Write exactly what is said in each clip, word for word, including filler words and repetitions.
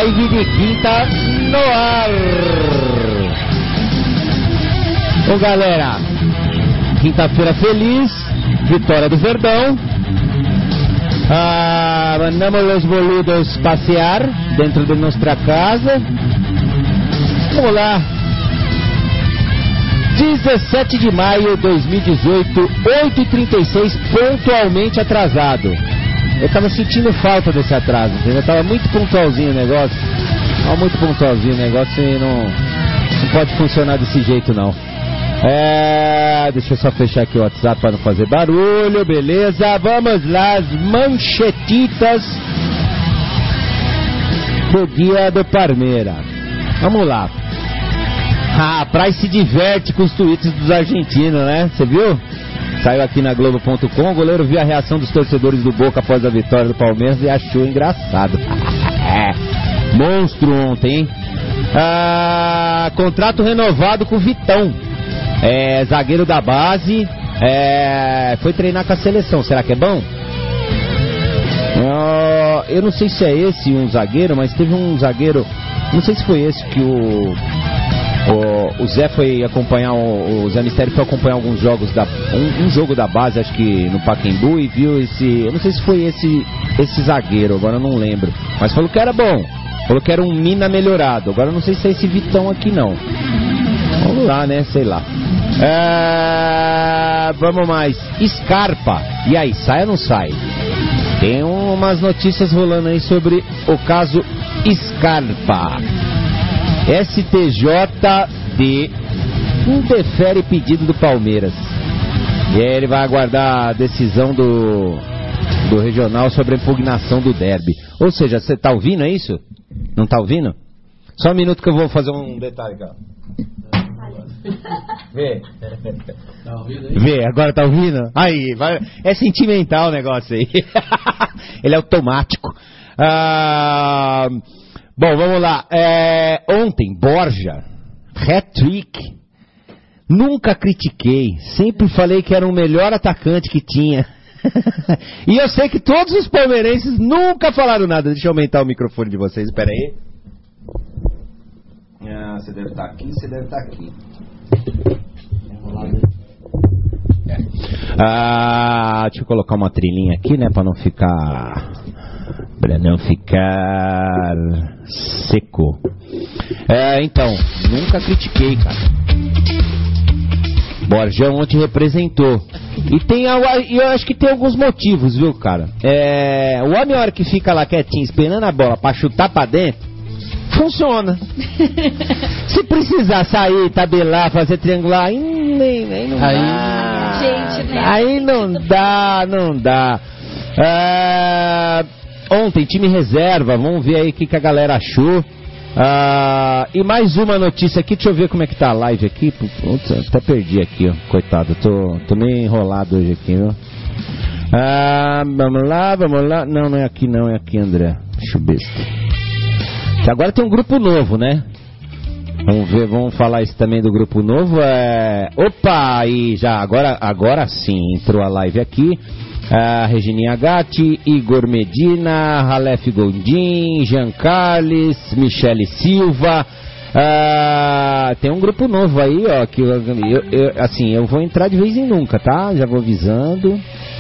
Live de quinta no ar. Ô galera, quinta-feira feliz, vitória do Verdão. Ah, mandamos os boludos passear dentro de nossa casa. Vamos lá. dezessete de maio de dois mil e dezoito, oito e trinta e seis, pontualmente atrasado. Eu tava sentindo falta desse atraso, entendeu? Tava muito pontualzinho o negócio. Tava muito pontualzinho o negócio e não, não pode funcionar desse jeito não. É, deixa eu só fechar aqui o WhatsApp para não fazer barulho, beleza? Vamos lá, as manchetitas do dia do Palmeiras. Vamos lá. Ah, a Praia se diverte com os tweets dos argentinos, né? Você viu? Saiu aqui na Globo ponto com, o goleiro viu a reação dos torcedores do Boca após a vitória do Palmeiras e achou engraçado. Monstro ontem, hein? Ah, contrato renovado com o Vitão. É, zagueiro da base. É, foi treinar com a seleção. Será que é bom? Ah, eu não sei se é esse um zagueiro, mas teve um zagueiro. Não sei se foi esse que o. O, o Zé foi acompanhar, o, o Zé Mistério foi acompanhar alguns jogos, da, um, um jogo da base, acho que no Pacaembu, e viu esse, eu não sei se foi esse, esse zagueiro, agora eu não lembro, mas falou que era bom, falou que era um Mina melhorado, agora eu não sei se é esse Vitão aqui não, vamos lá, né, sei lá. É, vamos mais, Scarpa, e aí, sai ou não sai? Tem umas notícias rolando aí sobre o caso Scarpa. S T J D indefere pedido do Palmeiras. E aí ele vai aguardar a decisão do, do regional sobre a impugnação do derby. Ou seja, você tá ouvindo, é isso? Não tá ouvindo? Só um minuto que eu vou fazer um detalhe, cara. Vê. Tá ouvindo aí? Vê, agora tá ouvindo? Aí, vai. É sentimental o negócio aí. Ele é automático. Ah... Bom, vamos lá. É, ontem, Borja, hat-trick. Nunca critiquei. Sempre falei que era o melhor atacante que tinha. E eu sei que todos os palmeirenses nunca falaram nada. Deixa eu aumentar o microfone de vocês. Espera aí. Ah, você deve estar aqui, você deve estar aqui. É. Ah, deixa eu colocar uma trilhinha aqui, né, para não ficar... Pra não ficar seco. É, então, nunca critiquei, cara. Borjão ontem representou. E tem, eu acho que tem alguns motivos, viu, cara? É, o homem, a hora que fica lá quietinho, esperando a bola pra chutar pra dentro, funciona. Se precisar sair, tabelar, fazer triangular, aí, aí não aí, dá. Gente, né? Aí não dá, não dá. É... Ontem, time reserva, vamos ver aí o que, que a galera achou. Ah, e mais uma notícia aqui, deixa eu ver como é que tá a live aqui. Putz, até perdi aqui, ó. Coitado, tô, tô meio enrolado hoje aqui, viu? Ah, vamos lá, vamos lá. Não, não é aqui não, é aqui, André. Deixa eu ver. Que agora tem um grupo novo, né? Vamos ver, vamos falar isso também do grupo novo. É... Opa, aí já, agora, agora sim, entrou a live aqui. Uh, Regininha Gatti, Igor Medina, Ralef Gondim, Jean Carles, Michele Silva. Uh, tem um grupo novo aí, ó, que eu, eu, eu, assim, eu vou entrar de vez em nunca, tá? Já vou avisando.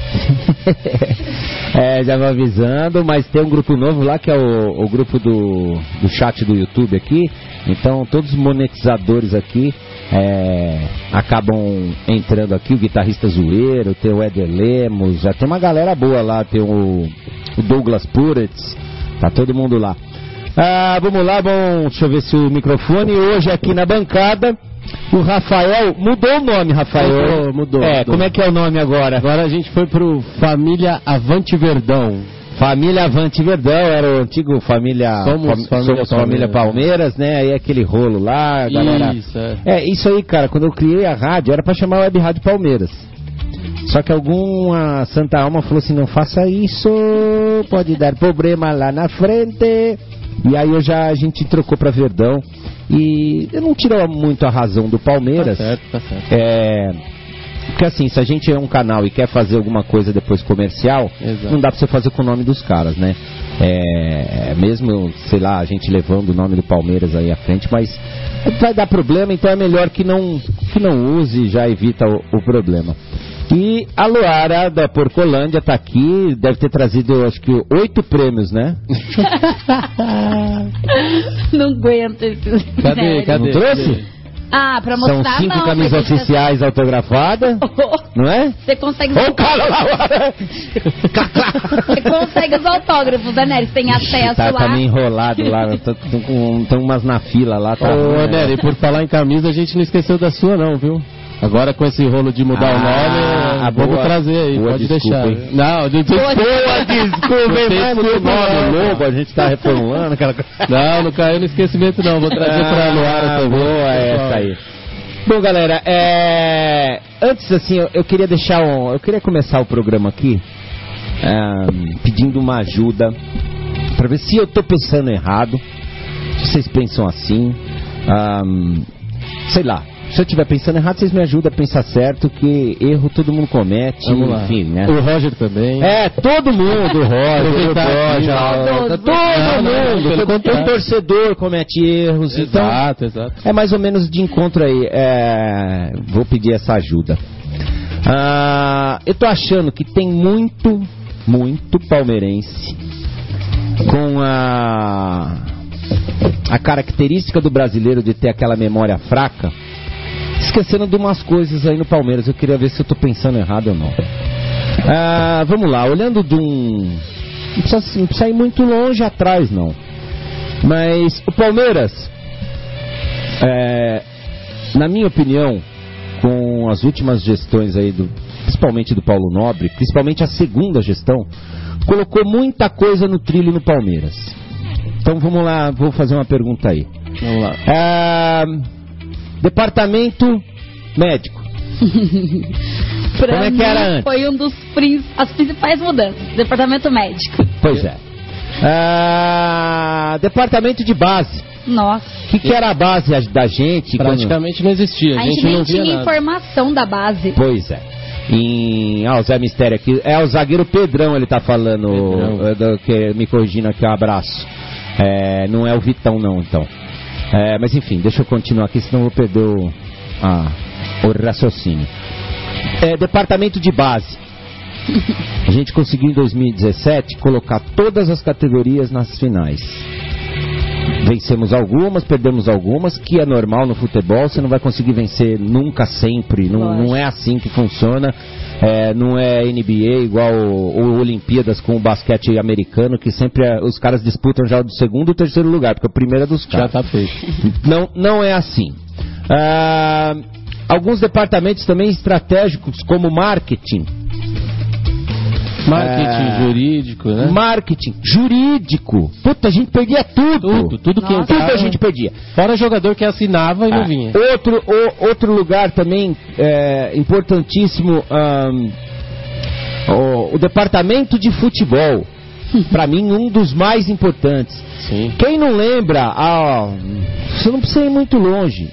É, já vou avisando, mas tem um grupo novo lá que é o, o grupo do, do chat do YouTube aqui. Então todos os monetizadores aqui é, acabam entrando aqui. O guitarrista Zoeiro, tem o Éder Lemos, já tem uma galera boa lá. Tem o, o Douglas Puretz, tá todo mundo lá. Ah, vamos lá, bom, deixa eu ver se o microfone. Hoje aqui na bancada o Rafael, mudou o nome, Rafael. Mudou, mudou. É, mudou. Como é que é o nome agora? Agora a gente foi pro Família Avante Verdão. Família Avante Verdão, era o antigo Família... Somos, fam, família, somos família Palmeiras, Palmeiras, né? Aí aquele rolo lá, a galera... Isso, é. É, isso aí, cara, quando eu criei a rádio, era pra chamar Web Rádio Palmeiras. Só que alguma santa alma falou assim, não faça isso, pode dar problema lá na frente. E aí eu já, a gente trocou pra Verdão. E eu não tiro muito a razão do Palmeiras. Tá certo, tá certo. É, Porque assim, se a gente é um canal e quer fazer alguma coisa depois comercial, Exato. Não dá pra você fazer com o nome dos caras, né? É, mesmo, sei lá, a gente levando o nome do Palmeiras aí à frente, mas vai dar problema, então é melhor que não, que não use, já evita o, o problema. E a Luara da Porcolândia tá aqui, deve ter trazido acho que oito prêmios, né? Não aguento esses. Cadê? Cadê? Não trouxe? Ah, pra mostrar, São cinco não, camisas oficiais tá... autografadas, oh, não é? Você consegue... Ô, cara lá! Você consegue os autógrafos, né, Nery? Você tem acesso tá, lá. Tá meio enrolado lá, estão umas na fila lá. Tá, Ô, né? Nery, por falar em camisa, a gente não esqueceu da sua não, viu? Agora com esse rolo de mudar ah, o nome, vamos boa, trazer aí, boa pode desculpa, deixar. Hein? Não, desculpa, boa desculpa, hein? Mas o nome logo, a gente tá reformulando aquela coisa. Não, não caiu no esquecimento não, vou trazer ah, pra Luara também. Boa essa aí. Bom, galera, é... antes assim, eu, eu queria deixar um... eu queria começar o programa aqui um, pedindo uma ajuda para ver se eu tô pensando errado, se vocês pensam assim, um, sei lá. Se eu estiver pensando errado, vocês me ajudam a pensar certo, que erro todo mundo comete, enfim, né? O Roger também. É, todo mundo, o Roger, o Roger, todo mundo, todo, todo torcedor comete erros, exato, então exato. É mais ou menos de encontro aí, é, vou pedir essa ajuda. Ah, eu tô achando que tem muito, muito palmeirense com a, a característica do brasileiro de ter aquela memória fraca, esquecendo de umas coisas aí no Palmeiras. Eu queria ver se eu tô pensando errado ou não. Ah, vamos lá, olhando de um... Não precisa, não precisa ir muito longe atrás, não. Mas o Palmeiras, é, na minha opinião, com as últimas gestões aí, do, principalmente do Paulo Nobre, principalmente a segunda gestão, colocou muita coisa no trilho no Palmeiras. Então vamos lá, vou fazer uma pergunta aí. Vamos lá. Ah, departamento médico. Pra Como é que era antes? Foi um dos as principais mudanças. Departamento médico. Pois é. Ah, departamento de base. Nossa. O que, que era a base da gente? Praticamente quando... não existia. A, a gente, gente nem não via tinha nada. informação da base. Pois é. Em... Ah, o Zé Mistério aqui. É o zagueiro Pedrão, ele tá falando. Do, que, me corrigindo aqui, um abraço. É, não é o Vitão, não, então. É, mas enfim, deixa eu continuar aqui, senão eu vou perder o, ah, o raciocínio. É, departamento de base. A gente conseguiu em dois mil e dezessete colocar todas as categorias nas finais. Vencemos algumas, perdemos algumas, que é normal no futebol. Você não vai conseguir vencer nunca, sempre. Não, não é assim que funciona. É, não é N B A igual o, o Olimpíadas com o basquete americano, que sempre é, os caras disputam já o segundo e o terceiro lugar, porque o primeiro é dos caras. Já tá feito. Não, não é assim. Ah, alguns departamentos também estratégicos, como marketing. Marketing é... jurídico, né? Marketing jurídico. Puta, a gente perdia tudo. Tudo, tudo que Nossa. Tudo a gente perdia. Fora jogador que assinava e ah, não vinha. Outro, o, outro lugar também é, importantíssimo, um, o, o departamento de futebol. Pra mim, um dos mais importantes. Sim. Quem não lembra, ah, você não precisa ir muito longe.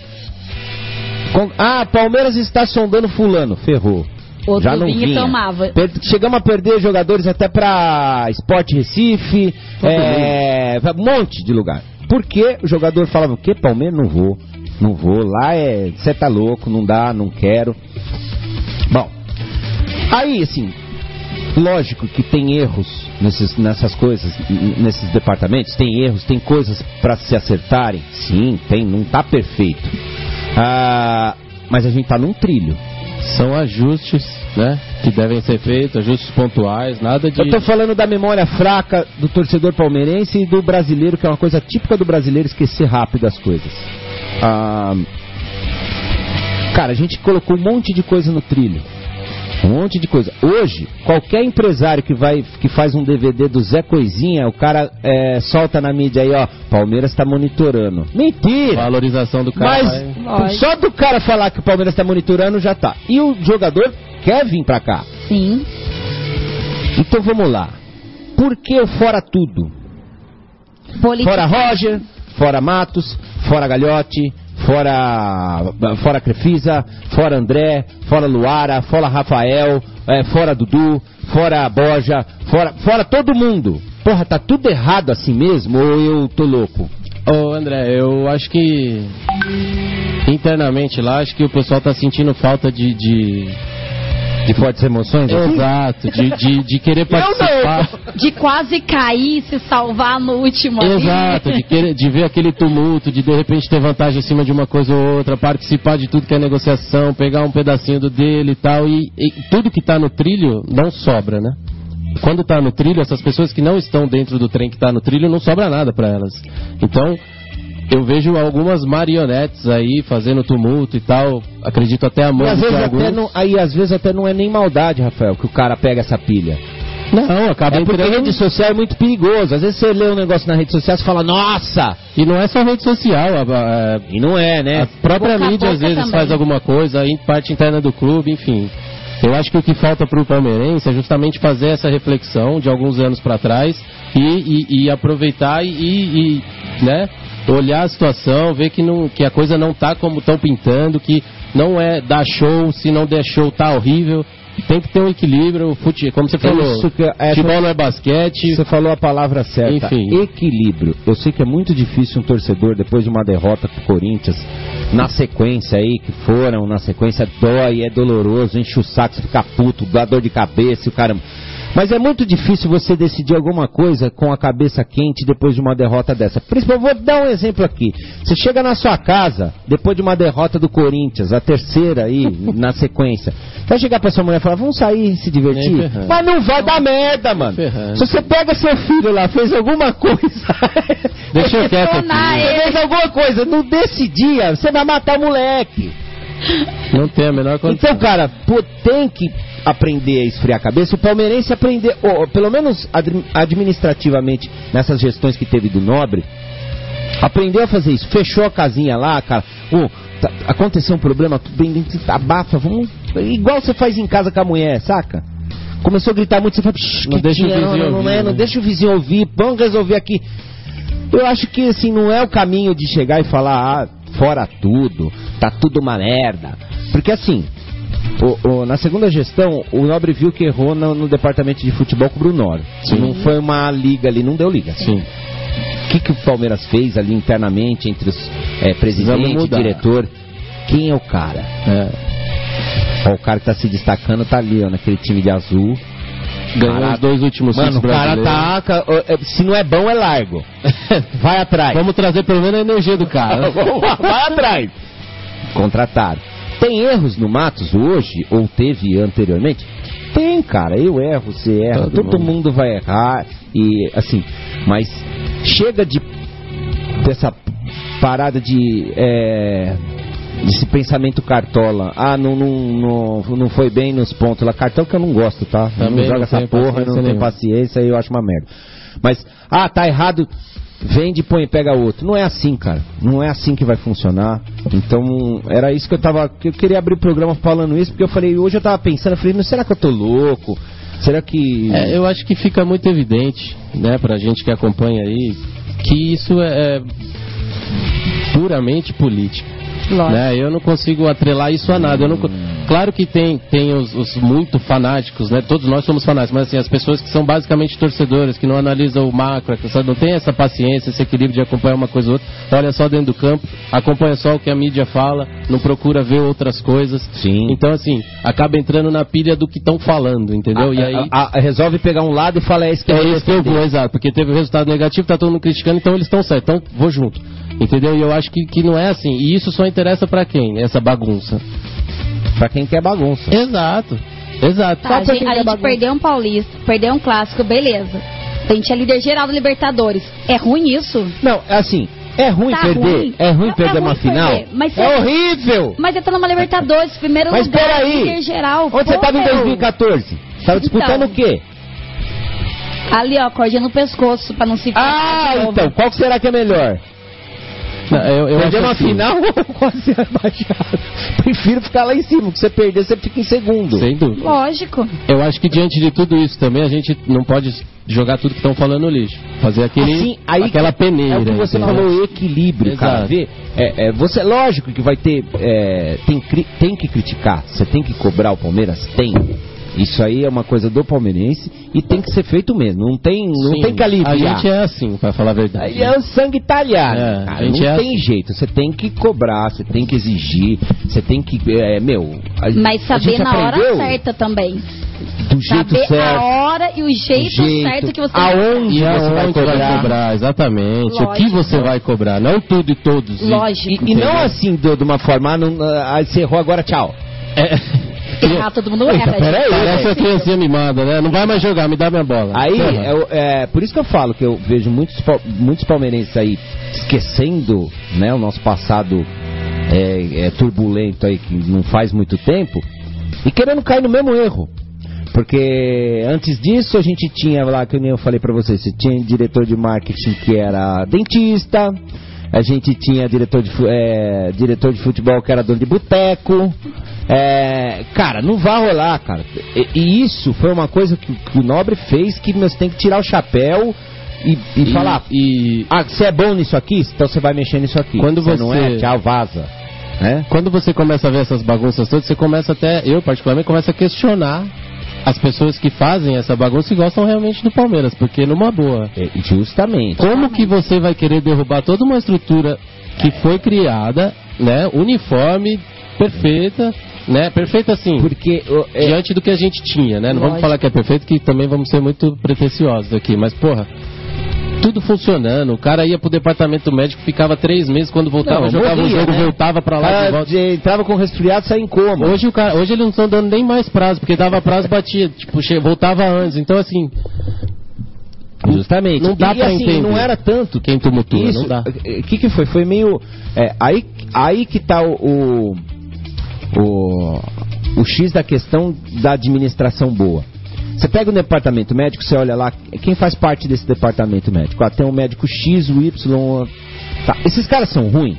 Ah, Palmeiras está sondando fulano. Ferrou. Outro já não vinha vinha. E tomava. Chegamos a perder jogadores até pra Sport Recife, é, um monte de lugar. Porque o jogador falava, o que? Palmeiras? Não vou, não vou. Lá é, você tá louco, não dá, não quero. Bom, aí assim, lógico que tem erros nesses, nessas coisas, nesses departamentos, tem erros, tem coisas pra se acertarem. Sim, tem, não tá perfeito. Ah, mas a gente tá num trilho. São ajustes, né, que devem ser feitos, ajustes pontuais, nada de... Eu tô falando da memória fraca do torcedor palmeirense e do brasileiro, que é uma coisa típica do brasileiro, esquecer rápido as coisas. Ah, cara, a gente colocou um monte de coisa no trilho. Um monte de coisa. Hoje, qualquer empresário que, vai, que faz um D V D do Zé Coisinha, o cara é, solta na mídia aí, ó, Palmeiras tá monitorando. Mentira! Valorização do cara. Mas vai... só do cara falar que o Palmeiras tá monitorando, já tá. E o jogador quer vir pra cá. Sim. Então vamos lá. Por que o fora tudo? Política. Fora Roger, fora Matos, fora Galhote, fora, fora Crefisa, fora André, fora Luara, fora Rafael, é, fora Dudu, fora Borja, fora, fora todo mundo. Porra, tá tudo errado assim mesmo ou eu tô louco? Ô André, eu acho que internamente lá, acho que o pessoal tá sentindo falta de... de... De fortes emoções? Exato, de, de, de querer participar. De quase cair e se salvar no último. Exato, de, querer, de ver aquele tumulto, de de repente ter vantagem em cima de uma coisa ou outra, participar de tudo que é negociação, pegar um pedacinho do dele e tal. E, e tudo que tá no trilho não sobra, né? Quando tá no trilho, essas pessoas que não estão dentro do trem que tá no trilho, não sobra nada para elas. Então... eu vejo algumas marionetes aí fazendo tumulto e tal, acredito até a mão de alguns. Até não, aí às vezes até não é nem maldade, Rafael, que o cara pega essa pilha. Não, acaba é porque entrando... rede social é muito perigoso. Às vezes você lê um negócio na rede social e fala, nossa! E não é só rede social. A, a, e não é, né? A própria boca mídia a às vezes também. Faz alguma coisa, em parte interna do clube, enfim. Eu acho que o que falta para o palmeirense é justamente fazer essa reflexão de alguns anos para trás e, e, e aproveitar e, e, né, olhar a situação, ver que, não, que a coisa não tá como estão pintando, que não é dar show, se não der show tá horrível. Tem que ter um equilíbrio, fute... como você falou, Isso que é, futebol não é basquete. Você falou a palavra certa, enfim. Equilíbrio. Eu sei que é muito difícil um torcedor, depois de uma derrota pro Corinthians, na sequência aí, que foram, na sequência dói, é doloroso, enche o saco, você fica puto, dá dor de cabeça e o caramba. Mas é muito difícil você decidir alguma coisa com a cabeça quente depois de uma derrota dessa. Principalmente, vou dar um exemplo aqui. Você chega na sua casa, depois de uma derrota do Corinthians, a terceira aí, na sequência. Vai chegar pra sua mulher e falar, vamos sair e se divertir? Mas não vai dar merda, mano. Se você pega seu filho lá, fez alguma coisa... Deixa eu quieto aqui. Fez alguma coisa, não desse dia, você vai matar o moleque. Não tem a menor condição. Então, cara, pô, tem que aprender a esfriar a cabeça. O palmeirense aprender, ou, pelo menos ad, administrativamente, nessas gestões que teve do Nobre, aprendeu a fazer isso. Fechou a casinha lá, cara. Oh, tá, aconteceu um problema, tudo bem, abafa, vamos... Igual você faz em casa com a mulher, saca? Começou a gritar muito, você fala... Não deixa o vizinho não, não, ouvir, é, né? não deixa o vizinho ouvir, vamos resolver aqui. Eu acho que, assim, não é o caminho de chegar e falar, ah, fora tudo, tá tudo uma merda. Porque, assim... O, o, na segunda gestão, o Nobre viu que errou no, no departamento de futebol com o Brunor. Não foi uma liga ali, não deu liga. Sim. O que, que o Palmeiras fez ali internamente entre os é, presidente e diretor? Quem é o cara? É. Ó, o cara que tá se destacando tá ali, ó, naquele time de azul. Ganhou cara, os dois últimos mano, o cara tá... Se não é bom, é largo. Vai atrás. Vamos trazer pelo menos a energia do cara. Vai atrás. Contrataram. Tem erros no Matos hoje, ou teve anteriormente? Tem, cara, eu erro, você erra, todo, todo mundo. mundo vai errar, e assim, mas chega de dessa parada de, é, desse pensamento cartola, ah, não, não, não, não foi bem nos pontos lá, cartola que eu não gosto, tá? Também não joga essa porra, não tem paciência, eu acho uma merda. Mas, ah, tá errado... Vende, põe e pega outro. Não é assim, cara. Não é assim que vai funcionar. Então, era isso que eu tava... Que eu queria abrir o programa falando isso, porque eu falei... Hoje eu tava pensando, eu falei, mas será que eu tô louco? Será que... É, eu acho que fica muito evidente, né, pra gente que acompanha aí, que isso é, é puramente política. Né? Eu não consigo atrelar isso a nada. Eu não... Claro que tem, tem os, os muito fanáticos, né? Todos nós somos fanáticos, mas assim, as pessoas que são basicamente torcedoras, que não analisam o macro, que não tem essa paciência, esse equilíbrio de acompanhar uma coisa ou outra, olha só dentro do campo, acompanha só o que a mídia fala, não procura ver outras coisas. Sim. Então, assim, acaba entrando na pilha do que estão falando, entendeu? A, e aí a, a, resolve pegar um lado e fala, é esse que é esse que eu vou, exato, porque teve um resultado negativo, tá todo mundo criticando, então eles estão certos, então vou junto. Entendeu? E eu acho que, que não é assim. E isso só interessa pra quem? Essa bagunça. Pra quem quer bagunça. Exato. Exato. Tá, a gente, a gente perdeu um Paulista, perdeu um clássico, beleza. A gente é líder geral da Libertadores. É ruim isso? Não, é assim, é ruim tá perder. Ruim. É ruim não, perder é uma ruim final. Perder, mas é você, horrível. Mas eu tô numa Libertadores, primeiro mas lugar, peraí. líder geral. Onde você tava em dois mil e catorze? Tava disputando então, o quê? Ali, ó, cordinha no pescoço, pra não se... Ah, então, qual será que é melhor? Não, eu, eu perder acho uma assim, final ou quase rebaixado. Prefiro ficar lá em cima, porque se você perder, você fica em segundo. sem dúvida. Lógico. Eu acho que diante de tudo isso também, a gente não pode jogar tudo que estão falando no lixo. Fazer aquele, Assim, aí aquela que- peneira. É o que você entendeu? falou, equilíbrio, Exato. cara. Vê, é, é, você, lógico que vai ter. é, tem, cri- tem que criticar, você tem que cobrar o Palmeiras? Tem. Isso aí é uma coisa do palmeirense e tem que ser feito mesmo. Não tem, não Sim, tem que aliviar. A gente é assim, pra falar a verdade. Aí é o sangue italiano, É, cara. a gente Não é tem assim. jeito. Você tem que cobrar, você tem que exigir, você tem que. É, meu. a- Mas a saber gente na hora aprendeu certa também. do jeito Saber certo. a hora e o jeito, o jeito, certo que você aonde E você aonde vai cobrar. exatamente. O que Lógico. você vai cobrar, não tudo e todos. E- Lógico. E, e não assim, de, de uma forma, ah, não, ah, você errou agora, tchau. É, Errar, todo mundo erra. Eita, peraí. gente. parece uma criancinha mimada, né? Não vai mais jogar, me dá minha bola. Aí, Porra. é, o- é, por isso que eu falo que eu vejo muitos, pal- muitos palmeirenses aí esquecendo, né, o nosso passado é, é, turbulento aí, que não faz muito tempo, e querendo cair no mesmo erro. Porque antes disso a gente tinha lá, que nem eu falei pra vocês, você tinha diretor de marketing que era dentista, a gente tinha diretor de, fu- é, diretor de futebol que era dono de boteco. É, cara, não vai rolar, cara. E, e isso foi uma coisa que, que o Nobre fez que você tem que tirar o chapéu e, e, E- falar: e ah, você é bom nisso aqui? Então você vai mexer nisso aqui. Quando Você não você- é, tchau, vaza. Né? quando você começa a ver essas bagunças todas, você começa até, eu particularmente, começo a questionar as pessoas que fazem essa bagunça e gostam realmente do Palmeiras, porque numa boa, É, justamente. como que você vai querer derrubar toda uma estrutura que foi criada, né, uniforme, perfeita, né, perfeita assim, Porque o- é, diante do que a gente tinha, né, não vamos Lógico. falar que é perfeito, que também vamos ser muito pretensiosos aqui, mas porra, tudo funcionando, o cara ia pro departamento médico, ficava três meses, quando voltava, Não, jogava morria, o jogo, né? voltava pra lá de cara, volta. de- entrava com resfriado e saía em coma. Hoje, o cara, hoje eles não estão dando nem mais prazo, porque dava prazo, batia, tipo, che- voltava antes. Então, assim, Justamente. Não dá e, pra assim, entender. não era tanto. Quem tumultua, Isso, não dá. O que, que foi? Foi meio. é, aí, aí que tá o, o, o, o X da questão da administração boa. Você pega o departamento médico, você olha lá, quem faz parte desse departamento médico? Ah, tem um médico X, o Y. Tá. Esses caras são ruins?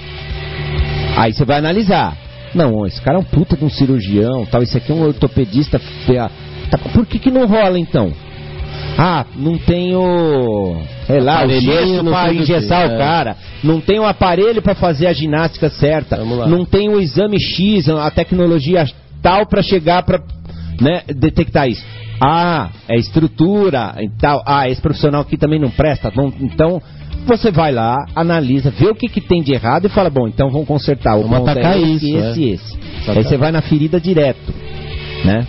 Aí você vai analisar. Não, esse cara é um puta de um cirurgião, tal, esse aqui é um ortopedista. Tá, por que que não rola então? Ah, não tem o... sei lá, o Aparelhinho, gesso não para sei do engessar que, o é. cara. Não tem o aparelho para fazer a ginástica certa. Vamos lá. Não tem o exame X, a tecnologia tal para chegar para, né, detectar isso. Ah, é estrutura e tal. Ah, esse profissional aqui também não presta. Bom, então você vai lá, analisa, vê o que, que tem de errado e fala, bom, então vamos consertar. O Vamos ponto atacar é esse, isso, esse, é. esse. Exatamente. Aí você vai na ferida direto, né?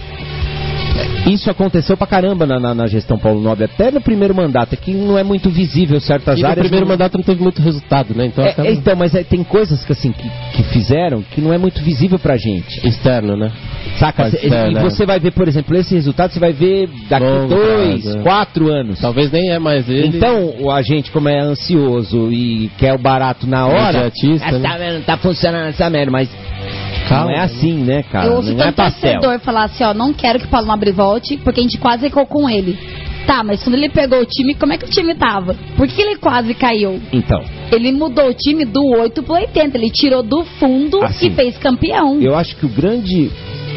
Isso aconteceu pra caramba na, na, na gestão Paulo Nobre, até no primeiro mandato, é que não é muito visível certas E no áreas. primeiro não- mandato não teve muito resultado, né? Então, É, acaba é, então, mas é, tem coisas que assim que, que fizeram que não é muito visível pra gente. externo, né? Saca? Pode Cê- ser, e né? você vai ver, por exemplo, esse resultado, você vai ver daqui Longo dois, prazo, é. quatro anos. Talvez nem é mais ele. Então, o agente, como é ansioso e quer o barato na hora, Imediatista, ah, né? tá vendo, tá funcionando essa merda, mas Calma, não é assim, né, cara? Eu ouço Não é tanto pastel. torcedor falar assim, ó, não quero que o Paulo Nobre volte, porque a gente quase ficou com ele. Tá, mas quando ele pegou o time, como é que o time tava? Por que ele quase caiu? Então, Ele mudou o time do oito pro oitenta, ele tirou do fundo Assim, e fez campeão. eu acho que o grande,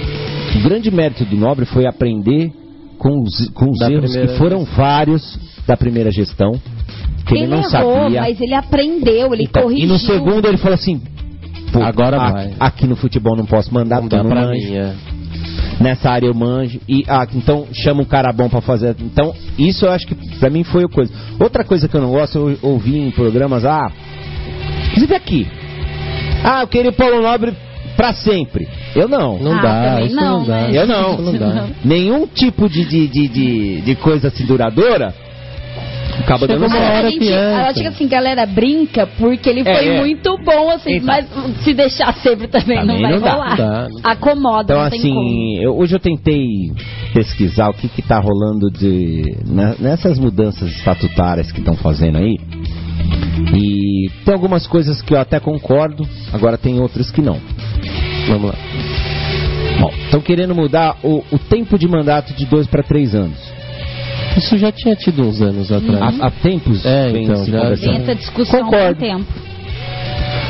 o grande mérito do Nobre foi aprender com os, com os Da erros primeira que foram vários da primeira gestão, que ele, ele não errou, sabia. mas ele aprendeu, ele Então, corrigiu. e no segundo ele falou assim, pô, Agora a- vai. aqui no futebol não posso mandar, não porque dá eu não pra manjo. mim, é. Nessa área eu manjo. E, ah, então chama um cara bom pra fazer. Então, isso eu acho que pra mim foi a coisa. Outra coisa que eu não gosto, eu ouvi em programas, ah, inclusive aqui. Ah, eu queria o Paulo Nobre pra sempre. Eu não. Não Ah, dá, também isso não, não dá. né? Eu não. Isso não dá. Nenhum tipo de, de, de, de, de coisa assim duradoura acaba Chega dando uma A, certo. hora a gente, que é, a gente, assim, galera brinca porque ele É, foi é. muito bom, assim, Então. mas se deixar sempre também, Também não vai não dá. rolar. Não dá, não dá. Acomoda, Então, não tem como. assim, eu- hoje eu tentei pesquisar o que que tá rolando de, né, nessas mudanças estatutárias que estão fazendo aí. E tem algumas coisas que eu até concordo, agora tem outras que não. Vamos lá. Bom, estão querendo mudar o, o tempo de mandato de dois para três anos. Isso já tinha tido uns anos atrás. Há, há tempos É, vem então, se já- Tem conversando. essa discussão há um Concordo. tempo.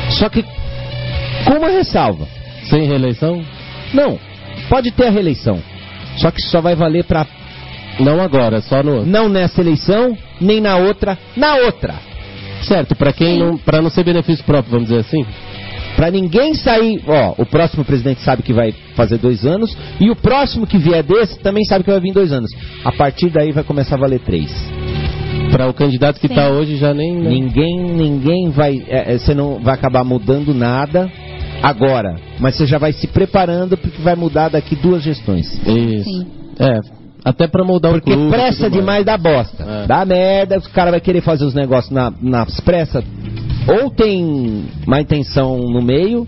Só que com uma ressalva. Sem reeleição? Não, pode ter a reeleição. Só que só vai valer para... Não agora, só no... Não nessa eleição, nem na outra, na outra. Certo, para quem não, para não ser benefício próprio, vamos dizer assim. Para ninguém sair, ó, o próximo presidente sabe que vai fazer dois anos e o próximo que vier desse também sabe que vai vir dois anos. A partir daí vai começar a valer três. Para o candidato que está hoje já nem... Né? Ninguém, ninguém vai, é, você não vai acabar mudando nada agora, mas você já vai se preparando porque vai mudar daqui duas gestões. Isso. Sim. É, até para mudar porque o clube. Porque pressa demais dá bosta. É. Dá merda, o cara vai querer fazer os negócios na, nas pressas. Ou tem má intenção no meio,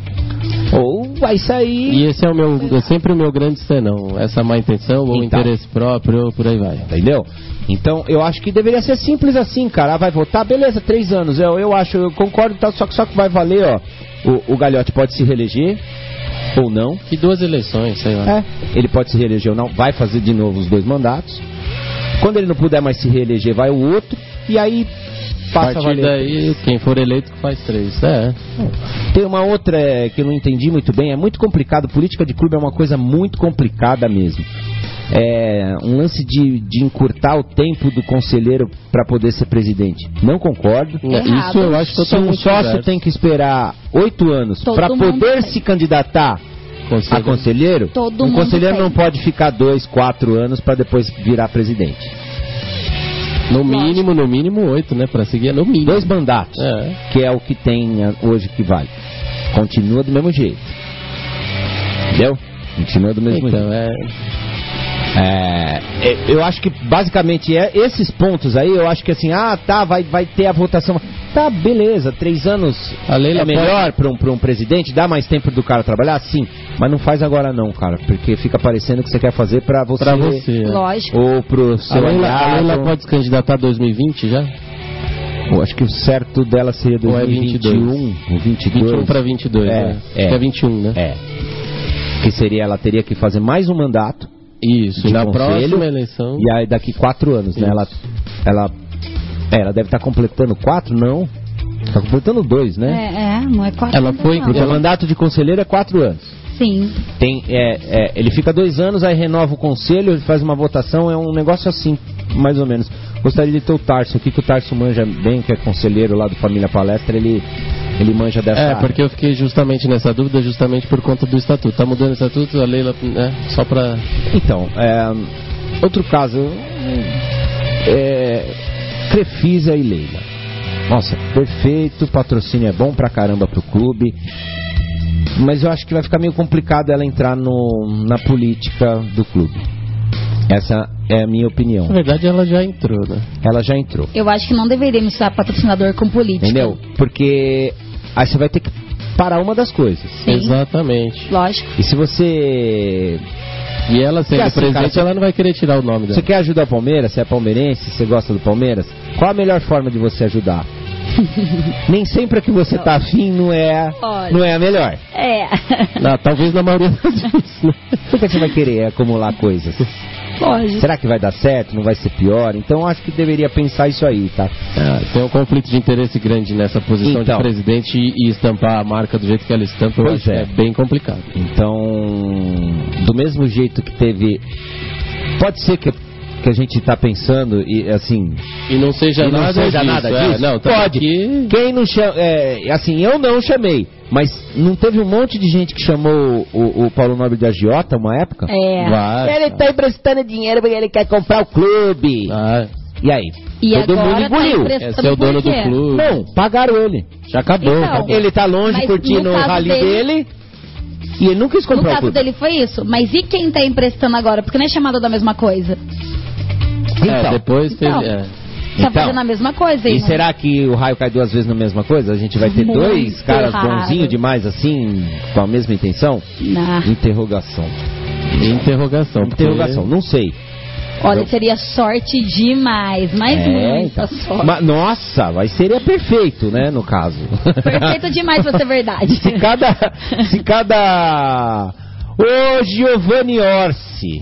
ou vai sair... E esse é o meu, é sempre o meu grande senão. Essa má intenção, ou então, interesse próprio, por aí vai. Entendeu? Então, eu acho que deveria ser simples assim, cara. Ah, vai votar, beleza, três anos. Eu, eu acho, eu concordo, tá, só que só que vai valer, ó. O, o Gagliotti pode se reeleger, ou não. Que duas eleições, sei lá. É, ele pode se reeleger ou não, vai fazer de novo os dois mandatos. Quando ele não puder mais se reeleger, vai o outro, e aí... A partir daí, quem for eleito faz três. É. Tem uma outra é, que eu não entendi muito bem. É muito complicado. Política de clube é uma coisa muito complicada mesmo. É um lance de, de encurtar o tempo do conselheiro para poder ser presidente. Não concordo. Errado. Isso eu acho totalmente. Se um sócio certo. Tem que esperar oito anos para poder se candidatar conselheiro. a conselheiro, Todo um conselheiro tem. não pode ficar dois, quatro anos para depois virar presidente. No mínimo, no mínimo oito, né? Para seguir, no mínimo. Dois mandatos, é. que é o que tem hoje que vale. Continua do mesmo jeito. Entendeu? Continua do mesmo então, jeito. É... É, eu acho que basicamente é esses pontos aí, eu acho que assim, ah, tá, vai, vai ter a votação. Tá, beleza, três anos a Leila é melhor pode... para um, pra um presidente, dá mais tempo do cara trabalhar? Sim, mas não faz agora não, cara, porque fica parecendo que você quer fazer pra você. Pra você, é. Lógico. Ou pro seu a Leila, aliado. a Leila pode se candidatar a dois mil e vinte já? Eu acho que o certo dela seria dois mil e vinte e um, ou vinte e dois. vinte e um para vinte e dois, é, né? É. Acho que é vinte e um, né? É. Que seria, ela teria que fazer mais um mandato. Isso, e na conselho, próxima eleição. E aí daqui quatro anos, né? Ela, ela, é, ela deve estar completando quatro, não? Está completando dois, né? É, é, não é quatro ela anos, foi, não. Porque o mandato de conselheiro é quatro anos. Sim. Tem, é, é, ele fica dois anos, aí renova o conselho, ele faz uma votação, é um negócio assim, mais ou menos. Gostaria de ter o Tarso aqui, que o Tarso manja bem, que é conselheiro lá do Família Palestra, ele, ele manja dessa É, área. porque eu fiquei justamente nessa dúvida, justamente por conta do estatuto. Tá mudando o estatuto, a Leila, né, só pra... Então, é, outro caso, é, Crefisa e Leila. Nossa, perfeito, patrocínio é bom pra caramba pro clube, mas eu acho que vai ficar meio complicado ela entrar no, na política do clube. Essa é a minha opinião. Na verdade, ela já entrou, né? Ela já entrou. Eu acho que não deveríamos usar patrocinador com política. Entendeu? Porque aí você vai ter que parar uma das coisas. Sim. Exatamente. Lógico. E se você... E ela sendo assim, presidente, cara, você... ela não vai querer tirar o nome dela. Você quer ajudar o Palmeiras? Você é palmeirense? Você gosta do Palmeiras? Qual a melhor forma de você ajudar? Nem sempre a que você tá afim não é, não é a melhor. É. Não, talvez na maioria das vezes, né? Por que você vai querer acumular coisas? Lógico. Será que vai dar certo? Não vai ser pior? Então acho que deveria pensar isso aí, tá? É, tem um conflito de interesse grande nessa posição então, de presidente e, e estampar a marca do jeito que ela estampa, eu pois acho é. que é bem complicado. Então, do mesmo jeito que teve... Pode ser que, que a gente tá pensando, e assim... E não seja, e não nada, seja disso, nada é, disso? não, tá pode. Aqui... Quem não chama... É, assim, eu não chamei, mas não teve um monte de gente que chamou o, o Paulo Nobre de agiota uma época? É. Vai, Ele tá emprestando dinheiro porque ele quer comprar o clube. ah, E aí? E Todo agora mundo engoliu. tá esse é o dono do clube. Não, pagaram ele. Já acabou. Então, acabou. Ele tá longe Mas curtindo no o caso rally dele- dele e ele não quis No comprar o caso clube. dele foi isso. Mas e quem tá emprestando agora? Porque não é chamado da mesma coisa. É, Então, depois teve... então. é. Tá Então, fazendo a mesma coisa. E aí, será que o raio cai duas vezes na mesma coisa? A gente vai ter Muito dois caras raro. bonzinhos demais assim, com a mesma intenção? Não. Interrogação. Interrogação. porque- Interrogação, não sei. Olha, Eu- seria sorte demais. Mas É, muita então. sorte. Ma- nossa, vai seria perfeito, né, no caso. Perfeito demais pra ser verdade. Se cada... Se cada... Ô, Giovanni Orsi.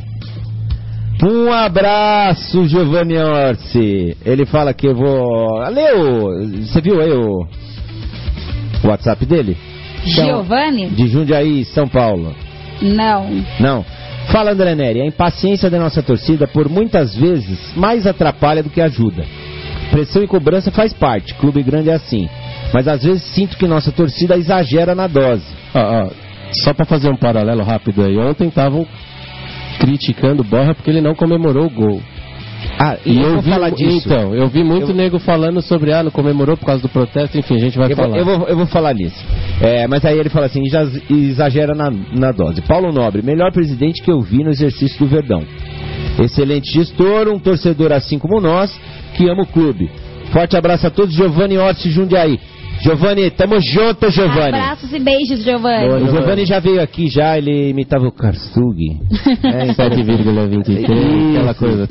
Um abraço, Giovanni Orsi. Ele fala que eu vou... Leu, você viu aí o... O WhatsApp dele? Giovanni? De Jundiaí, São Paulo. Não. Não. Fala, André Neri, a impaciência da nossa torcida por muitas vezes mais atrapalha do que ajuda. Pressão e cobrança faz parte, clube grande é assim. Mas às vezes sinto que nossa torcida exagera na dose. Ah, ah, só para fazer um paralelo rápido aí, ontem estavam criticando o Borja porque ele não comemorou o gol. Ah, e, e eu, eu vou vi, falar disso. Então, eu vi muito eu... nego falando sobre, ah, não comemorou por causa do protesto, enfim, a gente vai eu falar. Vou, eu, vou, eu vou falar nisso. É, mas aí ele fala assim, já exagera na, na dose. Paulo Nobre, melhor presidente que eu vi no exercício do Verdão. Excelente gestor, um torcedor assim como nós, que ama o clube. Forte abraço a todos, Giovanni Orsi Jundiaí. Giovanni, tamo junto, Giovanni. Abraços e beijos, Giovanni. Boa, o Giovanni já veio aqui, já, ele imitava o Karsug. É, sete vírgula vinte e três, aquela coisa.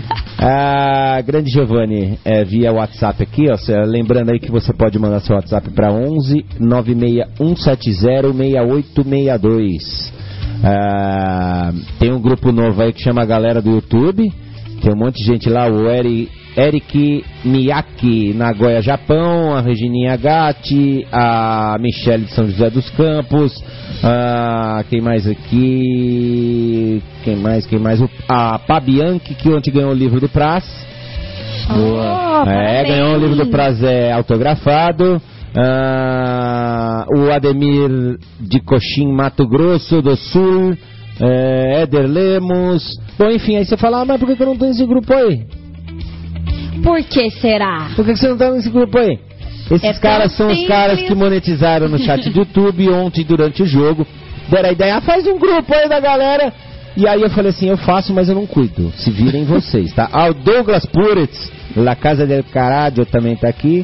Ah, grande Giovanni, é, via WhatsApp aqui, ó, lembrando aí que você pode mandar seu WhatsApp para onze nove seis um sete zero seis oito seis dois. Ah, tem um grupo novo aí que chama a galera do YouTube, tem um monte de gente lá, o Eri... Eric Miyake, Nagoya, Japão, a Regininha Gatti, a Michele de São José dos Campos, a... quem mais aqui? Quem mais? Quem mais? O... A Pabianchi, que ontem ganhou o livro do Praz. Boa. Oh, é, ganhou o livro do Praz é, autografado. Ah, o Ademir de Coxim, Mato Grosso do Sul, é, Éder Lemos. Bom, enfim, aí você fala, ah, mas por que eu não tô nesse grupo aí? Por que será? Por que você não tá nesse grupo aí? Esses é caras são simples. Os caras que monetizaram no chat do YouTube ontem durante o jogo. Deram a ideia, ah, faz um grupo aí da galera. E aí eu falei assim, eu faço, mas eu não cuido. Se virem vocês, tá? Ah, o Douglas Puretz, La Casa del Caralho, também tá aqui.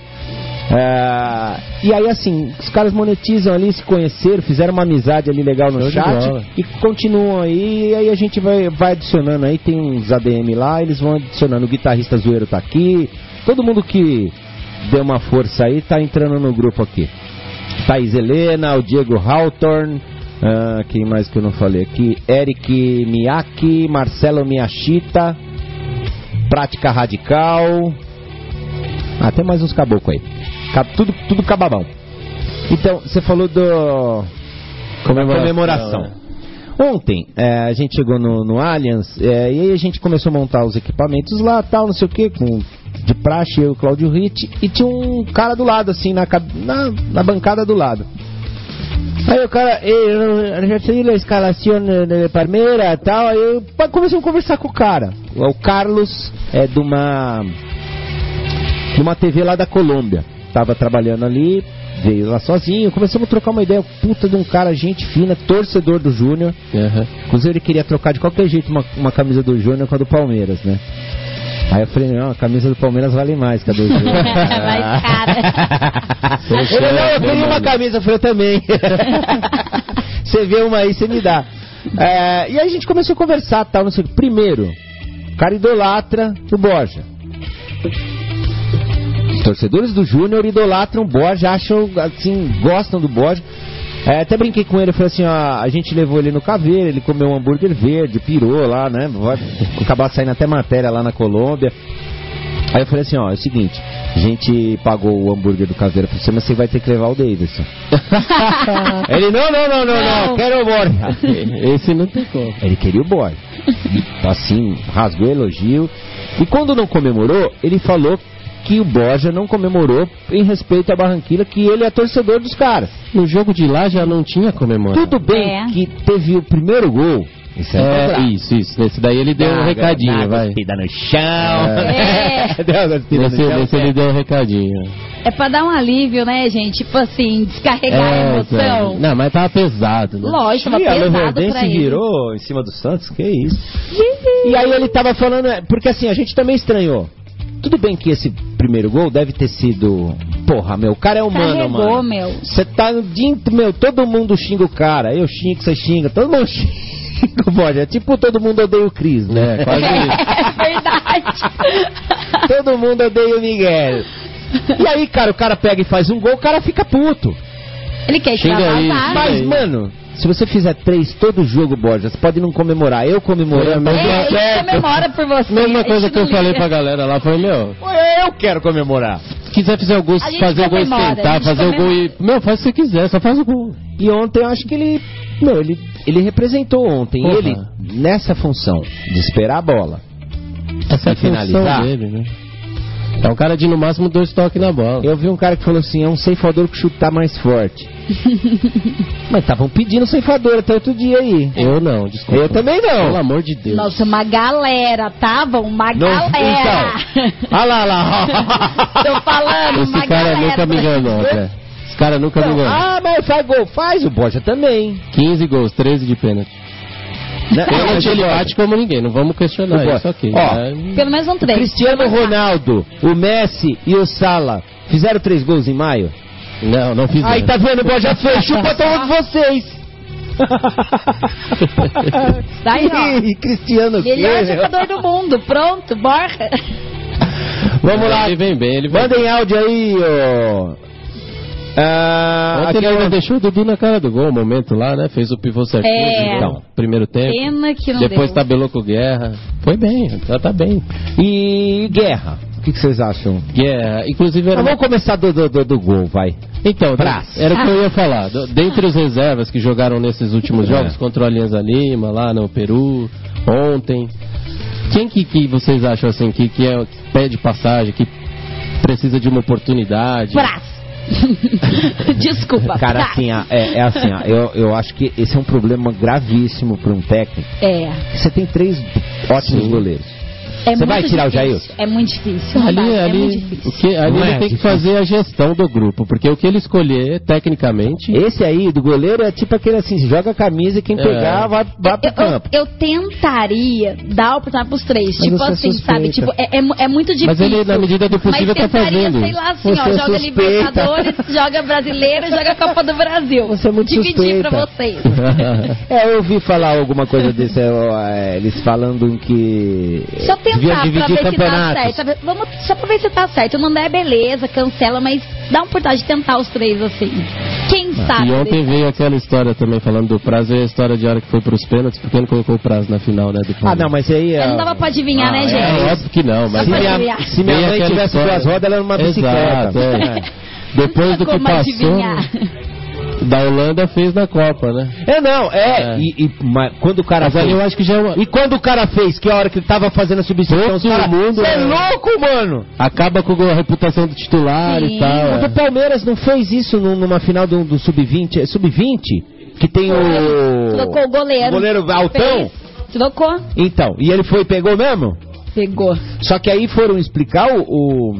Uh, e aí assim, os caras monetizam ali, se conheceram, fizeram uma amizade ali legal no chat e continuam aí, e aí a gente vai, vai adicionando aí, tem uns A D M lá, eles vão adicionando, o guitarrista Zoeiro tá aqui, todo mundo que deu uma força aí tá entrando no grupo aqui. Thaís Helena, o Diego Hawthorne, uh, quem mais que eu não falei aqui, Eric Miyake, Marcelo Miyashita, Prática Radical, ah, tem mais uns caboclos aí. Tudo, tudo cababão. Então, você falou do comemoração. comemoração. Ontem, é, a gente chegou no, no Allianz, é, e aí a gente começou a montar os equipamentos lá, tal, não sei o que, com de praxe, eu e o Cláudio Ritt, e tinha um cara do lado, assim, na, na, na bancada do lado. Aí o cara, eu já sei a escalação de Palmeiras e tal, aí eu comecei a conversar com o cara. O Carlos é de uma, de uma T V lá da Colômbia. Tava trabalhando ali, veio lá sozinho, começamos a trocar uma ideia, puta de um cara, gente fina, torcedor do Júnior. Uhum. Inclusive ele queria trocar de qualquer jeito uma, uma camisa do Júnior com a do Palmeiras, né? Aí eu falei, não, a camisa do Palmeiras vale mais que a do Júnior. Mais cara. Ele, não, eu queria uma camisa, eu falei, eu também. Você vê uma aí, você me dá. É, e aí a gente começou a conversar, tal, não sei o que. Primeiro, o cara idolatra o Borja. Torcedores do Júnior idolatram o Borja, acham, assim, gostam do Borja. É, até brinquei com ele, falei assim, ó, a gente levou ele no Caveira, ele comeu um hambúrguer verde, pirou lá, né? Vai acabar saindo até matéria lá na Colômbia. Aí eu falei assim, ó, é o seguinte, a gente pagou o hambúrguer do Caveira pra você, mas você vai ter que levar o Davidson. Ele, não, não, não, não, não, não, quero o Borja. Esse não tem como. Ele queria o Borja. Assim, rasgou elogio. E quando não comemorou, ele falou que o Borja não comemorou em respeito à Barranquilla, que ele é torcedor dos caras. No jogo de lá já não tinha comemorado. Tudo bem é. que teve o primeiro gol. Isso, é, isso, isso. Nesse daí ele deu um recadinho, dá vai. Cuspida no chão. É. Deu cuspida nesse, no chão. Nesse ele deu um recadinho. É pra dar um alívio, né, gente? Tipo assim, descarregar é, a emoção. Cara. Não, mas tava pesado, né? Lógico, tava pesado pra ele. A virou em cima do Santos, que isso. E aí ele tava falando, porque assim, a gente também estranhou. Tudo bem que esse primeiro gol deve ter sido... Porra, meu, o cara é humano, Carregou, mano. meu. Você tá no dia... Meu, todo mundo xinga o cara. Eu xingo, você xinga. Todo mundo xinga o Borja. É tipo todo mundo odeia o Cris, né? É, quase isso. É verdade. Todo mundo odeia o Miguel. E aí, cara, o cara pega e faz um gol, o cara fica puto. Ele quer extravasar. Mas, mano... Se você fizer três todo jogo, Borja, você pode não comemorar. Eu comemorando, mas é, certo. comemora por você. Mesma coisa que eu falei pra galera lá, foi, meu... Eu quero comemorar. quiser fazer o gol, A gente fazer o gol comemora, a esquentar, gente fazer o gol e... Meu, faz o que você quiser, só faz o gol. E ontem eu acho que ele... Meu, ele, ele representou ontem. Porra. Ele, nessa função de esperar a bola. Essa é a E finalizar. função dele, né? É um cara de no máximo dois toques na bola. Eu vi um cara que falou assim, é um ceifador que chutar mais forte. Mas estavam pedindo ceifador até outro dia aí. Eu não, desculpa. Eu também não. Pelo amor de Deus. Nossa, uma galera, tava? Uma Não, galera. então. Olha lá, lá. Tô falando, Esse uma cara galera. nunca me enganou, André. Esse cara nunca me Não, enganou. ah, mas faz gol. Faz, o Borja também. quinze gols, treze de pênalti. Né? Pênalti ele bate como ninguém, não vamos questionar O isso aqui. Ó, É, Pelo menos um três. Cristiano Ronaldo, o Messi e o Salah fizeram três gols em maio? Não, não fiz Aí tá vendo, o Borja fez, chupa todos vocês. Daí, ó. Ih, Cristiano Melhor quê, meu? jogador do mundo. Pronto, Borja. Vamos lá. Ele vem bem, ele vem Mandem áudio aí, ô. Ah, Ontem ele aquela- não deixou o Dudu na cara do gol, o momento lá, né? Fez o pivô certinho, É. então, primeiro tempo. Pena que não Depois deu. tabelou com o Guerra. Foi bem, tá, tá bem. E Guerra, o que, que vocês acham? Guerra, inclusive era... Mas vamos começar do, do, do, do gol, vai. Então, Brás. era o que eu ia falar. Do- Dentre os reservas que jogaram nesses últimos É. jogos, contra o Alianza Lima, lá no Peru, ontem, quem que, que vocês acham assim, que, que, é, que pede passagem, que precisa de uma oportunidade? Brás. Desculpa. Cara, Brás. assim, ó, é, é assim, ó, eu, eu acho que esse é um problema gravíssimo para um técnico. É. Você tem três ótimos Sim. goleiros. É Você vai muito tirar o difícil. Jailson? É muito difícil. Ali, Não dá, é ali, muito o difícil. que, ali Não ele é tem que difícil. fazer a gestão do grupo, porque o que ele escolher, tecnicamente, Esse aí do goleiro é tipo aquele assim, joga a camisa e quem É. pegar vai, vai pro Eu, campo. eu, eu tentaria dar a oportunidade pros três. Mas tipo você é assim, suspeita. sabe? Tipo, é, é, mu- é muito difícil. Mas ele, na medida do possível, Mas tá tentaria, fazendo sei isso. lá, assim, Você ó, é joga suspeita. Libertadores, joga Brasileiro, joga Copa do Brasil. Você é muito Dividir suspeita. pra vocês. É, eu ouvi falar alguma coisa desse, é, eles falando que Deixa eu devia tentar pra dividir ver se tá campeonatos. certo. sabe? Vamos, só pra ver se tá certo. Não der, beleza, cancela, mas dá uma oportunidade de tentar os três assim. Quem sabe? E ontem veio aquela história também, falando do prazo, veio a história de hora que foi pros pênaltis, porque não colocou o prazo na final, né, do Ah, não, mas aí é... Não dava pra adivinhar, Ah, né, é, gente? É, óbvio que não, mas... Se Não pode minha, adivinhar. se minha Veio mãe aquela tivesse história- duas rodas, ela era numa bicicleta. Exato, é. Depois do que Como passou, adivinhar? da Holanda fez na Copa, né? É, não, é. É. E, e- mas quando o cara Mas fez... ali eu acho que já é uma... E quando o cara fez, que a hora que ele tava fazendo a substituição, Todo os caras... mundo, Você é é. louco, mano! acaba com a reputação do titular Sim. e tal. Mas é. o Palmeiras não fez isso num- numa final do, do sub vinte. É sub vinte? Que tem o... Trocou o goleiro. O goleiro altão? Fez. Trocou. Então, e ele foi e pegou mesmo? Pegou. Só que aí foram explicar o... O,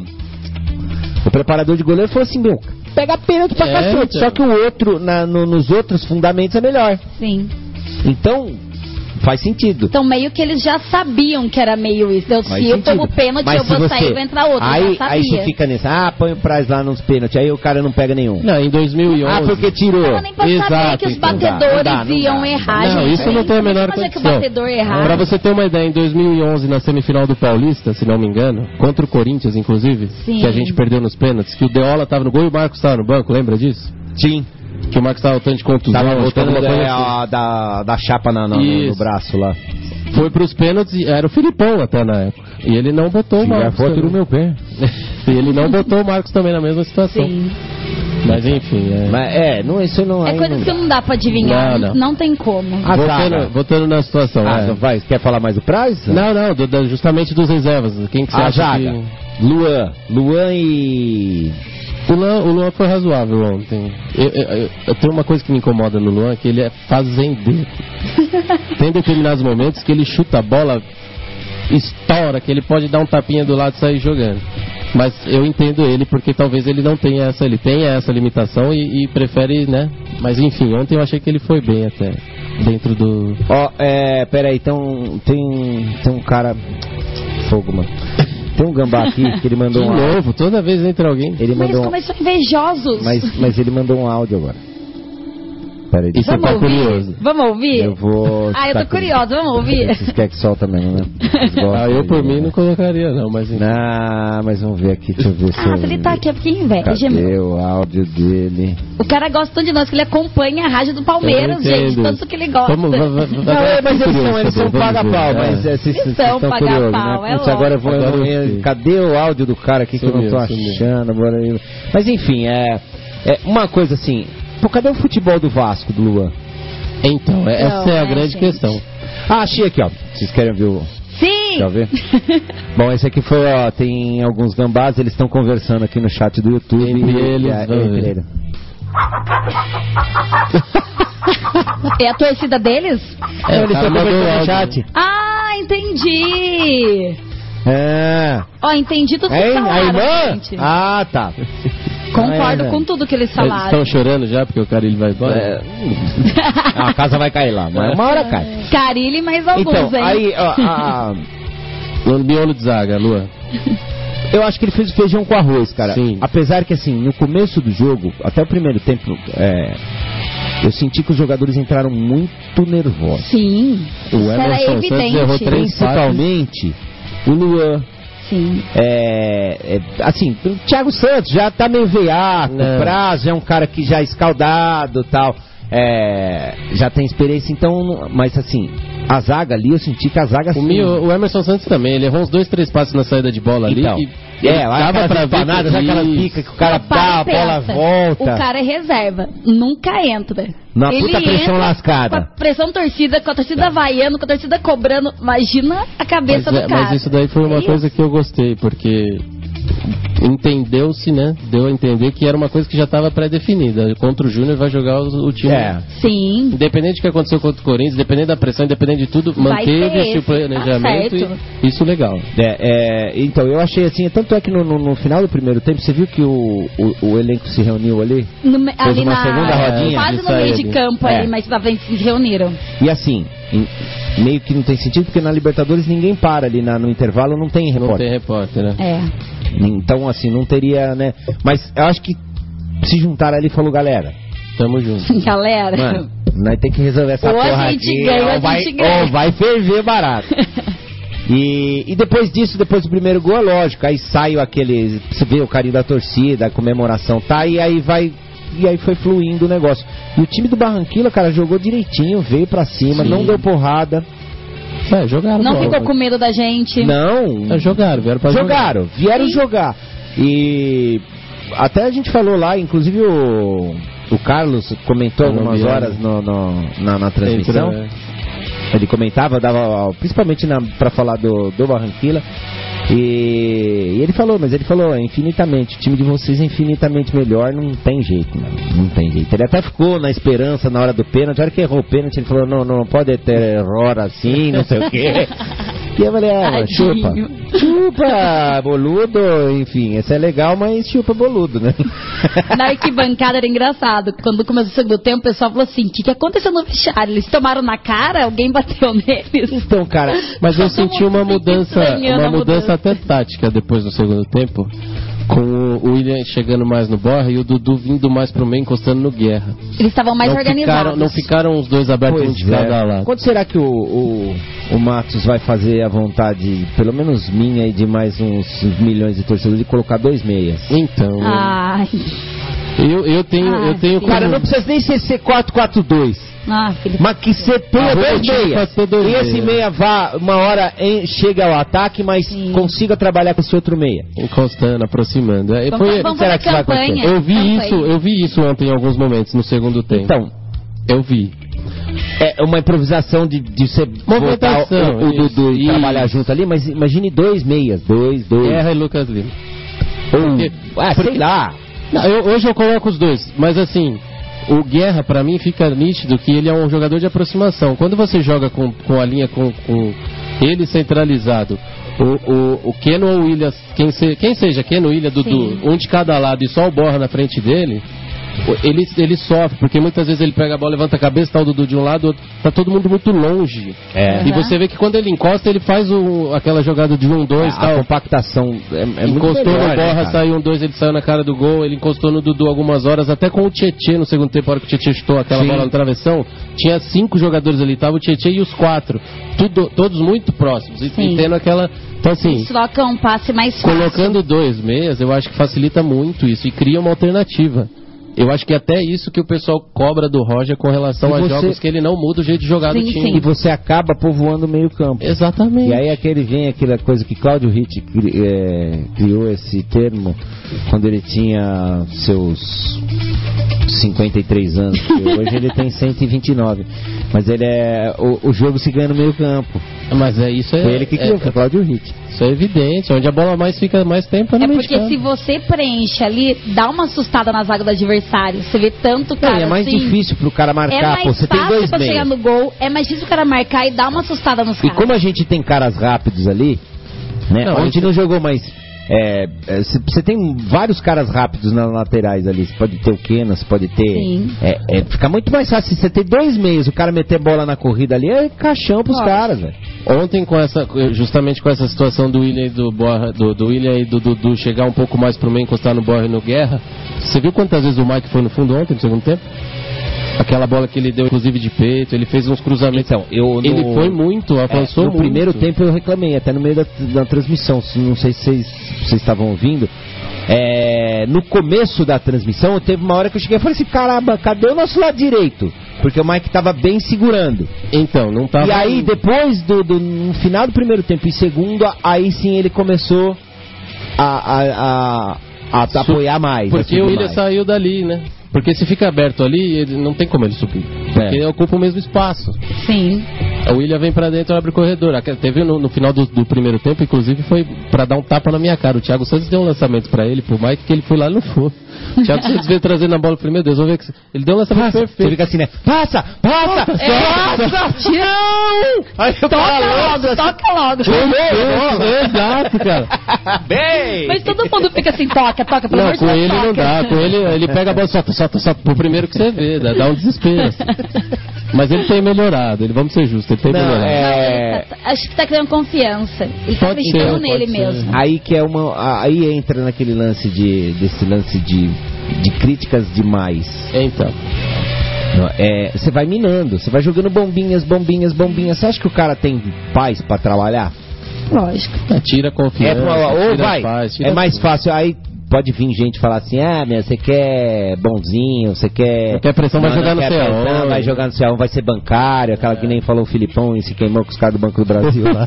o preparador de goleiro falou assim, meu... Pega pênalti pra É, cacete. então. Só que o outro, na- no- nos outros fundamentos, é melhor. Sim. Então, faz sentido. Então, meio que eles já sabiam que era meio isso. Eu, Faz se eu sentido. tomo pênalti, Mas eu se vou você- sair e vai entrar outro. Aí, eu já aí sabia. você fica nesse, ah, põe o Praz lá nos pênaltis, aí o cara não pega nenhum. Não, em dois mil e onze... Ah, porque tirou. Não dava nem pra saber Exato, que os então. batedores Não dá, não dá, iam não dá. errar, Não, gente. isso não tem a menor Como é que o condição. batedor errar? Pra você ter uma ideia, em dois mil e onze, na semifinal do Paulista, se não me engano, contra o Corinthians, inclusive, Sim. que a gente perdeu nos pênaltis, que o Deola tava no gol e o Marcos tava no banco, lembra disso? Sim. Que o Marcos tava lutando de contusão, Tava acho que voltando alguma coisa é, assim. a- da, da chapa na, na- no, no Isso. braço lá. Foi pros pênaltis, e era o Filipão até na época. E ele não botou o Marcos. também. pé. E ele não botou o Marcos também na mesma situação. Sim. Mas enfim, é. Mas é, não, isso não... É aí coisas não que dá. não dá pra adivinhar. Não, Não, não. tem como. Ah, voltando, zaga. voltando na situação. Ah, é. não vai, quer falar mais do Praz? Não, não, do- do- justamente dos reservas. Quem que você A acha zaga. que... Luan. Luan e... O Luan, o Luan foi razoável ontem. Eu, eu- eu- eu tenho uma coisa que me incomoda no Luan, que ele é fazendeiro. Tem determinados momentos que ele chuta a bola, estoura, que ele pode dar um tapinha do lado e sair jogando. Mas eu entendo ele, porque talvez ele não tenha essa, ele tenha essa limitação e, e prefere, né? Mas enfim, ontem eu achei que ele foi bem até, dentro do... Ó, é, peraí, então tem, tem um cara... Fogo, mano. Tem um gambá aqui que ele De mandou um áudio. novo, toda vez entra alguém. Ele Mas mandou um... como eles são invejosos. Mas, mas ele mandou um áudio agora. Peraí, Isso Vamos tá ouvir? curioso. Vamos ouvir? eu vou... Ah, eu tá tô curiosa, vamos ouvir? Vocês querem que solta mesmo, né? Vocês gostam Ah, eu aí, por né? mim não colocaria não, mas enfim. Ah, mas vamos ver aqui, deixa eu ver se Ah, eu... se ele tá aqui é porque inveja, Cadê meu. o áudio dele? O cara gosta tanto de nós que ele acompanha a rádio do Palmeiras, Eu não gente. entendo. Tanto que ele gosta. Vamos, va- va- Não, agora é, mas eu eles fiquei são, eles são curioso, vamos paga-pau, ver. mas É. é, vocês Eles vocês são estão curiosos, paga-pau, né? é Putz, agora eu vou... Agora eu eu- fiquei. cadê o áudio do cara aqui que eu não tô Sumiu, sumiu. achando? Bora aí. Mas enfim, é, é uma coisa assim... Pô, cadê o futebol do Vasco, do Luan? Então, é- essa Não, é a é, grande gente. questão. Ah, achei aqui, ó. Vocês querem ver o... Sim! Quer ver? Bom, esse aqui foi, ó, tem alguns gambás, eles estão conversando aqui no chat do YouTube. Entre e- eles, e a- vamos entre ver. eles. É a torcida deles? É, Não, o eles cara estão mandou conversando no áudio. chat. Ah, entendi! É. Ó, entendi tudo que Hein? A falaram, irmã? gente. Ah, tá. Concordo Ah, é. com tudo que eles Eles falaram. estão chorando já porque o cara ele vai embora? É. A casa vai cair lá, mas uma hora cai. Carilli mais alguns, Então, hein? aí, ó, a- No miolo de zaga, Lua. eu acho que ele fez o feijão com arroz, cara. Sim. Apesar que, assim, no começo do jogo, até o primeiro tempo, é, eu senti que os jogadores entraram muito nervosos. Sim. O Isso era Emerson Santos errou evidente. três Principalmente o Luan. Sim. É, é, assim, o Thiago Santos já tá meio veiaco, Não. o Braz é um cara que já é escaldado tal, é, já tem experiência, então, mas assim, a zaga ali, eu senti que a zaga O, assim, Mio- o Emerson Santos também, ele errou uns dois, três passes na saída de bola ali. então, e é, lá dava aquelas pra ver empanadas, que- aquelas Isso. picas que o cara Para dá, a e bola pensa. volta. O cara é reserva. Nunca entra. Na Ele puta pressão entra lascada. Com a pressão torcida, com a torcida vaiando, com a torcida cobrando. Imagina a cabeça Mas, do é, cara. mas isso daí foi uma Isso. coisa que eu gostei, porque entendeu-se, né? Deu a entender que era uma coisa que já estava pré-definida. Contra o Júnior vai jogar o, o time. É. Sim. Independente do que aconteceu contra o Corinthians, independente da pressão, independente de tudo, Vai manteve ter esse esse, planejamento tá certo. e isso legal. É, é, então, eu achei assim, tanto é que no, no- no final do primeiro tempo, você viu que o, o, o elenco se reuniu ali? No me- Fez ali uma na, segunda rodinha quase de no meio de saída. campo É. ali, mas pra frente se reuniram. E assim, em- meio que não tem sentido, porque na Libertadores ninguém para ali na- no intervalo, não tem Não repórter. tem repórter, né? É. Então, assim, não teria, né? Mas eu acho que se juntaram ali e falou, galera, Tamo junto. Galera. mano, nós tem que resolver essa Ou a porra gente aqui, ganha, ou a ou vai, gente ganha. ou vai ferver barato. E, e depois disso, depois do primeiro gol, é lógico, aí sai aquele, você vê o carinho da torcida, a comemoração tá, e aí vai, e aí foi fluindo o negócio. E o time do Barranquilla, cara, jogou direitinho, veio pra cima, Sim. não deu porrada. É, jogaram. Não bola. ficou com medo da gente. Não, É, jogaram, vieram pra jogar. jogaram, vieram Sim. jogar. E até a gente falou lá, inclusive o, o Carlos comentou algumas Colombiano. horas no, no- na, na transmissão. Entra, Ele comentava, dava principalmente na, pra falar do, do Barranquilla. E, e ele falou, mas ele falou, é infinitamente, o time de vocês é infinitamente melhor, não tem jeito, mano, não tem jeito. Ele até ficou na esperança na hora do pênalti, na hora que errou o pênalti, ele falou, não, não pode ter erro assim, não sei o quê. E eu falei, ah, mano, chupa, Tadinho. chupa, boludo, enfim, esse é legal, mas chupa boludo, né? Na arquibancada era engraçado. Quando começou o segundo tempo, o pessoal falou assim: o que, que aconteceu no vestiário? Eles tomaram na cara? Alguém bateu neles? Então, cara, Mas eu Todo senti mundo uma fica mudança, estranhando uma a mudança mudança. até tática depois do segundo tempo, com o William chegando mais no Borra e o Dudu vindo mais pro meio, encostando no Guerra. Eles estavam mais não organizados. ficaram, não ficaram os dois abertos um pois de cada é. lado. Quando será que o, o, o Matos vai fazer a vontade, pelo menos minha e de mais uns milhões de torcedores, de colocar dois meias? Então, Ai, eu, eu tenho, Ah, eu tenho sim. como... Cara, não precisa nem ser C quatro quatro dois, ah, Felipe. mas que você tenha Arruma o dois time pra meias. ter dois E esse meias. meia vá, uma hora, em, chega ao ataque, mas Sim. consiga trabalhar com esse outro meia. Encostando, aproximando. É, Vamos, foi- vamos será fazer que isso vai campanha. acontecer? eu vi Campanha. isso, eu vi isso ontem em alguns momentos, no segundo tempo. Então, Eu vi. é uma improvisação de, de você botar Movimentação, o, o isso, Dudu e isso. trabalhar junto ali, mas imagine dois meias, dois, dois. Guerra e Lucas Lima. Ou, porque- ah, sei lá. Não, eu- hoje eu coloco os dois, mas assim, o Guerra pra mim fica nítido que ele é um jogador de aproximação. Quando você joga com, com a linha com, com ele centralizado, o, o, o Keno ou o William, quem, se, quem seja, Keno, William, Dudu, Sim. um de cada lado e só o Borra na frente dele, ele, ele sofre, porque muitas vezes ele pega a bola, levanta a cabeça, tá o Dudu de um lado, outro, tá todo mundo muito longe. É. E você vê que quando ele encosta, ele faz o, aquela jogada de um, dois, a, tal. a compactação é, é muito Encostou melhor, no Borra, né, saiu um, dois, ele saiu na cara do gol, ele encostou no Dudu algumas horas, até com o Tietê no segundo tempo, a hora que o Tietê chutou aquela Sim. bola no travessão, tinha cinco jogadores ali, tava o Tietê e os quatro, tudo, todos muito próximos, e, e tendo aquela... Então assim, troca um passe mais fácil. colocando dois meias, eu acho que facilita muito isso e cria uma alternativa. Eu acho que até isso que o pessoal cobra do Roger com relação E a você... jogos que ele não muda o jeito de jogar Sim, do time. sim. E você acaba povoando o meio campo. Exatamente. E aí aquele vem aquela coisa que Cláudio Ritt cri, é, criou esse termo quando ele tinha seus cinquenta e três anos, porque hoje ele tem cento e vinte e nove. Mas ele é. O, o jogo se ganha no meio campo. Mas é isso é. Foi ele que criou, é, foi Cláudio Ritt. Isso é evidente. Onde a bola mais fica mais tempo é no É meio porque campo. se você preenche ali, dá uma assustada na zaga do adversário. Você vê tanto cara Não, e é mais assim, difícil pro cara é marcar. mais Pô, você tem fácil dois pra chegar meios. no gol, é mais difícil o cara marcar e dar uma assustada nos E caras. como a gente tem caras rápidos ali, né? Não, a gente isso- não jogou mais. É, é, c- você tem vários caras rápidos nas laterais ali. Você pode ter o Kena, você pode ter. Sim. É, é, fica muito mais fácil. Se você ter dois meios, o cara meter bola na corrida ali, é caixão pros Lógico. caras, velho. Ontem, com essa, justamente com essa situação do William e do Borja, do, do William e do Dudu chegar um pouco mais pro meio, encostar no Borja e no Guerra, você viu quantas vezes o Mike foi no fundo ontem, no segundo tempo? Aquela bola que ele deu, inclusive, de peito, ele fez uns cruzamentos. Então, eu no, Ele foi muito, avançou é, no muito. primeiro tempo eu reclamei, até no meio da, da transmissão. se- Não sei se vocês, se vocês estavam ouvindo. É, no começo da transmissão, teve uma hora que eu cheguei e falei assim: caramba, cadê o nosso lado direito? Porque o Mike tava bem segurando. Então, não tava... E aí, depois do, do no final do primeiro tempo e segundo, aí sim ele começou a, a, a, a Su- apoiar mais. a Porque subir o William mais. saiu dali, né? Porque se fica aberto ali, ele não tem como ele subir. Porque ele ocupa o mesmo espaço. Sim. O William vem pra dentro e abre o corredor. Aque- Teve no, no final do, do primeiro tempo, inclusive, foi pra dar um tapa na minha cara. O Thiago Santos deu um lançamento pra ele, pro Mike, que ele foi lá e não foi. O Thiago Santos veio trazendo a bola pro meu Deus, vamos ver que ele deu um lançamento Passa, você perfeito. fica assim, né? Passa, passa, passa, não! Aí eu Toca falo, logo, toca logo. É, Exato, cara. bem! Mas todo mundo fica assim, toca, toca, pelo Não, amor de com Deus, ele toca. não dá. Com ele, ele pega a bola, solta, solta, solta. Pro primeiro que você vê, dá, dá um desespero. assim. Mas ele tem melhorado, ele, vamos ser justos, ele tem Não, melhorado. é... Tá- Acho que tá criando confiança. Ele tá Pode acreditando ser, nele pode ser. mesmo. Aí que é uma. Aí entra naquele lance de. desse lance de, de críticas demais. Então, Não, é, você vai minando, você vai jogando bombinhas, bombinhas, bombinhas. Você acha que o cara tem paz pra trabalhar? Lógico. é, tira a É, confiança. ou tira a vai, paz, tira é mais tudo. fácil. Aí pode vir gente falar assim: ah, meu, você quer bonzinho, você quer. Não quer pressão, vai jogar no quer C A O. pressão, vai jogar no C A O, vai ser bancário, aquela que nem falou o Filipão e se queimou com os caras do Banco do Brasil lá.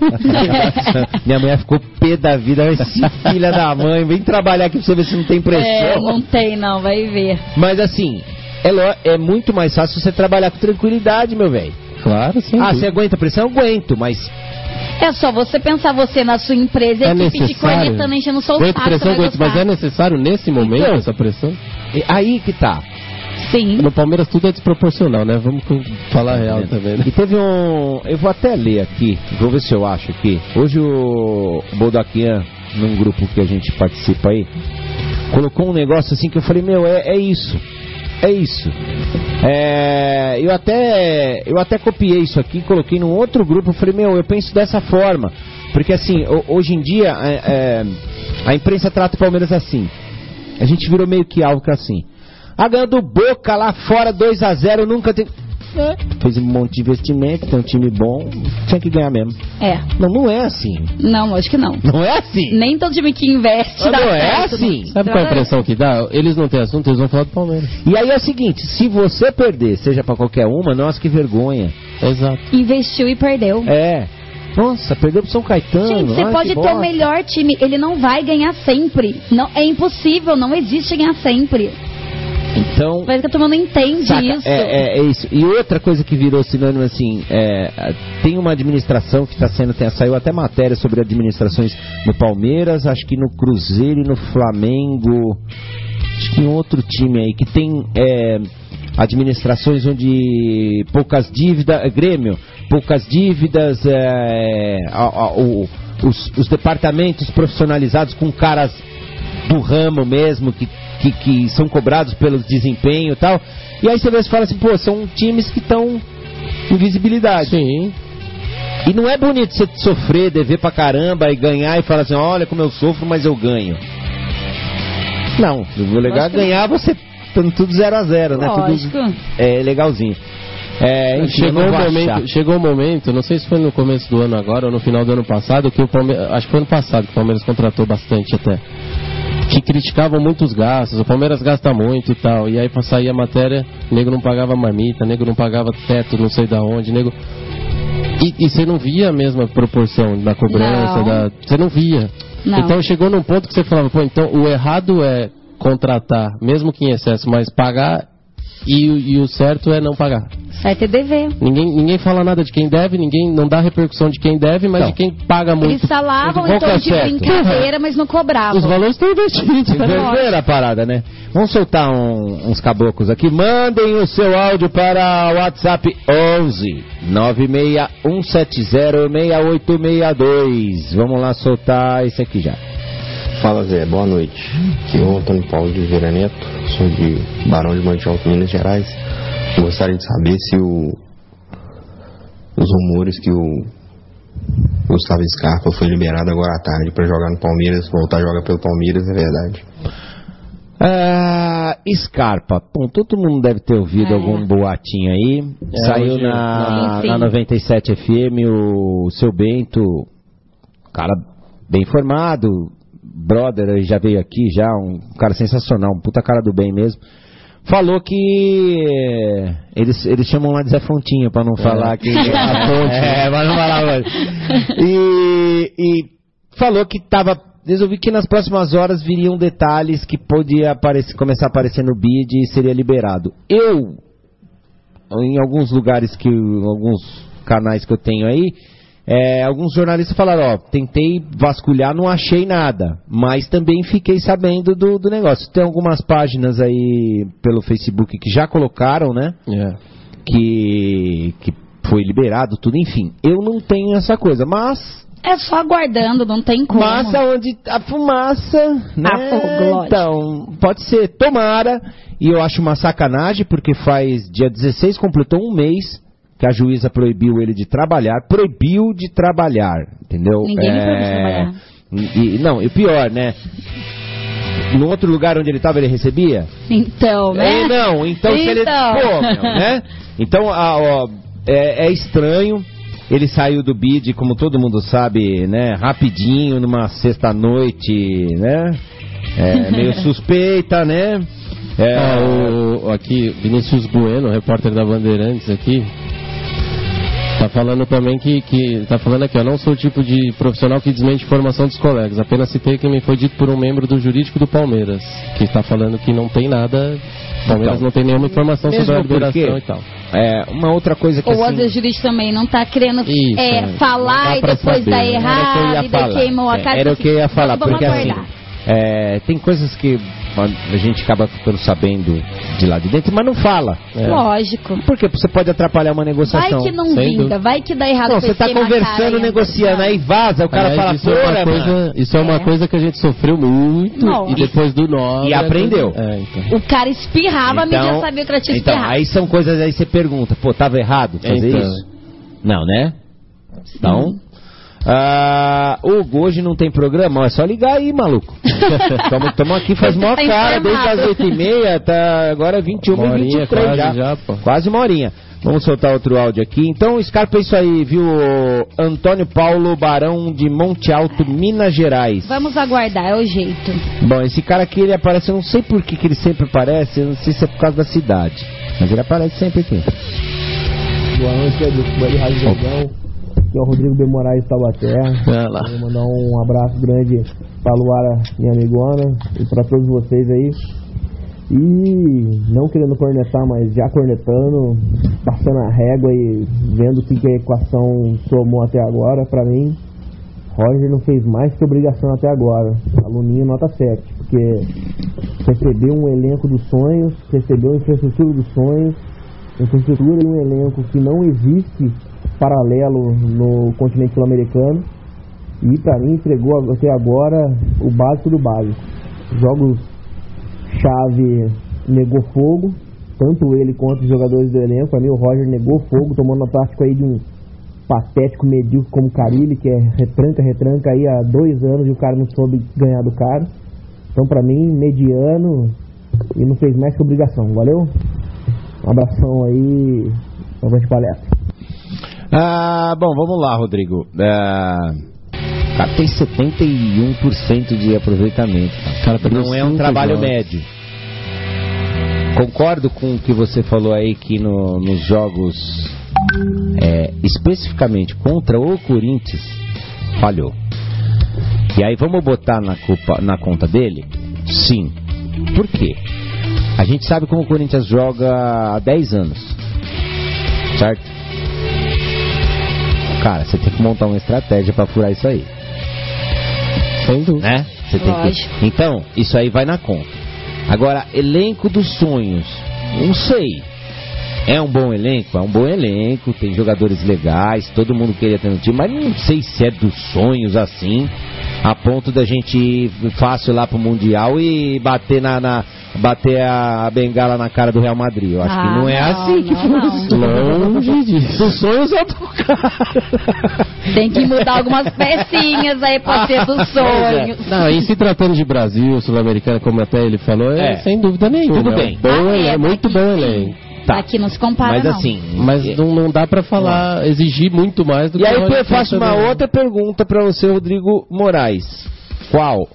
Minha mulher ficou pé da vida, esse filha da mãe, vem trabalhar aqui pra você ver se não tem pressão. É, não tem não, vai ver. Mas assim, é, lo- é muito mais fácil você trabalhar com tranquilidade, meu velho. Claro, sim. Ah, você aguenta pressão? Eu aguento, mas É só você pensar você na sua empresa e É a equipe te necessário. cornetando, enchendo o seu Aguento saco. pressão, você vai aguento, mas gostar. é necessário nesse momento Então. essa pressão? é aí que tá. Sim. No Palmeiras tudo é desproporcional, né? Vamos com- falar a real também, né? E teve um. Eu vou até ler aqui, vou ver se eu acho aqui. Hoje o Bodaquian, num grupo que a gente participa aí, colocou um negócio assim que eu falei: meu, é, é isso. É isso. É, eu, até, eu até copiei isso aqui, coloquei num outro grupo. Eu falei: meu, eu penso dessa forma. Porque assim, ho- hoje em dia, é, é, a imprensa trata o Palmeiras assim. A gente virou meio que algo que assim. Ah, ganhou do Boca lá fora dois a zero, nunca tem. É, fez um monte de investimento, tem um time bom, tinha que ganhar mesmo. É. Não, não é assim. Não, acho que não. Não é assim. Nem todo time que investe Não, dá não é certo. assim. Sabe qual é a impressão que dá? Eles não têm assunto, eles vão falar do Palmeiras. E aí é o seguinte, se você perder, seja pra qualquer uma, nossa, que vergonha. Exato. Investiu e perdeu. É. Nossa, perdeu pro São Caetano. Gente, você ai, pode que ter bosta. o melhor time, ele não vai ganhar sempre. Não, é impossível, não existe ganhar sempre. Então, Parece que a turma não entende saca, isso. É, é, é isso. E outra coisa que virou sinônimo assim, é, tem uma administração que está sendo, tem, saiu até matéria sobre administrações no Palmeiras, acho que no Cruzeiro e no Flamengo, acho que em outro time aí, que tem é, administrações onde poucas dívidas, Grêmio, poucas dívidas, é, a, a, o, os, os departamentos profissionalizados com caras do ramo mesmo, que que, que são cobrados pelo desempenho e tal. E aí você vê e fala assim, pô, são times que estão em visibilidade. Sim. E não é bonito você sofrer, dever pra caramba e ganhar e falar assim, olha como eu sofro, mas eu ganho. Não, o legal é ganhar você estando tudo zero a zero, né? Lógico. Tudo é legalzinho. É, enfim, chegou um momento, chegou um momento, não sei se foi no começo do ano agora ou no final do ano passado, que o Palmeiras, acho que foi ano passado que o Palmeiras contratou bastante até, que criticavam muito os gastos, o Palmeiras gasta muito e tal, e aí pra sair a matéria, o nego não pagava marmita, o nego não pagava teto, não sei da onde, nego... E, e você não via a mesma proporção da cobrança, não. da... você não via. Não. Então chegou num ponto que você falava, pô, então o errado é contratar, mesmo que em excesso, mas pagar, e, e o certo é não pagar. Certo é dever. Ninguém, ninguém fala nada de quem deve, ninguém não dá repercussão de quem deve, mas Não. de quem paga muito. Eles falavam Qual em que é tom o de certo? brincadeira, mas não cobravam. Os valores estão invertidos. Verdadeira a parada, né? Vamos soltar um- uns caboclos aqui. Mandem o seu áudio para o WhatsApp onze nove seis um sete zero seis oito seis dois. Vamos lá soltar esse aqui já. Fala Zé, boa noite. Aqui é o Antônio Paulo de Vieira Neto, sou de Barão de Monte Alto, Minas Gerais. Gostaria de saber se o, os rumores que o Gustavo Scarpa foi liberado agora à tarde para jogar no Palmeiras, voltar a jogar pelo Palmeiras, é verdade? Ah, Scarpa, bom, todo mundo deve ter ouvido É. algum boatinho aí. É, Saiu hoje- na, Sim, sim. na noventa e sete F M o seu Bento, cara bem formado, brother, ele já veio aqui já, um cara sensacional, um puta cara do bem mesmo. Falou que eles, eles chamam lá de Zé Fontinha pra não falar que a fonte. É, mas não falar hoje. E, e falou que tava. Resolvi que nas próximas horas viriam detalhes que podia aparecer, começar a aparecer no bid e seria liberado. Eu, em alguns lugares que. Alguns canais que eu tenho aí. É, alguns jornalistas falaram, ó, tentei vasculhar, não achei nada, mas também fiquei sabendo do, do negócio. Tem algumas páginas aí pelo Facebook que já colocaram, né, É. que, que foi liberado, tudo, enfim. Eu não tenho essa coisa, mas... É só aguardando, não tem como. Massa onde a fumaça, né? A fogo, lógico. Então, pode ser, tomara, e eu acho uma sacanagem, porque faz dia dezesseis, completou um mês... que a juíza proibiu ele de trabalhar, proibiu de trabalhar, entendeu? Ninguém me proibiu de trabalhar. E, e- não, e o pior, né? No outro lugar onde ele estava, ele recebia? Então, né? É, não, então, se ele... Então. Pô, meu, né? Então, a- ó, é, é estranho, ele saiu do bid, como todo mundo sabe, né? Rapidinho, numa sexta-noite, né? É, meio suspeita, né? É, Ah, o, o- aqui, Vinícius Bueno, repórter da Bandeirantes aqui, tá falando também que, que tá falando aqui, ó, não sou o tipo de profissional que desmente informação dos colegas, apenas citei que me foi dito por um membro do jurídico do Palmeiras, que está falando que não tem nada, o Palmeiras Então, não tem nenhuma informação mesmo sobre a liberação porque- e tal. é, uma outra coisa que Ou às assim... vezes o jurídico também não tá querendo Isso, é, é. falar Não dá e pra depois saber, dar né? Era o que eu errado, ia e daí falar. queimou a É, cara. Era o que eu ia falar, Vamos porque aguardar. assim, é, tem coisas que a gente acaba ficando sabendo de lá de dentro, mas não fala. É. Lógico. Porque você pode atrapalhar uma Vai negociação. que não Sem vinga, dúvida. vai que dá errado. Não, depois você tá queima a cara conversando, ainda. negociando, aí vaza, o cara Aliás, fala, isso é uma porra, coisa, mano. isso é uma É. coisa que a gente sofreu muito Não. e depois do nove E aprendeu. É, então. O cara espirrava, a mídia sabia que ela tinha então, espirrado. aí são coisas, aí você pergunta, pô, tava errado fazer Então. isso? Não, né? Então, ah, Hugo, hoje não tem programa, ó, é só ligar aí, maluco. Estamos aqui faz Você mó tá cara, desde informado. as oito e meia, tá agora vinte e uma Uma e vinte horinha e três quase já. já, pô. Quase uma horinha. Vamos soltar outro áudio aqui. Então, Scarpa, é isso aí, viu? Antônio Paulo Barão de Monte Alto, Minas Gerais. Vamos aguardar, é o jeito. Bom, esse cara aqui, ele aparece, eu não sei por que, que ele sempre aparece, eu não sei se é por causa da cidade, mas ele aparece sempre aqui. Boa noite, é do Clube Rádio Jordão. Aqui é o Rodrigo B. Moraes de Taubaté. Vai lá. Quero mandar um abraço grande para a Luara, minha amigona, e para todos vocês aí. E não querendo cornetar, mas já cornetando, passando a régua e vendo o que que a equação somou até agora, para mim, Roger não fez mais que obrigação até agora. Aluninho nota sete, porque recebeu um elenco dos sonhos, recebeu a infraestrutura dos sonhos, infraestrutura e um elenco que não existe paralelo no continente sul-americano, e para mim entregou até agora o básico do básico. Jogos Chave negou fogo, tanto ele quanto os jogadores do elenco. Para mim, o Roger negou fogo, tomando uma tática aí de um patético medíocre como o Carille, que é retranca, retranca aí há dois anos e o cara não soube ganhar do cara. Então, para mim, mediano e não fez mais que obrigação. Valeu? Um abração aí, avante palestra. Ah, bom, vamos lá, Rodrigo. Ah, o cara tem setenta e um por cento de aproveitamento. Cara, não é um trabalho jogos. médio. Concordo com o que você falou aí, que no, nos jogos, é, especificamente contra o Corinthians, falhou. E aí vamos botar na, culpa, na conta dele? Sim. Por quê? A gente sabe como o Corinthians joga há dez anos. Certo? Cara, você tem que montar uma estratégia pra furar isso aí. Sem dúvida. Né? Você tem que... Então, isso aí vai na conta. Agora, elenco dos sonhos. Não sei. É um bom elenco? É um bom elenco. Tem jogadores legais. Todo mundo queria ter no time. Mas não sei se é dos sonhos assim. A ponto da gente ir fácil lá pro Mundial e bater na... na bater a bengala na cara do Real Madrid. Eu acho ah, que não é não, assim que funciona. Longe disso. Os sonhos é do cara. Tem que mudar algumas pecinhas aí pra ser dos sonhos. Não, e se tratando de Brasil, Sul-Americana, como até ele falou, é, é sem dúvida nenhuma. Tudo bem. Bom, ah, é, é muito bom elenco. Tá. Aqui não se compara, mas não. assim, mas não, não dá pra falar, não. exigir muito mais do e que... E aí eu faço uma também. outra pergunta pra você, Rodrigo Moraes. Qual?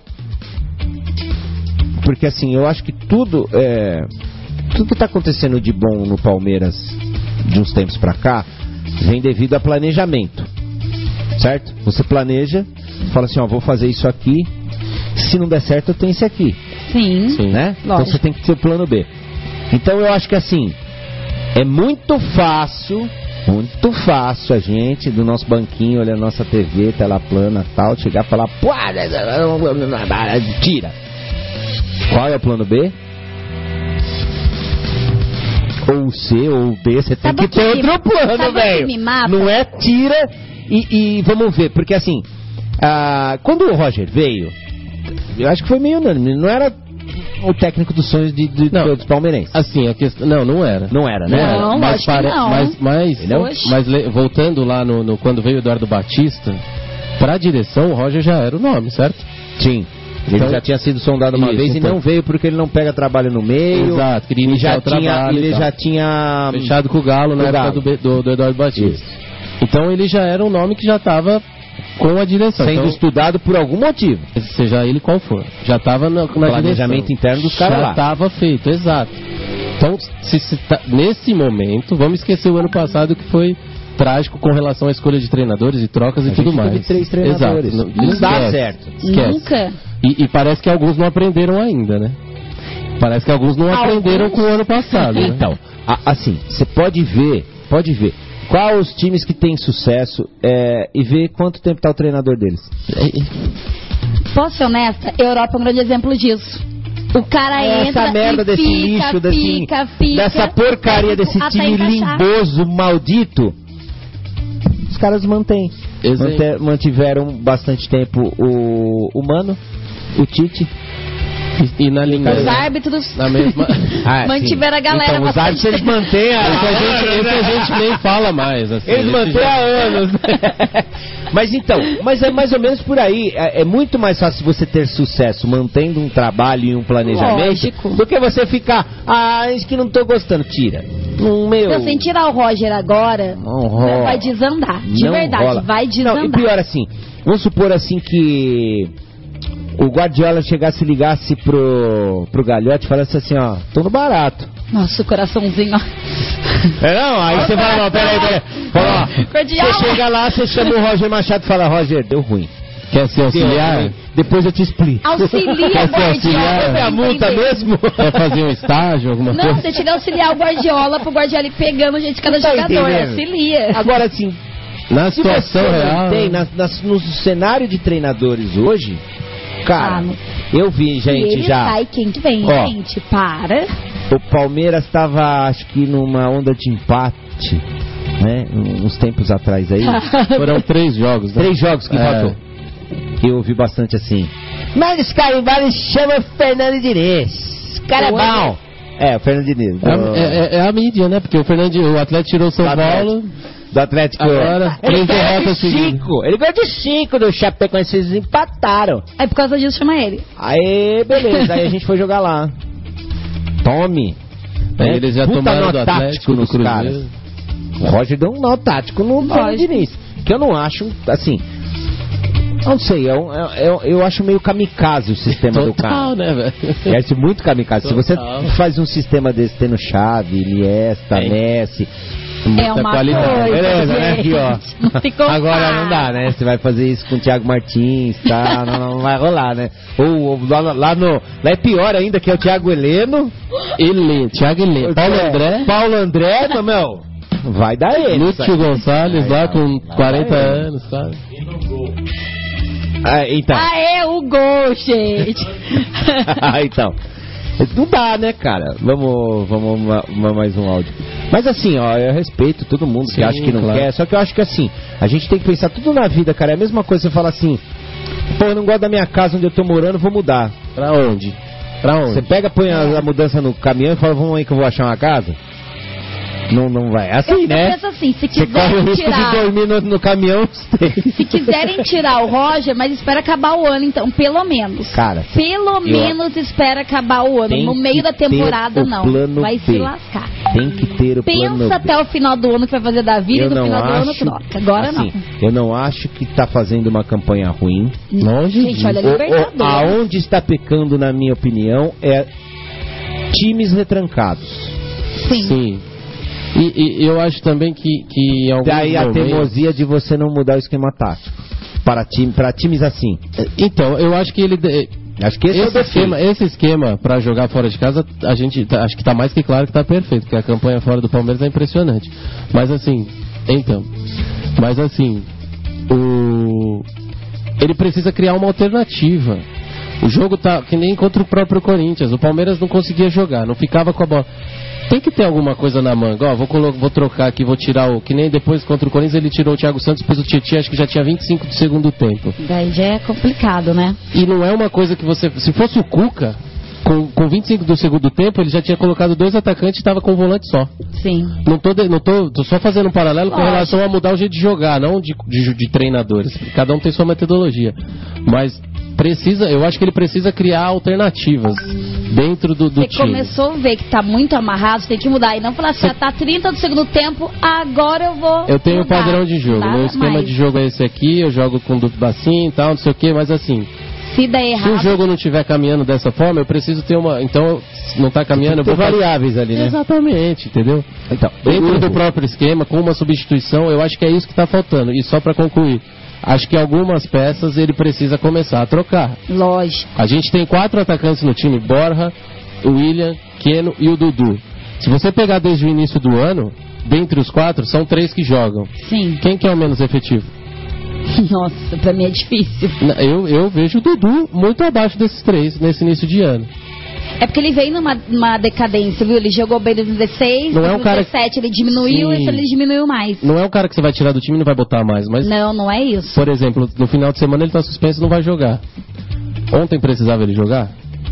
Porque assim, eu acho que tudo é, tudo que está acontecendo de bom no Palmeiras de uns tempos para cá vem devido a planejamento, certo? Você planeja, fala assim, ó, vou fazer isso aqui, se não der certo eu tenho esse aqui. Sim, Sim. Né? Então você tem que ter o plano B. Então eu acho que assim, é muito fácil, muito fácil a gente, do nosso banquinho, olhar a nossa T V, tela plana e tal, chegar e falar, pô, tira. Qual é o plano B? Ou C ou D, você tem que ter outro plano, velho. Não é tira e, e vamos ver, porque assim, ah, quando o Roger veio, eu acho que foi meio unânime, não era o técnico dos sonhos de, de não, dos palmeirenses. Assim, a questão, não, não era. Não era, né? Não, mas, acho pare, que não. Mas, mas, não? mas le, voltando lá no, no quando veio o Eduardo Batista, para a direção o Roger já era o nome, certo? Sim. Ele então, já tinha sido sondado uma isso, vez então, e não veio porque ele não pega trabalho no meio. Exato, queria iniciar o trabalho. Ele já tinha fechado com o Galo na época do, do, do Eduardo Batista. Isso. Então ele já era um nome que já estava com a direção. Sendo então, estudado por algum motivo. Seja ele qual for. Já estava na, na planejamento direção. interno dos caras lá. Já estava feito, exato. Então, se, se tá, nesse momento, vamos esquecer o ano passado que foi trágico com relação à escolha de treinadores e trocas a e tudo mais. Teve três treinadores. Exato. Não, não dá certo. Esquece. Nunca. E, e parece que alguns não aprenderam ainda, né? Parece que alguns não alguns? aprenderam com o ano passado. Né? Então, a, assim, você pode ver, pode ver quais os times que têm sucesso é, e ver quanto tempo está o treinador deles. Posso ser honesta? Europa é um grande exemplo disso. O cara Essa entra Essa merda e desse fica, lixo, desse, fica, fica, dessa porcaria desse time limboso, maldito. Os caras mantêm. Mante, mantiveram bastante tempo o, o Mano, o Tite. E, e na linha. Os árbitros na mesma... ah, mantiveram sim. a galera. Então, os árbitros eles mantêm há anos. Esse a gente nem fala mais. Assim, eles mantêm há anos. Mas então, mas é mais ou menos por aí. É, é muito mais fácil você ter sucesso mantendo um trabalho e um planejamento. Lógico. Do que você ficar, ah, acho que não tô gostando, tira. Um meu... Se você tirar o Roger agora, não vai desandar. De não verdade, rola. vai desandar. Não, e pior assim, vamos supor assim que o Guardiola chegasse e ligasse pro, pro Galhote e falasse assim, ó, tô no barato. Nossa, o coraçãozinho, ó. É não, aí você fala, não, peraí, peraí. Fala, ó, você chega lá, você chama o Roger Machado e fala, Roger, deu ruim. Quer ser auxiliar? Depois eu te explico. Auxilia o Guardiola. É a multa mesmo? Quer fazer um estágio, alguma não, coisa? Não, você tira auxiliar o Guardiola pro Guardiola ir pegando gente de cada tá jogador. Entendendo? Auxilia. Agora, assim, na situação real... Tem, na, na, no cenário de treinadores hoje, cara, ah, eu vi gente ele já... sai quem que vem, ó, gente, para. O Palmeiras estava, acho que, numa onda de empate, né? Uns tempos atrás aí. Foram três jogos, né? Três jogos que empatou. É. Eu ouvi bastante assim. Mas os carimbados chamam Fernando Diniz. esse cara é bom. É, o Fernando Diniz. É, é, é a mídia, né? Porque o Fernando, o Atlético tirou o São Do Paulo. Atlético. Do Atlético. Agora, ele três ganhou derrotas de cinco. Ele ganhou de cinco do Chapecoense, eles empataram. Aí por causa disso chama ele. Aí, beleza. Aí a gente foi jogar lá. Tome. Aí É, eles já puta tomaram nó do tático Atlético, do nos Cruzeiro. caras. O Roger deu um nó tático no Fernando Diniz. Que eu não acho, assim... Não sei, eu, eu, eu acho meio kamikaze o sistema Total, do cara. né, velho? Eu acho muito kamikaze. Se você Total. faz um sistema desse tendo Xavi, Iniesta, É. Messi... É muita uma qualidade. coisa, Beleza, né? gente. Aqui, ó. Não ficou Agora fácil. não dá, né? Você vai fazer isso com o Thiago Martins, tá? Não, não vai rolar, né? Ou, ou lá, lá no... Lá é pior ainda, que é o Thiago Heleno. Heleno, Thiago Heleno. Paulo André. Paulo André, não, meu... Vai dar ele. Lúcio Gonçalves lá com quarenta anos, sabe? Ah, então. Ah, é o gol, gente. Então. Não dá, né, cara? Vamos, vamos ma- ma- mais um áudio. Mas assim, ó, eu respeito todo mundo que Sim, acha que não claro. quer. Só que eu acho que assim, a gente tem que pensar tudo na vida, cara. É a mesma coisa você falar assim, pô, eu não gosto da minha casa onde eu tô morando, vou mudar. Pra onde? Pra onde? Você pega, põe a, a mudança no caminhão e fala, vamos aí que eu vou achar uma casa? Não, não vai. É assim, Eu né? penso assim, se Você corre o quiserem risco de tirar... dormir no, no caminhão. Se quiserem tirar o Roger, mas espera acabar o ano, então, pelo menos. Cara, Pelo eu- menos espera acabar o ano. Tem No meio que da ter temporada, o não. plano Vai B. se lascar. Tem que ter o plano Pensa B. até o final do ano que vai fazer da vida Eu e no não final do ano acho, troca. Agora assim, não. eu não acho que tá fazendo uma campanha ruim. Longe Gente, olha, O- o- Libertadores. aonde está pecando, na minha opinião, é times retrancados. Sim. Sim. E, e eu acho também que, que em alguns Daí a momentos... teimosia de você não mudar o esquema tático para, time, para times assim. Então, eu acho que ele... de- Acho que esse, é o Esse defeito. esquema, esse esquema para jogar fora de casa, a gente tá- acho que tá mais que claro que tá perfeito, porque a campanha fora do Palmeiras é impressionante. Mas assim, então, mas assim, o ele precisa criar uma alternativa. O jogo tá que nem contra o próprio Corinthians. O Palmeiras não conseguia jogar, não ficava com a bola. Tem que ter alguma coisa na manga. Ó, vou, colo- vou trocar aqui, vou tirar o. Que nem depois contra o Corinthians ele tirou o Thiago Santos, pôs o Tietchan, acho que já tinha vinte e cinco do segundo tempo. Daí já é complicado, né? E não é uma coisa que você. Se fosse o Cuca, com, com vinte e cinco do segundo tempo, ele já tinha colocado dois atacantes e estava com um volante só. Sim. Não tô, de- não tô, tô só fazendo um paralelo com Lógico. relação a mudar o jeito de jogar, não de, de, de treinadores. Cada um tem sua metodologia. Mas precisa, eu acho que ele precisa criar alternativas dentro do, do Você time. começou a ver que tá muito amarrado, você tem que mudar. E não falar assim, ah, tá trinta do segundo tempo, agora eu vou. Eu tenho um mudar. padrão de jogo. Nada Meu esquema mais. de jogo é esse aqui, eu jogo com duplo bacinho e tal, não sei o que, mas assim, Se der se o errado. jogo não estiver caminhando dessa forma, eu preciso ter uma. Então, se não está caminhando, eu Tem vou fazer- variáveis ali, né? Exatamente, entendeu? Então, Dentro o- do próprio esquema, com uma substituição, eu acho que é isso que está faltando. E só para concluir, acho que algumas peças ele precisa começar a trocar. Lógico. A gente tem quatro atacantes no time: Borja, o William, Keno e o Dudu. Se você pegar desde o início do ano, dentre os quatro, são três que jogam. Sim. Quem que é o menos efetivo? Nossa, pra mim é difícil. Eu, eu vejo o Dudu muito abaixo desses três nesse início de ano. É porque ele veio numa, numa decadência, viu? Ele jogou bem no dezesseis, Não é no um cara- dezessete ele diminuiu, Sim. esse ele diminuiu mais. Não é um cara que você vai tirar do time e não vai botar mais, mas, Não, não é isso. por exemplo, no final de semana ele tá suspenso e não vai jogar. Ontem precisava ele jogar?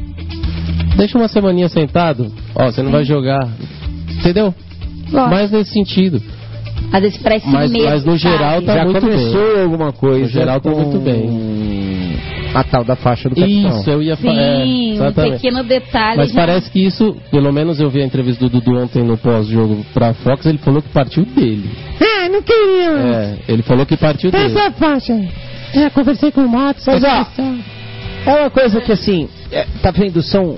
Deixa uma semaninha sentado, ó, você não vai jogar. Entendeu? Lógico. Mais nesse sentido. Às vezes parece Mas- medo, mas no geral sabe? tá já muito começou alguma coisa. No geral tá com muito bem. A tal da faixa do capitão. Isso, eu ia falar. É, Sim, um exatamente. pequeno detalhe. Mas já- parece que isso, pelo menos eu vi a entrevista do Dudu ontem no pós-jogo pra Fox, ele falou que partiu dele. Ah, não queria. É, ele falou que partiu dele. Essa faixa. É, conversei com o Matos. Mas ó, é uma coisa que assim, é, tá vendo, são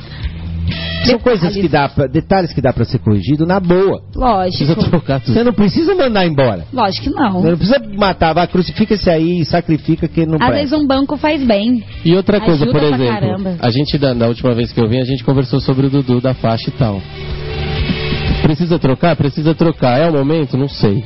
são coisas que dá pra, detalhes que dá pra ser corrigido na boa. Lógico. Precisa trocar tudo. Você não precisa mandar embora. Lógico que não. Você não precisa matar, vai, crucifica esse aí, sacrifica que não Às presta. vezes um banco faz bem. E outra coisa, Ajuda por pra exemplo, caramba. a gente, da, da última vez que eu vim, a gente conversou sobre o Dudu da faixa e tal. Precisa trocar? Precisa trocar. É o momento? Não sei.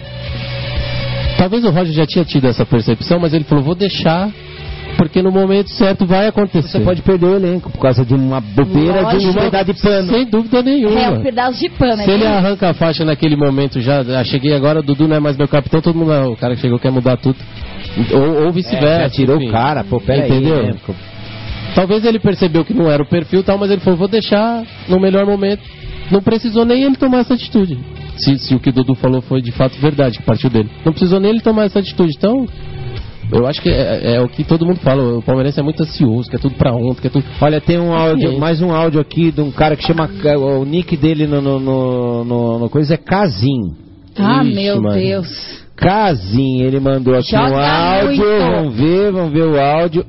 Talvez o Roger já tinha tido essa percepção, mas ele falou, vou deixar, porque no momento certo vai acontecer. Você pode perder o elenco por causa de uma bobeira, de Lógico. um pedaço de pano. Sem dúvida nenhuma. É um pedaço de pano. Se é ele bem- arranca a faixa naquele momento já, ah, cheguei agora, o Dudu não é mais meu capitão, todo mundo, ah, o cara que chegou quer mudar tudo. Ou, ou É, vice-versa. já tirou enfim. o cara, pô, pera Entendeu? aí. Né? Talvez ele percebeu que não era o perfil e tal, mas ele falou, vou deixar no melhor momento. Não precisou nem ele tomar essa atitude. Se, se o que o Dudu falou foi de fato verdade, que partiu dele. Não precisou nem ele tomar essa atitude. Então, eu acho que é, é o que todo mundo fala. O palmeirense é muito ansioso, quer tudo pra ontem, quer tudo... Olha, tem um áudio, mais um áudio aqui de um cara que chama... O nick dele no, no, no, no, no coisa é Casim. Ah, Ixi, meu mano. Deus. Casim, ele mandou aqui Joga um áudio. muito. Vamos ver, vamos ver o áudio.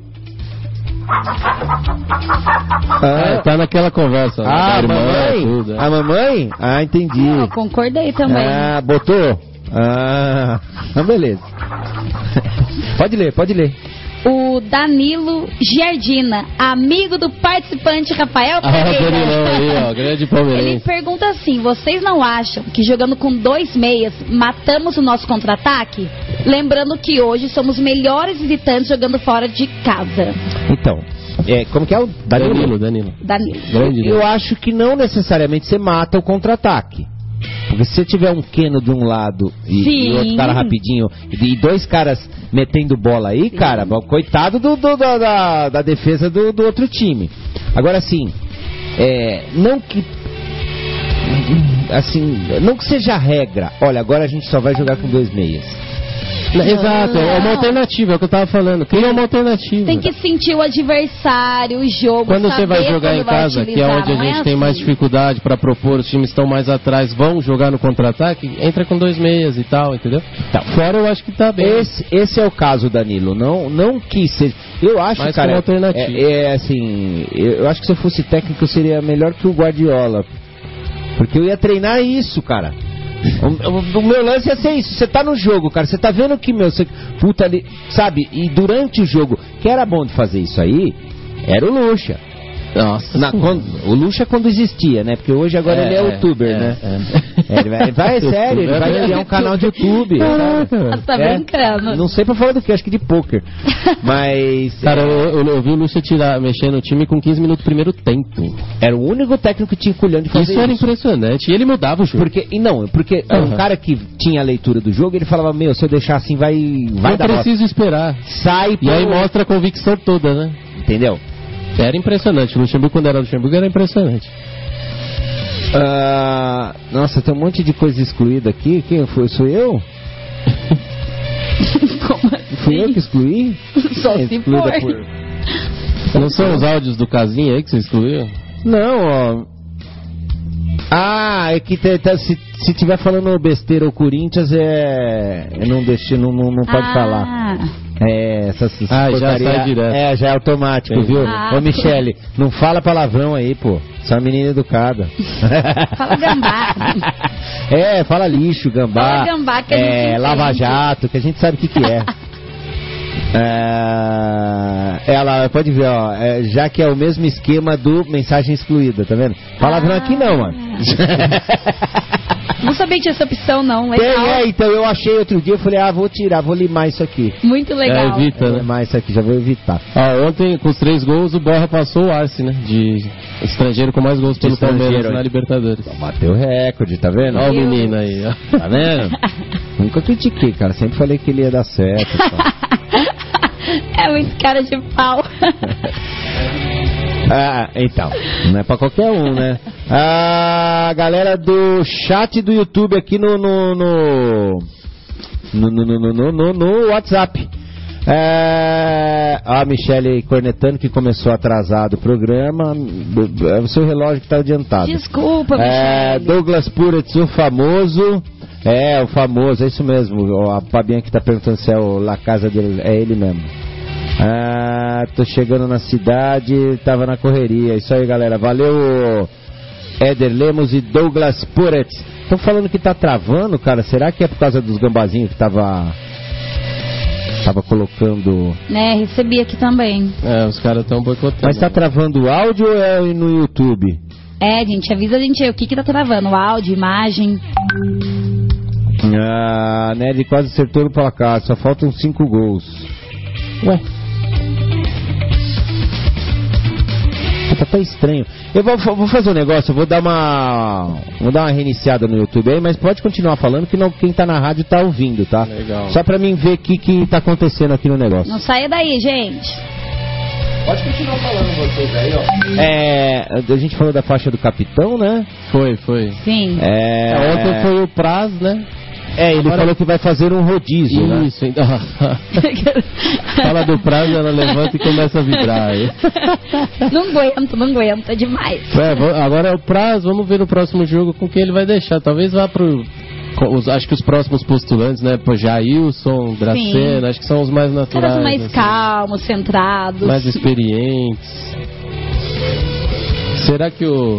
Ah, tá naquela conversa. né, Ah, da a irmã, mamãe? tudo, é. A mamãe? Ah, entendi. Eu concordei também. Ah, botou? Ah, então beleza. Pode ler, pode ler. O Danilo Giardina, amigo do participante Rafael Ah, Pereira. Danilão aí, ó, grande Ele palmeirense. pergunta assim, vocês não acham que jogando com dois meias matamos o nosso contra-ataque? Lembrando que hoje somos melhores visitantes jogando fora de casa. Então, é, como que é o Danilo, Danilo? Danilo. Danilo. Grande Eu Danilo. acho que não necessariamente você mata o contra-ataque. Porque se você tiver um Keno de um lado e, Sim. e outro cara rapidinho, e dois caras metendo bola aí, cara, coitado do, do- da, da- da defesa do, do outro time. Agora, assim, é, não que... Assim, não que seja regra. Olha, agora a gente só vai jogar com dois meias. Exato, é uma alternativa, é o que eu tava falando. Cria uma alternativa. Tem que sentir o adversário, o jogo. Quando você vai saber jogar quando em vai casa, que é utilizar, onde a não gente é tem mais assim. dificuldade pra propor, os times estão mais atrás, vão jogar no contra-ataque, entra com dois meias e tal, entendeu? Tá. Fora eu acho que tá bem. Esse, esse é o caso, Danilo. Não, não que seja. Eu acho, Mas cara. como alternativa. É, é assim. Eu, eu acho que se eu fosse técnico eu seria melhor que o Guardiola. Porque eu ia treinar isso, cara. O, o- o meu lance ia ser isso. Você tá no jogo, cara. Você tá vendo que, meu, você. Puta ali. Sabe? E durante o jogo, que era bom de fazer isso aí, era o Lucha. Nossa. Na, quando, o Lucha quando existia, né? Porque hoje agora É, ele é é, youtuber, é, né? é. É, ele vai, vai, é sério, ele vai criar um canal de YouTube. Você tá É, brincando. não sei pra falar do que, acho que de poker. Mas. Cara, é, eu, eu, eu vi o Lúcio tirar, mexer no time com quinze minutos do primeiro tempo. era o único técnico que tinha culhão de fazer Isso era isso. impressionante. E ele mudava o jogo. Porque, e não, porque Aham. um cara que tinha a leitura do jogo, ele falava, meu, se eu deixar assim vai, vai Não dar bosta. preciso esperar. Sai, E aí pô. mostra a convicção toda, né? Entendeu? Era impressionante. O Luxemburgo, quando era Luxemburgo, era impressionante. Ah, nossa, tem um monte de coisa excluída aqui. Quem foi? Sou eu? Como assim? Fui eu que excluí? Só É, se excluída for. por- Não são os áudios do casinho aí que você excluiu? Não, ó. Ah, é que te- te- se, se tiver falando besteira ou Corinthians, é. Eu não deixei, não, não, não pode Ah, falar. É, essas, essas Ah, já porcaria- sai direto. É, já é automático, Entendi. viu? Ah. Ô, Michele, não fala palavrão aí, pô. Você é uma menina educada. Fala gambá. É, fala lixo, gambá. Fala gambá que a gente É, entende. lava jato, que a gente sabe o que que é. É, ela, pode ver, ó, é, já que é o mesmo esquema do mensagem excluída, tá vendo? Palavrão Ah. aqui não, mano. Não sabia que tinha essa opção, não. Tem, Legal. é, então eu achei outro dia, eu falei, ah, vou tirar, vou limar isso aqui. Muito legal. É, evita, Vou né? limar isso aqui, já vou evitar. Ah, ontem, com os três gols, o Borja passou o Arce, né? De estrangeiro com mais gols pelo estrangeiro, Palmeiras hein? na Libertadores. Bateu recorde, tá vendo? Olha o Eu- menino aí, ó. Tá vendo? Nunca critiquei, cara, sempre falei que ele ia dar certo. e tal. É muito cara de pau. Ah, então, não é pra qualquer um, né? A galera do chat do YouTube aqui no no no no, no, no, no, no, no WhatsApp. É, a Michele cornetando que começou atrasado o programa. É o seu relógio que tá adiantado. Desculpa, É, Michele. Douglas Puretz, o famoso. É, o famoso, é isso mesmo. A Fabinha que tá perguntando se é o La Casa dele. É ele mesmo. Ah, tô chegando na cidade, tava na correria. Isso aí, galera. Valeu, Éder Lemos e Douglas Puretz. Estão falando que tá travando, cara. Será que é por causa dos gambazinhos que tava. Tava colocando. Né, recebi aqui também. É, os caras estão boicotando. Mas tá travando o áudio ou é no YouTube? É, gente, avisa a gente aí o que que tá travando. O áudio, imagem. Ah, Nery quase acertou no placar, só faltam cinco gols. Ué. Puta, tá estranho. Eu vou, vou fazer um negócio, eu vou dar uma. Vou dar uma reiniciada no YouTube aí, mas pode continuar falando que não, quem tá na rádio tá ouvindo, tá? Legal. Só pra mim ver o que, que tá acontecendo aqui no negócio. Não saia daí, gente. Pode continuar falando vocês aí, ó. É, a gente falou da faixa do capitão, né? Foi, foi. Sim. É, É, ontem foi o Praz, né? É, ele Agora- falou que vai fazer um rodízio, né? Isso, então. Fala do Praz, ela levanta e começa a vibrar aí. Não aguento, não aguento, é demais. É, vo- agora é o Praz, vamos ver no próximo jogo com quem ele vai deixar. Talvez vá pro. com os- acho que os próximos postulantes, né? Pô, Jailson, Dracena, acho que são os mais naturais. Caras mais assim, calmos, centrados. mais experientes. Será que o.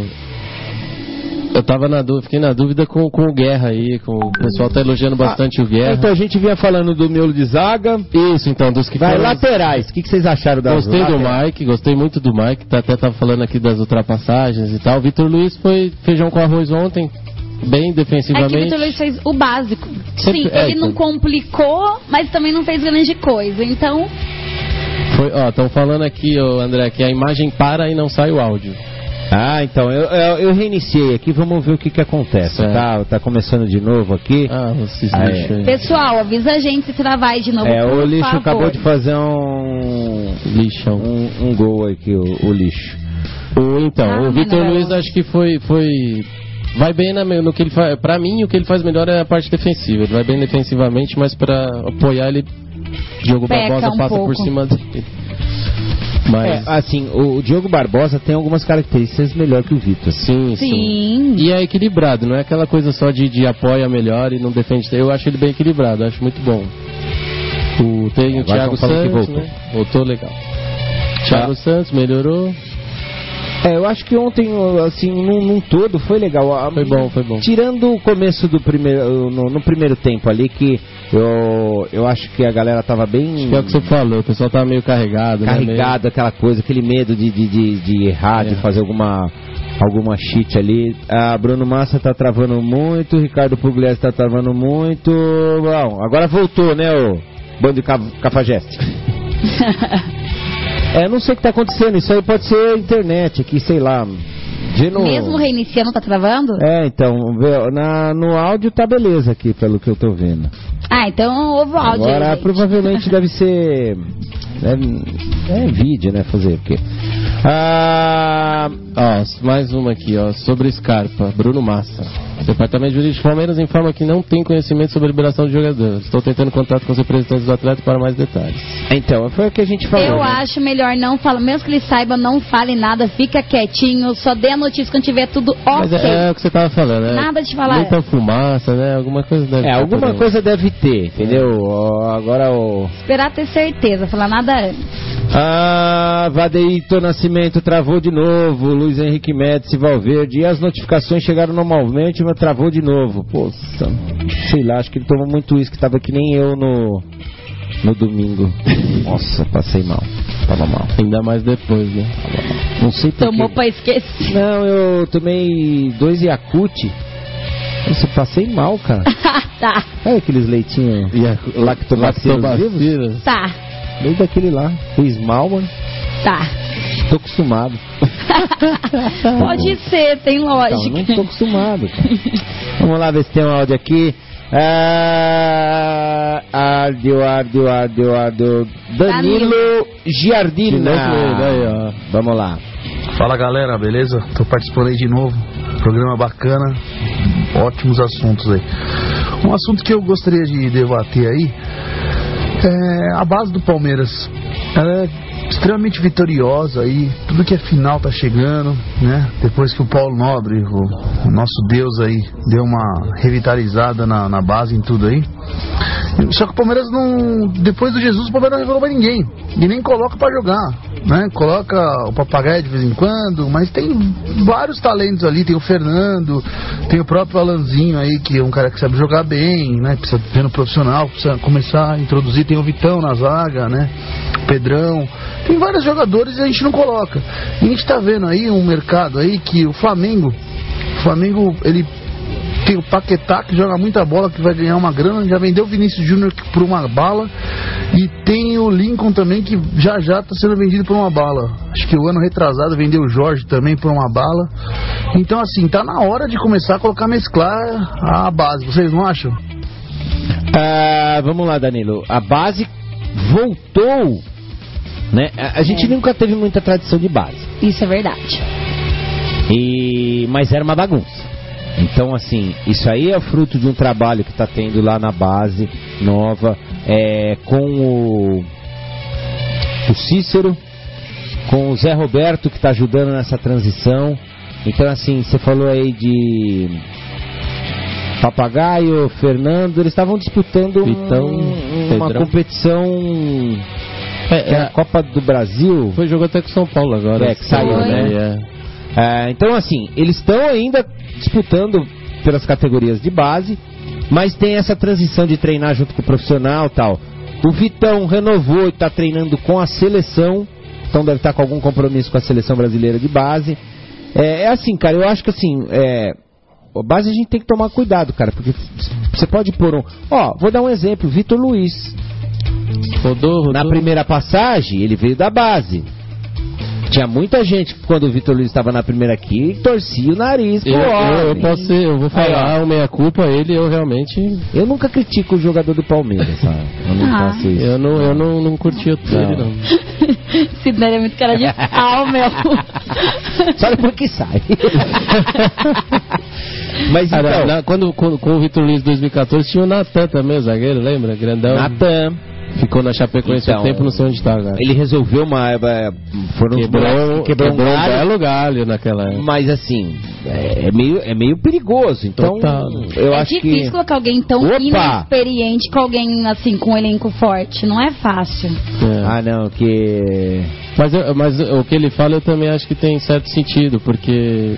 Eu tava na dúvida, fiquei na dúvida com, com o Guerra aí, com o pessoal tá elogiando bastante o Guerra. Então a gente vinha falando do miolo de zaga. Isso, então, dos que Vai, foram- laterais. O que, que vocês acharam da Gostei do laterais? Mike, gostei muito do Mike, tá, até tava falando aqui das ultrapassagens e tal. O Vitor Luiz foi feijão com arroz ontem, bem É que o defensivamente. Vitor Luiz fez o básico. Sempre- Sim, é, ele não então. complicou, mas também não fez grande coisa. Então, Foi, ó, estão falando aqui, ô, André, que a imagem para e não sai o áudio. Ah, então, eu, eu, eu reiniciei aqui, vamos ver o que que acontece, Certo. tá? Tá começando de novo aqui. Ah, vocês Ah, é. lixo aí. pessoal, avisa a gente se travar de novo. É, por o lixo favor. acabou de fazer um, Lixão. um, um gol aqui, o, o lixo. O, então, Ah, o Vitor Manuel. Luiz acho que foi, foi vai bem na, no que ele faz. Pra mim, o que ele faz melhor é a parte defensiva. Ele vai bem defensivamente, mas pra apoiar ele, Diogo Peca Barbosa um passa pouco. por cima dele. Mas É, assim, o Diogo Barbosa tem algumas características melhor que o Vitor. sim, sim, Sim. E é equilibrado, não é aquela coisa só de, de apoia melhor e não defende. Eu acho ele bem equilibrado, acho muito bom. O, tem o Agora Thiago estão falando que Santos, voltou. né? Voltou legal. Thiago Santos melhorou. É, eu acho que ontem, assim, num, num todo, foi legal. Ah, Foi bom, foi bom. Tirando o começo do primeiro, no, no primeiro tempo ali, que eu, eu acho que a galera tava bem Acho que é o que você falou, o pessoal tava meio carregado, né? carregado, aquela coisa, aquele medo de, de, de, de errar, É. de fazer alguma, alguma cheat ali. A Bruno Massa tá travando muito, o Ricardo Pugliese tá travando muito. Bom, agora voltou, né, o bando de ca- cafajeste. É, não sei o que tá acontecendo, isso aí pode ser internet aqui, sei lá. De novo. Mesmo reiniciando, tá travando? É, então, vê, na, no áudio tá beleza aqui, pelo que eu tô vendo. Ah, então houve o áudio. Agora, aí, gente. provavelmente deve ser... É, é vídeo, né, fazer o quê? Ah, Ó, mais uma aqui, ó, sobre Scarpa, Bruno Massa. O Departamento Jurídico do Palmeiras informa que não tem conhecimento sobre a liberação de jogadores. Estou tentando contato com os representantes do atleta para mais detalhes. então, foi o que a gente falou. Eu né? acho melhor não falar, mesmo que ele saiba, não fale nada, fica quietinho, só dê a notícia quando tiver tudo Mas ok. é, é o que você tava falando, né? Nada de falar. Muita fumaça, né? Alguma coisa deve É, ter alguma por aí. coisa deve ter, entendeu? Ó, agora o... Esperar ter certeza, falar nada antes. Ah, Vadeito Nascimento travou de novo, Luiz Henrique Médici, Valverde, e as notificações chegaram normalmente, mas travou de novo. Poxa, sei lá, acho que ele tomou muito uísque, tava que nem eu no, no domingo. Nossa, passei mal, tava mal. Ainda mais depois, né? Não sei por Tomou quê. pra esquecer. Não, eu tomei dois Yakult. Nossa, eu passei mal, cara. Tá, Sabe aqueles leitinhos lactobacilos vivos? Lactobacilos. tá, Desde aquele lá. Fez mal, mano. tá. Tô acostumado. Pode ser, tem Então, lógica. não tô acostumado, cara. Vamos lá ver se tem um áudio aqui. Ah, áudio, áudio, áudio, áudio. Danilo Giardina. De novo ele, aí, ó. Vamos lá. Fala galera, beleza? Tô participando aí de novo. Programa bacana, ótimos assuntos aí. Um assunto que eu gostaria de debater aí é a base do Palmeiras. Ela é extremamente vitoriosa aí, tudo que é final tá chegando, né? Depois que o Paulo Nobre, o, o nosso Deus aí, deu uma revitalizada na, na base em tudo aí. Só que o Palmeiras não. Depois do Jesus, o Palmeiras não revelou pra ninguém. E nem coloca pra jogar, né? Coloca o Papagaio de vez em quando, mas tem vários talentos ali. Tem o Fernando, tem o próprio Alanzinho aí, que é um cara que sabe jogar bem, né? Precisa ver no profissional, precisa começar a introduzir. Tem o Vitão na zaga, né? O Pedrão. Tem vários jogadores e a gente não coloca. E a gente tá vendo aí um mercado aí que o Flamengo, o Flamengo, ele tem o Paquetá, que joga muita bola, que vai ganhar uma grana. Já vendeu o Vinícius Júnior por uma bala. E tem o Lincoln também, que já já está sendo vendido por uma bala. Acho que o ano retrasado vendeu o Jorge também por uma bala. Então, assim, tá na hora de começar a colocar, mesclar a base. Vocês não acham? Ah, vamos lá, Danilo. A base voltou Né? A, a gente É. nunca teve muita tradição de base. Isso é verdade. E... Mas era uma bagunça. Então, assim, isso aí é fruto de um trabalho que está tendo lá na base nova, é, com o, o Cícero, com o Zé Roberto, que está ajudando nessa transição. Então, assim, você falou aí de Papagaio, Fernando, eles estavam disputando Vitão, um, uma Pedrão. competição, É, que é a é, Copa do Brasil. foi jogo até com São Paulo agora. É, que saiu, Foi. né? É. É, então, assim, eles estão ainda disputando pelas categorias de base, mas tem essa transição de treinar junto com o profissional e tal. O Vitão renovou e está treinando com a seleção, então deve estar com algum compromisso com a seleção brasileira de base. É, é assim, cara, eu acho que assim, é, a base a gente tem que tomar cuidado, cara, porque você pode pôr um... Ó, vou dar um exemplo, Vitor Luiz. Rodou, rodou. Na primeira passagem, ele veio da base. Tinha muita gente, quando o Vitor Luiz estava na primeira aqui, que torcia o nariz pro Eu, eu, eu homem. posso ser, eu vou falar Aí, ó. o meia-culpa, ele eu realmente. Eu nunca critico o jogador do Palmeiras, sabe? Eu não Ah. faço isso. Eu não, eu não, não curti o Não. ele, não. Sidney é muito cara de pau, meu. Só depois que sai. Mas Cara, então, na- quando, quando- com o Vitor Luiz em dois mil e catorze tinha o Natan também, o zagueiro, lembra? Grandão. Natan, Ficou na Chapecoense Então, um tempo, não sei onde tá agora. ele resolveu uma... é, Foram os moleques Quebrou, que quebrou um quebrou um galho, belo galho naquela época. mas assim, é, é meio, é meio perigoso. Então, Total. eu é acho difícil que... colocar alguém tão Opa! inexperiente com alguém assim, com um elenco forte. Não é fácil. É. Ah, não, que... Mas, eu- mas o que ele fala eu também acho que tem certo sentido, porque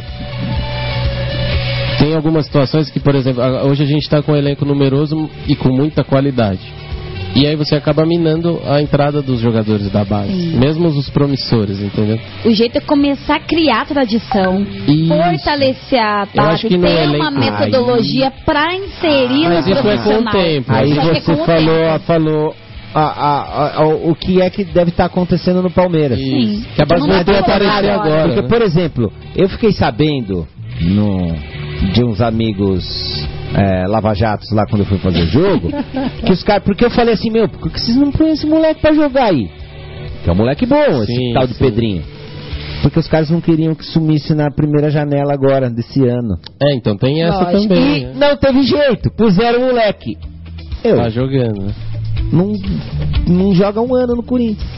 tem algumas situações que, por exemplo, a- hoje a gente está com um elenco numeroso e com muita qualidade. E aí você acaba minando a entrada dos jogadores da base, Sim. mesmo os promissores, entendeu? O jeito é começar a criar tradição, Isso. fortalecer a Eu acho base, que no ter elenco- uma metodologia pra inserir Mas nos isso é com o profissionais. tempo. Aí Só que é você com o falou, tempo. falou a, a, a, o que é que deve estar acontecendo no Palmeiras. Sim. Que a base Não dá voltou a pra colocar aparecer agora. agora. Porque, né? por exemplo, eu fiquei sabendo no, de uns amigos é, lava-jatos lá quando eu fui fazer o jogo, que os caras, porque eu falei assim, meu, por que vocês não põem esse moleque pra jogar aí? Que é um moleque bom, esse Sim, tal de sim. Pedrinho. Porque os caras não queriam que sumisse na primeira janela agora, desse ano. É, então tem essa Lógico. também. E né? não teve jeito, puseram o moleque. Eu, Tá jogando, né? não, não joga um ano no Corinthians.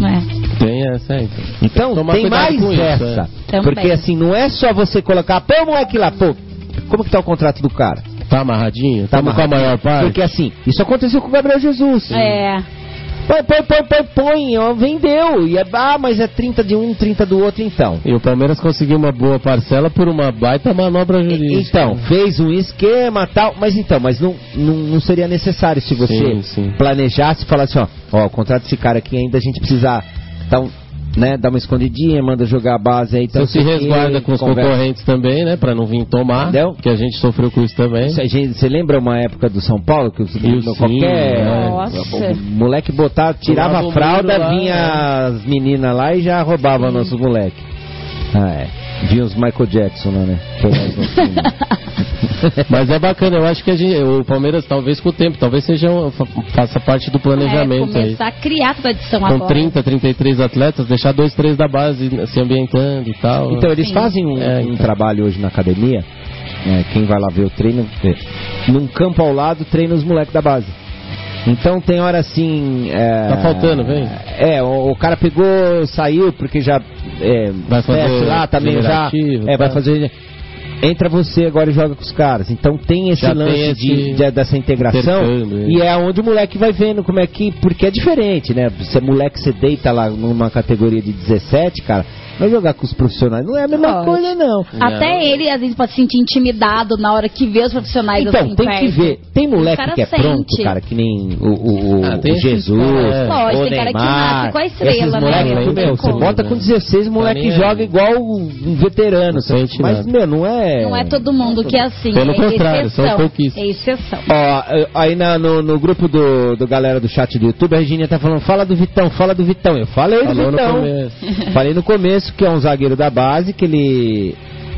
É. Tem essa aí. Então. Então, Tomar tem cuidado mais com isso, essa. é. Também. Porque assim, não é só você colocar, pô, o moleque lá, pô, como que tá o contrato do cara? Tá amarradinho? Tá Tá com a amarrado. maior parte? Porque assim, isso aconteceu com o Gabriel Jesus. É. Põe, põe, põe, põe, põe, ó, vendeu. E é, ah, mas é trinta de um, trinta do outro, então. E o Palmeiras conseguiu uma boa parcela por uma baita manobra jurídica. Então, fez um esquema tal, mas então, mas não, não, não seria necessário se você Sim, sim. planejasse e falasse, ó, ó, o contrato desse cara aqui ainda a gente precisa dar, um, né, dar uma escondidinha, manda jogar a base aí. Então, Você se sei o quê, resguarda com os conversa. concorrentes também, né? Pra não vir tomar. Entendeu? Que a gente sofreu com isso também. Isso, a gente- Você lembra uma época do São Paulo que os, Sim, qualquer é. Nossa. o moleque botava, tirava Pulava o a fralda, muro lá, vinha é. as meninas lá e já roubava nossos moleques. Ah, é. Vinha os Michael Jackson lá, né? Pegar os nossos Mas é bacana, eu acho que a gente, o Palmeiras, talvez com o tempo, talvez seja um, fa- faça parte do É, planejamento aí. começar a criar tradição Com agora. trinta, trinta e três atletas, deixar dois, três da base se ambientando e tal. Então, eles Sim. fazem um, É, um então. trabalho hoje na academia. Né, quem vai lá ver o treino, vê. Num campo ao lado, treina os moleques da base. Então tem hora assim. É, Tá faltando, vem. É, o, o cara pegou, saiu, porque já. É, Vai fazer desce lá também já. generativo, É, vai tá. fazer. Entra você agora e joga com os caras. Então tem esse Já lance tem esse de, de- dessa integração. intercâmbio, E é onde o moleque vai vendo como é que. Porque é diferente, né? Você moleque, você deita lá numa categoria de dezessete, cara. Vai jogar com os profissionais. Não é a mesma Lógico. coisa, não. Até ele, às vezes, pode se sentir intimidado na hora que vê os profissionais Então, assim, tem perto. que ver. Tem O moleque cara que é sente. pronto, cara, que nem o, o, o- Ah, tem o esses Jesus, caras, é. Lógico, o tem cara que Neymar. nasce com a estrela, esses né? moleque, Não meu, tem você como, bota né? com dezesseis, o moleque nem joga aí. igual um veterano. Não sente Mas, nada. meu, não é... Não é todo mundo que é assim. Pelo é contrário, exceção. são pouquíssimos. É exceção. Ó, aí na- no, no grupo do, do galera do chat do YouTube, a Regininha tá falando, fala do Vitão, fala do Vitão. Eu falei do Falou no Vitão. começo. Falei no começo que é um zagueiro da base, que ele...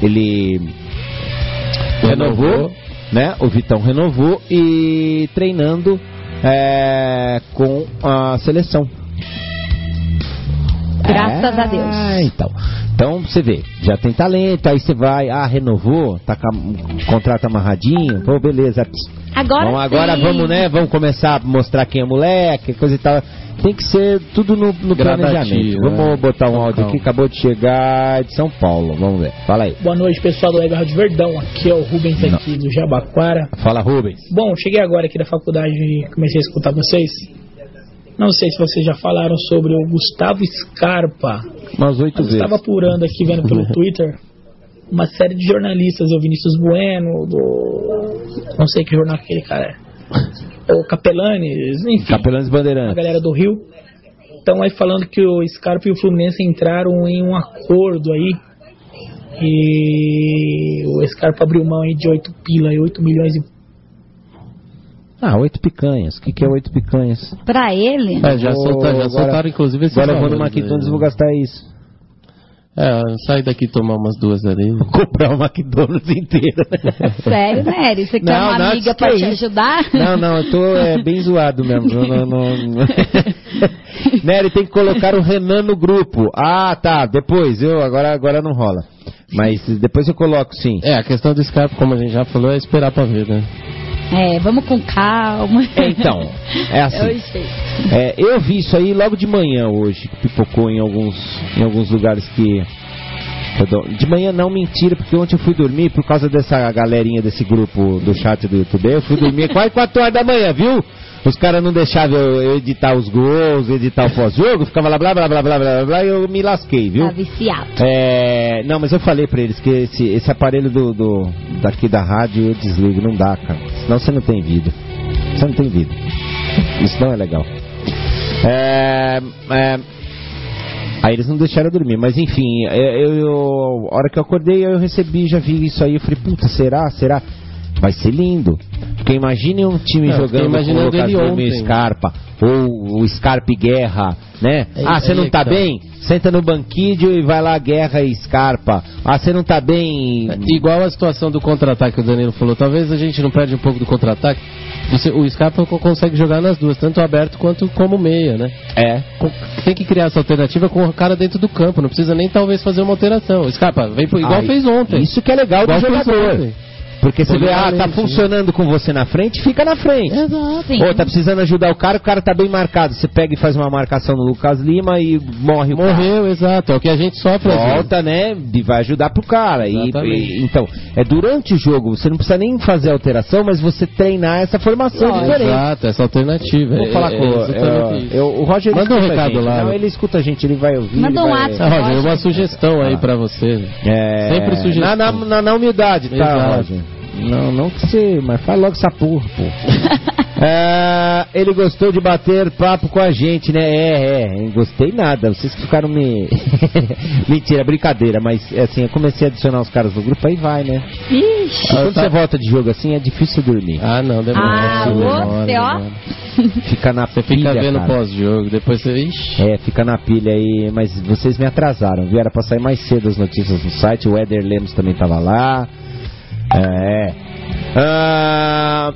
Ele renovou, Renovou. né? O Vitão renovou e treinando é, com a seleção. Graças é, a Deus. Ah, então. Então você vê, já tem talento, aí você vai, ah, renovou, tá com o contrato amarradinho, pô, beleza. Agora Bom, agora sim. vamos, né? Vamos começar a mostrar quem é moleque, coisa e tal. Tem que ser tudo no, no planejamento. Vamos né? botar um Com áudio calma. aqui, acabou de chegar de São Paulo. Vamos ver. Fala aí. Boa noite, pessoal do Web Rádio Verdão. Aqui é o Rubens Não. aqui do Jabaquara. Fala, Rubens. Bom, cheguei agora aqui da faculdade e comecei a escutar vocês. Não sei se vocês já falaram sobre o Gustavo Scarpa. Umas oito Eu vezes. estava apurando aqui, vendo pelo Twitter, uma série de jornalistas, o Vinícius Bueno, do... não sei que jornal que aquele cara é. O Capelanes, enfim. Capelanes A Bandeirantes. galera do Rio. Estão aí falando que o Scarpa e o Fluminense entraram em um acordo aí. E o Scarpa abriu mão aí de oito pila e oito milhões e... Ah, oito picanhas. O que, que é oito picanhas? Pra ele, É, já, Vou- soltaram, já agora- soltaram, inclusive, esses Agora eu vou no valores McDonald's e aí. vou gastar isso. É, sai daqui tomar umas duas ali. Vou comprar o McDonald's inteiro. sério, Nery? Você quer Não, uma não, amiga que pra é te isso? ajudar? Não, não, eu tô é, bem zoado mesmo. Não, não, não. Nery, tem que colocar o Renan no grupo. Ah, tá, depois, eu, agora, agora não rola. Mas depois eu coloco, sim. É, a questão do Scarpa, como a gente já falou, é esperar pra ver, né? É, vamos com calma. É, então, é assim. Eu sei. É, eu vi isso aí logo de manhã hoje, que pipocou em alguns, em alguns lugares que... eu dou- De manhã não, mentira, porque ontem eu fui dormir por causa dessa galerinha desse grupo do chat do YouTube. Eu fui dormir quase quatro horas da manhã, viu? Os caras não deixavam eu, eu editar os gols, editar o pós-jogo, ficava lá blá blá blá blá blá blá blá e eu me lasquei, viu? Tá viciado. É, não, mas eu falei pra eles que esse, esse aparelho do, do- daqui da rádio eu desligo, não dá, cara. Senão você não tem vida. Você não tem vida. Isso não é legal. É, é, aí eles não deixaram eu dormir, mas enfim, eu, eu- a hora que eu acordei eu recebi, já vi isso aí, eu falei, puta, será? Será? Vai ser lindo. Porque imagine um time Não, eu jogando fiquei com o imaginando Lucas ele Lima e o ontem. Scarpa, ou o Scarpa e Guerra, né? É, ah, você aí não é tá que tá. bem? Senta no banquinho e vai lá Guerra e Scarpa. Ah, você não tá bem? Igual a situação do contra-ataque que o Danilo falou, talvez a gente não perde um pouco do contra-ataque. Você- o Scarpa co- consegue jogar nas duas, tanto aberto quanto como meia, né? É. Com- Tem que criar essa alternativa com o cara dentro do campo, não precisa nem talvez fazer uma alteração. O Scarpa, vem pro, igual Ai, fez ontem. Isso que é legal Igual do fez jogador. ontem. Porque você vê, ah, tá Polivalente, funcionando com você na frente, fica na frente. Sim. Ou tá precisando ajudar o cara, o cara tá bem marcado. Você pega e faz uma marcação no Lucas Lima e morre o cara. Morreu, exato. É o que a gente sofre. às vezes. Volta, né? E vai ajudar pro cara. E, Exatamente. e- então, é durante o jogo, você não precisa nem fazer alteração, mas você treinar essa formação Lógico. diferente. Exato, essa alternativa. Vou É- falar é com exatamente é, isso. eu, o Roger. ele Manda um escuta a recado gente. lá. Não, ele escuta a gente, ele vai ouvir. Manda ele um vai- WhatsApp. Ah, Roger, uma Roger. sugestão aí Ah. pra você. É, Sempre sugestão. Na, na, na, na humildade, tá, Exato. Roger? Não, não que você. Mas faz logo essa porra, pô. É, ele gostou de bater papo com a gente, né? É, é, gostei nada. Vocês que ficaram me. Mentira, brincadeira, mas é assim, eu comecei a adicionar os caras no grupo, aí vai, né? Ixi. E quando você volta de jogo assim, é difícil dormir. Ah, não, demora. Ah, demora, você, ó. demora. Fica na Você pilha, fica vendo cara. pós-jogo, depois você. Ixi. É, fica na pilha aí, mas vocês me atrasaram, viu? Era pra sair mais cedo as notícias no site, o Éder Lemos também tava lá. É. Ah,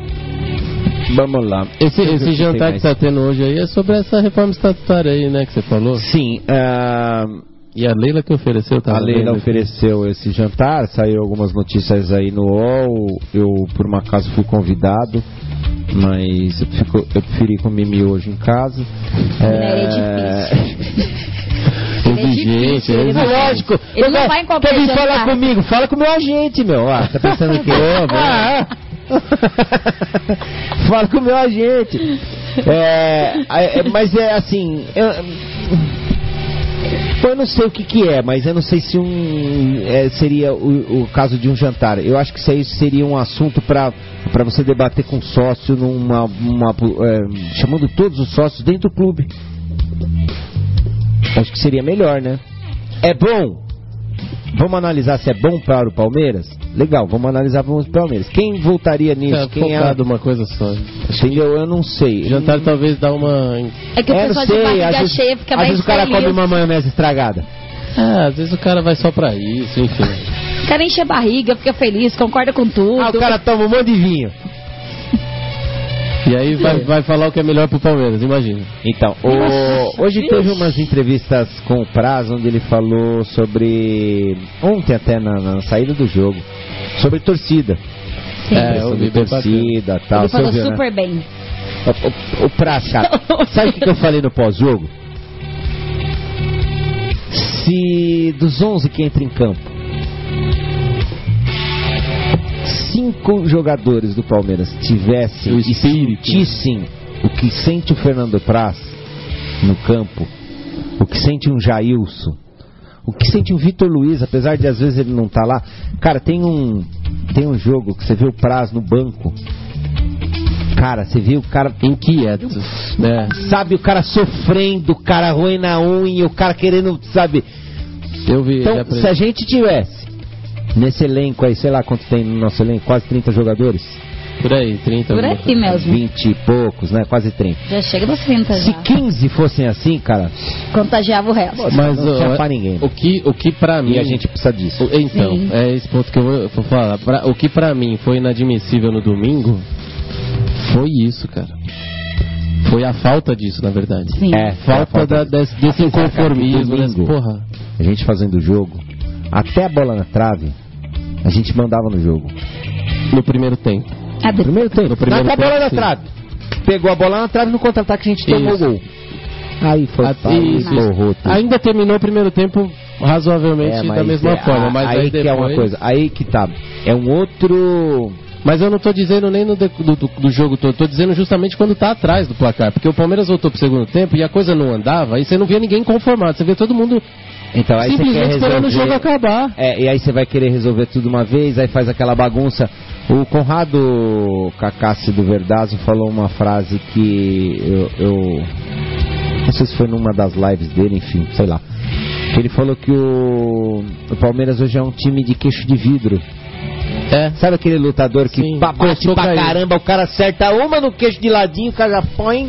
vamos lá. Esse, esse Tem jantar que mais. tá tendo hoje aí é sobre essa reforma estatutária aí, né, que você falou. Sim, ah, E a Leila que ofereceu, tá? a Leila ofereceu esse jantar, saíram algumas notícias aí no U O L, eu por um acaso fui convidado, mas eu, fico, eu preferi comer miojo em casa. É difícil. Ele é Exigente, difícil, ele é não vai- Lógico, Ele não vai em qualquer quer vir jantar. falar comigo, fala com o meu agente, meu. Ah, tá pensando o quê? Ah, fala com o meu agente. É, é, mas é assim. Eu, eu não sei o que, que é, mas eu não sei se um é, seria o, o caso de um jantar. Eu acho que isso aí seria um assunto para para você debater com sócio, numa, uma, é, chamando todos os sócios dentro do clube. Acho que seria melhor, né? É bom? Vamos analisar se é bom para o Palmeiras? Legal, vamos analisar para o Palmeiras. Quem voltaria nisso? É, Quem é? focado uma coisa só. Entendeu? Eu não sei. Jantar talvez dá uma. É que o É, não pessoal de sei, às barriga vezes, cheia fica às mais vezes o cara feliz. come uma maionese estragada. Ah, às vezes o cara vai só pra isso, enfim. O cara enche a barriga, fica feliz, concorda com tudo. Ah, o cara toma um monte de vinho. E aí vai, vai falar o que é melhor pro Palmeiras, imagina. Então, o, hoje teve umas entrevistas com o Praz, onde ele falou sobre, ontem até na, na saída do jogo, sobre torcida. Sim. É, sobre torcida, tal. Ele falou Você viu, super né? bem. O, o, o Praz, cara, sabe o que, que eu falei no pós-jogo? Se dos onze que entram em campo, cinco jogadores do Palmeiras tivessem O e espírito. sentissem o que sente o Fernando Praz no campo, o que sente um Jailson, o que sente o Vitor Luiz, apesar de às vezes ele não estar lá. Cara, tem um tem um jogo que você vê o Praz no banco. Cara, você viu o cara inquieto, né? Sabe, o cara sofrendo, o cara ruim na unha, o cara querendo, sabe? Eu vi. Então, se a gente tivesse nesse elenco aí, sei lá quanto tem no nosso elenco, quase trinta jogadores. Por aí, trinta. Por aí mesmo. vinte e poucos, né? Quase trinta. Já chega nos trinta já. Se quinze fossem assim, cara, contagiava o resto. Mas não tinha o, pra ninguém. o que, o que pra mim... E a gente precisa disso. o- Então, Sim. é esse ponto que eu vou, vou falar. Pra- o que pra mim foi inadmissível no domingo foi isso, cara. Foi a falta disso, na verdade. Sim. É, Falta, falta da, desse, desse Apesar, cara, que inconformismo, né? domingo, Porra. A gente fazendo o jogo, até a bola na trave, a gente mandava no jogo. No primeiro tempo. Ah, de- Primeiro tempo, No primeiro até a bola tempo, na sim. trave. Pegou a bola na trave, no contra-ataque a gente tomou o Isso. gol. Aí foi Ah, pau, isso, borrou tudo. Ainda terminou o primeiro tempo razoavelmente É, da mas mesma é, forma, a- mas aí, aí, que é uma depois- coisa, aí que tá, é um outro... Mas eu não tô dizendo nem no de- do, do, do jogo todo, tô dizendo justamente quando tá atrás do placar, porque o Palmeiras voltou pro segundo tempo e a coisa não andava, aí você não via ninguém conformado, você via todo mundo Então aí você quer simplesmente esperando o jogo resolver... acabar. É, e aí você vai querer resolver tudo uma vez, aí faz aquela bagunça. O Conrado Cacassi do Verdazo falou uma frase que eu, eu não sei se foi numa das lives dele, enfim, sei lá. Ele falou que o, o Palmeiras hoje é um time de queixo de vidro. É. Sabe aquele lutador que Sim, pa- bate começou pra a cair. caramba, o cara acerta uma no queixo de ladinho, o cara já põe.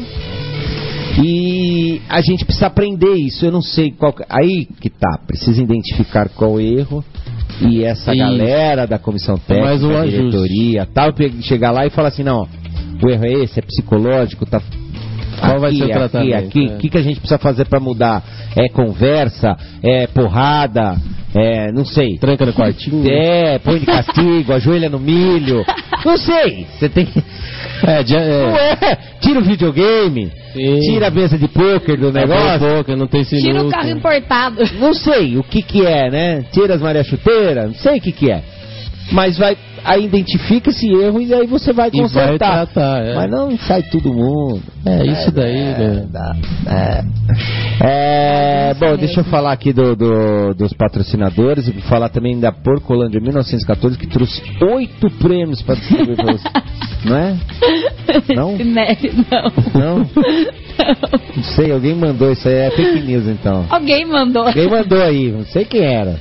E a gente precisa aprender isso. Eu não sei qual. que- Aí que tá, precisa identificar qual o erro. E essa Isso. galera da comissão técnica, Mais um da ajuste. diretoria, tal, pe- chegar lá e falar assim: não, ó, o erro é esse, é psicológico, tá. Qual vai aqui, ser o aqui, tratamento, aqui, é. o que, que a gente precisa fazer pra mudar? É conversa? É porrada? É, não sei. Tranca no quartinho. É, põe de castigo, ajoelha no milho. Não sei. Você tem que. É, de- é. Não é. Tira o videogame. Sim. Tira a mesa de pôquer do negócio. Pouco, não tem sinuca. Tira o carro importado. Não sei o que que é, né? Tira as Maria Chuteira. Não sei o que que é. Mas vai. Aí identifica esse erro e aí você vai E vai consertar. tratar, é. Mas não sai todo mundo. É, isso daí, É, né? dá, é. É, bom, deixa eu falar aqui do, do- dos patrocinadores e falar também da Porcolândia mil novecentos e catorze, que trouxe oito prêmios para distribuir para você. Não é? Não? Né? Não. Não? Não sei, alguém mandou isso aí, é fake news então. Alguém mandou. Alguém mandou aí, não sei quem era.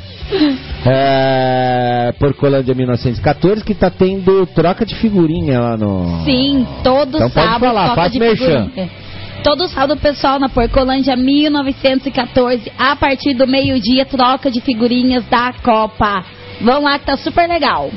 É, Porcolândia mil novecentos e catorze, que tá tendo troca de figurinha lá no... Sim, todo Então pode sábado falar, toca faz de merchan. figurinha. Todo sábado, pessoal, na Porcolândia mil novecentos e catorze, a partir do meio-dia, troca de figurinhas da Copa. Vão lá que tá super legal.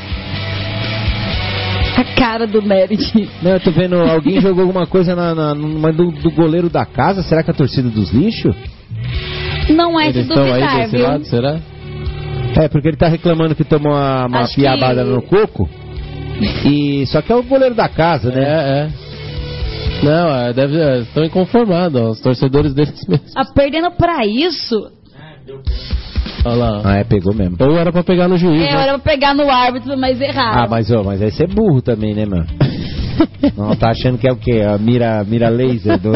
A cara do Merit. Não, eu tô vendo, alguém jogou alguma coisa na, na, numa do, do goleiro da casa, será que é a torcida dos lixos? Não é de Eles estão aí duvidar, desse viu? lado, será? É, porque ele tá reclamando que tomou uma, uma Acho que- piabada no coco. E só que é o goleiro da casa, né? É, é. Não, é, deve, é, estão inconformados, ó, os torcedores deles mesmos. Tá perdendo pra isso. Olha lá. Ah, é, pegou mesmo. Ou era pra pegar no juiz, É, né? era pra pegar no árbitro, mas errado. Ah, mas, ó, mas aí você é burro também, né, mano? Não, tá achando que é o quê? A mira, mira laser do...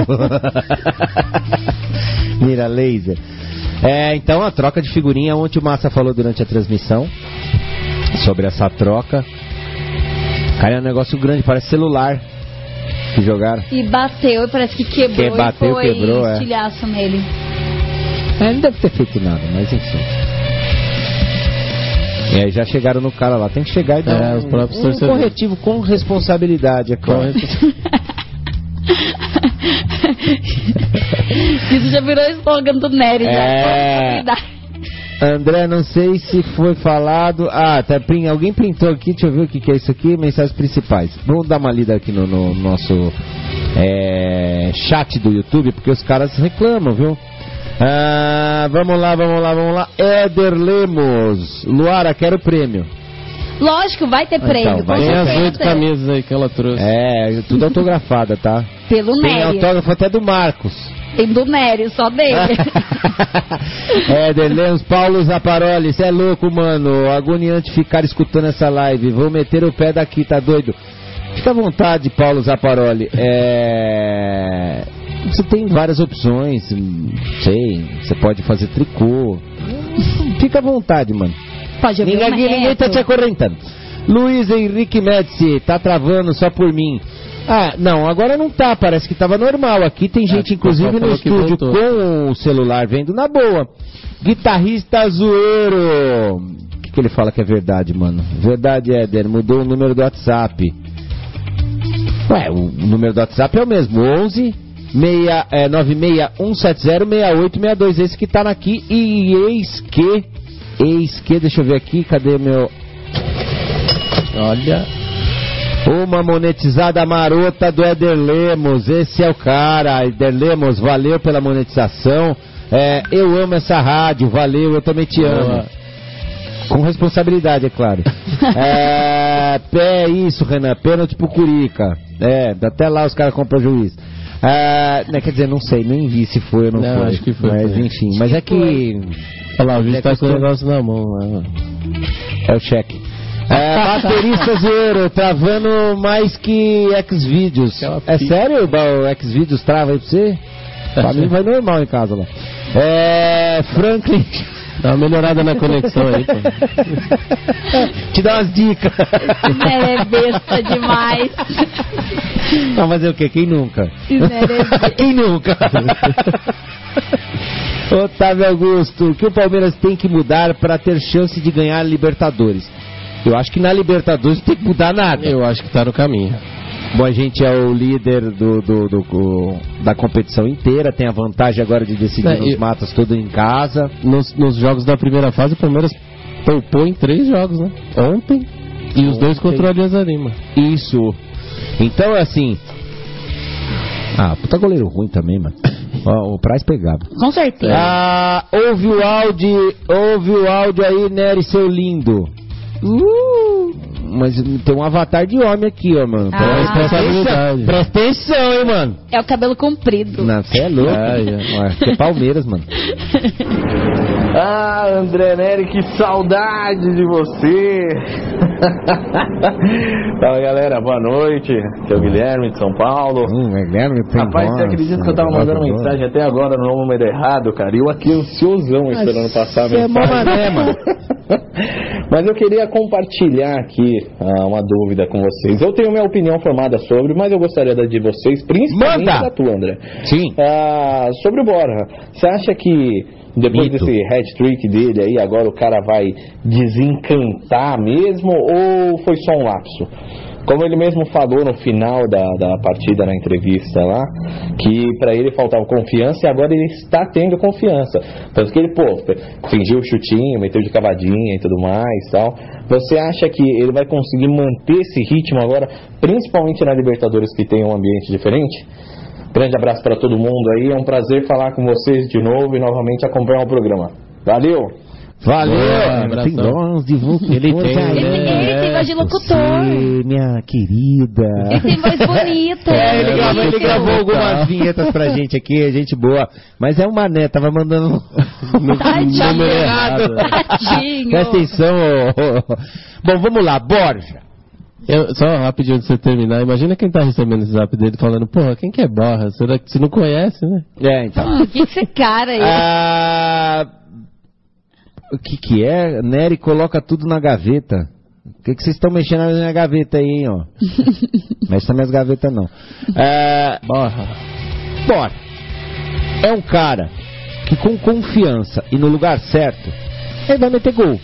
mira laser. É, então a troca de figurinha, ontem o Massa falou durante a transmissão sobre essa troca. Cara, é um negócio grande, parece celular que jogaram. E bateu, parece que quebrou Que bateu, e foi quebrou, é. estilhaço nele. É, não deve ter feito nada, mas enfim. E aí já chegaram no cara lá, tem que chegar e dar É, um, os próprios um torcedores. corretivo com responsabilidade, é claro. Isso já virou slogan do Nery. É. Já. André, não sei se foi falado. Ah, tá, alguém printou aqui, deixa eu ver o que, que é isso aqui. Mensagens principais. Vamos dar uma lida aqui no, no nosso é, chat do YouTube, porque os caras reclamam, viu? Ah, vamos lá, vamos lá, vamos lá. Éder Lemos. Luara, quero prêmio. Lógico, vai ter prêmio. Então, vai Tem as certeza. oito camisas aí que ela trouxe. É, tudo autografada, tá? Pelo Tem Nério. autógrafo até do Marcos. Tem do Nério, só dele. Éder Lemos, Paulo Zaparoli, cê é louco, mano. Agoniante ficar escutando essa live. Vou meter o pé daqui, tá doido? Fica à vontade, Paulo Zaparoli. É... Você tem várias opções. Sei, você pode fazer tricô. Fica à vontade, mano. Pode ouvir Ninguém, uma ninguém reto. tá te acorrentando. Luiz Henrique Médici, tá travando só por mim. Ah, não, agora não tá, parece que tava normal. Aqui tem gente, É, inclusive, no falou que estúdio voltou. com o celular vendo na boa. Guitarrista zoeiro. O que, que ele fala que é verdade, mano? Verdade, Éder, mudou o número do WhatsApp. Ué, o número do WhatsApp é o mesmo, onze nove seis um sete zero seis oito seis dois, esse que tá aqui. E eis que, eis que, deixa eu ver aqui, cadê meu... Olha. Uma monetizada marota do Éder Lemos, esse é o cara. Éder Lemos, valeu pela monetização. É, eu amo essa rádio, valeu, eu também te amo. Boa. Com responsabilidade, é claro. É, é isso, Renan, pênalti pro Curica. É, até lá os caras compram juiz. É, né, quer dizer, não sei, nem vi se foi ou não, Não, foi. acho que foi, Mas foi. enfim, mas é que... Olha lá, o juiz É tá com o costume. negócio na mão. Né? É o cheque. É, baterista zoeiro, travando mais que Xvideos. Aquela É fita. sério? O Xvideos trava aí pra você? Pra mim vai normal em casa lá. É, Franklin... Dá uma melhorada na conexão aí, pô. Te dá umas dicas. Né, é besta demais. Não, mas é o quê? Quem nunca? Né, é Quem nunca? Otávio Augusto, o que o Palmeiras tem que mudar para ter chance de ganhar a Libertadores? Eu acho que na Libertadores não tem que mudar nada. Eu acho que tá no caminho. Bom, a gente é o líder do, do- do- do- da competição inteira, tem a vantagem agora de decidir É, nos e- matas tudo em casa. Nos, nos jogos da primeira fase, o Palmeiras poupou em três jogos, né? Ontem e os dois contra o Alianza Lima. Isso. Então, assim... Ah, puta goleiro ruim também, mano. Ó, o Praz pegava. Com certeza. Ah, ouve o áudio, ouve o áudio aí, Nery, seu lindo. Uh, mas tem um avatar de homem aqui, ó, mano. Ah. Responsabilidade. Presta atenção, hein, mano. É o cabelo comprido. Não, você é louco. Ah, já. Ué, que é Palmeiras, mano. Ah, André Nery, que saudade de você! Fala galera, boa noite. Aqui é o Guilherme de São Paulo. Hum, é Guilherme, tem Rapaz, você voz, acredita que eu tava mandando voz, mensagem até agora no número errado, cara? E eu aqui ansiosão esperando passar a Você é mó mensagem. mané, mano. Mas eu queria compartilhar aqui ah, uma dúvida com vocês. Eu tenho minha opinião formada sobre, mas eu gostaria da de vocês, principalmente Manda! da tua, André. Sim. Ah, sobre o Borja, você acha que depois Mito. desse hat-trick dele aí, agora o cara vai desencantar mesmo ou foi só um lapso? Como ele mesmo falou no final da, da partida, na entrevista lá, que pra ele faltava confiança e agora ele está tendo confiança. Tanto que ele, pô, fingiu o chutinho, meteu de cavadinha e tudo mais tal. Você acha que ele vai conseguir manter esse ritmo agora, principalmente na Libertadores, que tem um ambiente diferente? Grande abraço pra todo mundo aí, é um prazer falar com vocês de novo e novamente acompanhar o programa. Valeu! Valeu! Boa, abração. Tem voz de locutor. Ele tem, aí. Ele, né? ele tem voz de locutor. Você, minha querida. Ele tem voz bonita. É, ele, gravou, ele Bonito. gravou algumas vinhetas pra gente aqui, gente boa. Mas é um mané, tava mandando no Tadinho. número errado. Tadinho. Presta atenção, ô, ô. Bom, vamos lá, Borja. Eu, só rapidinho antes de você terminar, imagina quem tá recebendo esse zap dele falando, porra, quem que é Borja? Será que você não conhece, né? É, então. Hum, que que esse cara aí? Ah, o que que é? Nery coloca tudo na gaveta. O que que vocês estão mexendo na minha gaveta aí, hein, ó? Mexe nas minhas gavetas, não. Ah, Borja. Bora. É um cara que com confiança e no lugar certo, ele vai meter gol.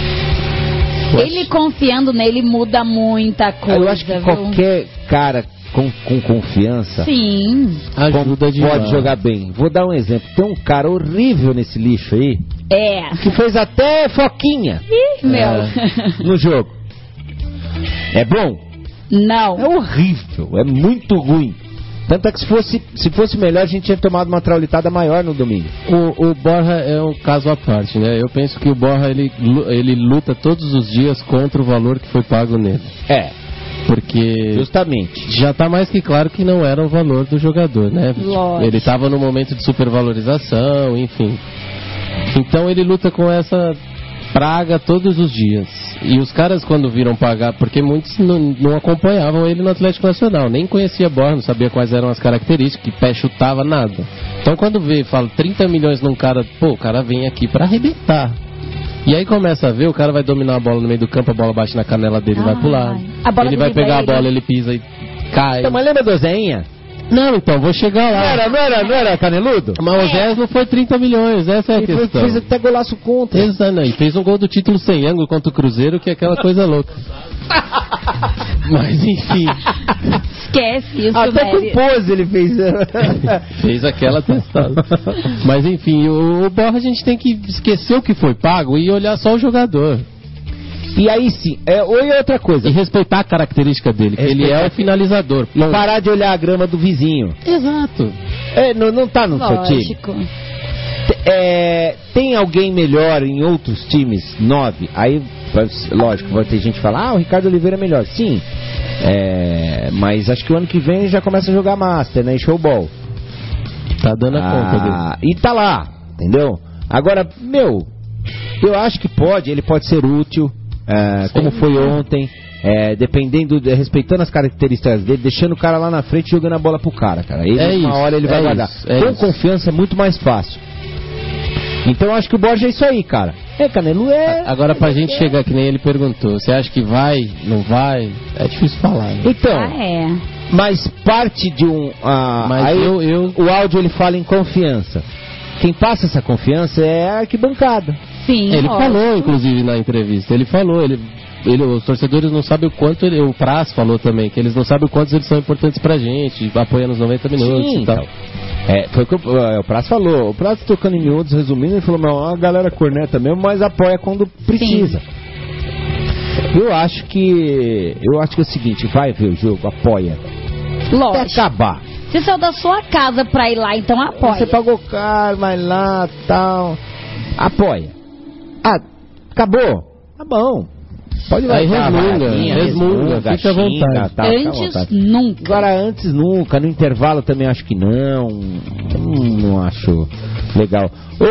Ele confiando nele muda muita coisa. Eu acho que viu? qualquer cara com, com confiança, sim, ajuda de pode jogar bem. Vou dar um exemplo. Tem um cara horrível nesse lixo aí, é. que fez até foquinha Ih, meu. é, no jogo. É bom? Não. É horrível, é muito ruim. Tanto é que se fosse, se fosse melhor, a gente tinha tomado uma traulitada maior no domingo. O, o Borja é um caso à parte, né? Eu penso que o Borja, ele, ele luta todos os dias contra o valor que foi pago nele. É. Porque justamente já está mais que claro que não era o valor do jogador, né? Lógico. Ele estava no momento de supervalorização, enfim. Então ele luta com essa praga todos os dias. E os caras, quando viram pagar, porque muitos não, não acompanhavam ele no Atlético Nacional, nem conhecia Borja, não sabia quais eram as características, que pé chutava, nada. Então quando vê, fala trinta milhões num cara, pô, o cara vem aqui pra arrebentar. E aí começa a ver, o cara vai dominar a bola no meio do campo, a bola bate na canela dele e vai pular. Ele vai pegar a bola, ele pisa e cai. Então, mas lembra do Zéinha? Não, então, vou chegar lá. Não era, não era, não era caneludo? Mas o Zé não foi trinta milhões, essa é a ele questão. Fez até golaço contra. Exato, e fez um gol do título sem ângulo contra o Cruzeiro, que é aquela coisa louca. Mas enfim. Esquece isso, até velho. com pose ele fez. Fez aquela testada. Mas enfim, o, o Borja a gente tem que esquecer o que foi pago e olhar só o jogador. E aí sim, é, ou é outra coisa. E respeitar a característica dele, que ele é o finalizador. E parar de olhar a grama do vizinho. Exato. É, não, não tá no Lógico. seu time. É, tem alguém melhor em outros times? Nove. Aí, lógico, vai ter gente que fala, ah, o Ricardo Oliveira é melhor. Sim. É, mas acho que o ano que vem já começa a jogar Master, né? E Showball. Tá dando a ah, conta dele. E tá lá, entendeu? Agora, meu, eu acho que pode, ele pode ser útil. É, como foi ontem, é, dependendo, de, respeitando as características dele, deixando o cara lá na frente e jogando a bola pro cara, cara. Ele, é uma isso, hora ele vai é guardar. Isso, é Com isso. confiança é muito mais fácil. Então eu acho que o Borja é isso aí, cara. É, Canelo é. Agora pra gente chegar, que nem ele perguntou, você acha que vai, não vai? É difícil falar, né? Então, Ah, é. mas parte de um. Ah, Mas aí eu, eu... o áudio ele fala em confiança. Quem passa essa confiança é a arquibancada. Sim, Ele lógico. falou, inclusive, na entrevista. Ele falou, ele, ele, os torcedores não sabem o quanto ele, o Praz falou também, que eles não sabem o quanto eles são importantes pra gente, apoia nos noventa minutos Sim, e tal. então. É, foi o que o, é, o Praz falou. O Praz tocando em miúdos, resumindo, ele falou, não, a galera corneta mesmo, mas apoia quando precisa. Sim. Eu acho que. Eu acho que é o seguinte, vai ver o jogo, apoia. Até Lógico. acabar. Você saiu da sua casa pra ir lá, então apoia. Você pagou caro, vai lá, tal. Apoia. Ah, acabou? Tá bom. Pode Aí vai resmunga, resmunga, fica à vontade. Tá, antes, nunca. Agora, antes nunca, no intervalo também acho que não. Hum, não acho legal.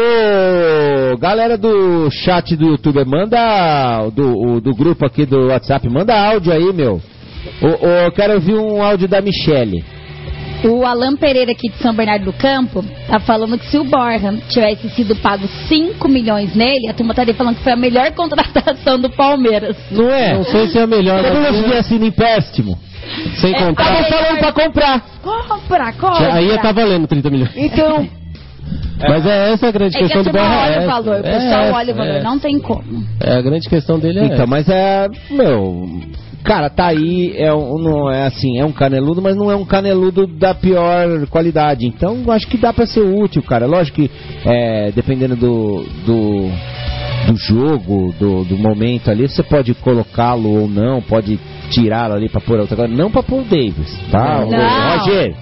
Ô, galera do chat do YouTube, manda do, o, do grupo aqui do WhatsApp, manda áudio aí, meu. Ô, ô, eu quero ouvir um áudio da Michele. O Alan Pereira aqui de São Bernardo do Campo tá falando que se o Borja tivesse sido pago cinco milhões nele, a turma estaria falando que foi a melhor contratação do Palmeiras. Não é? Não sei se é a melhor. Como mas- se tivesse no empréstimo? Sem É, contar. Tava falando pra comprar. Compra, compra. Aí ia tá valendo trinta milhões. Então, Mas é essa a grande É que a questão do turma Borja. olha é o valor, o essa, pessoal é olha o essa, valor, é não tem como. É, a grande questão dele é então, essa. mas é, meu, cara, tá aí, é, um- não é assim, é um caneludo, mas não é um caneludo da pior qualidade. Então, acho que dá pra ser útil, cara. Lógico que, é, dependendo do, do, do jogo, do, do momento ali, você pode colocá-lo ou não, pode tirá-lo ali pra pôr outra coisa. Não pra pôr o Davis, tá? Não. Roger.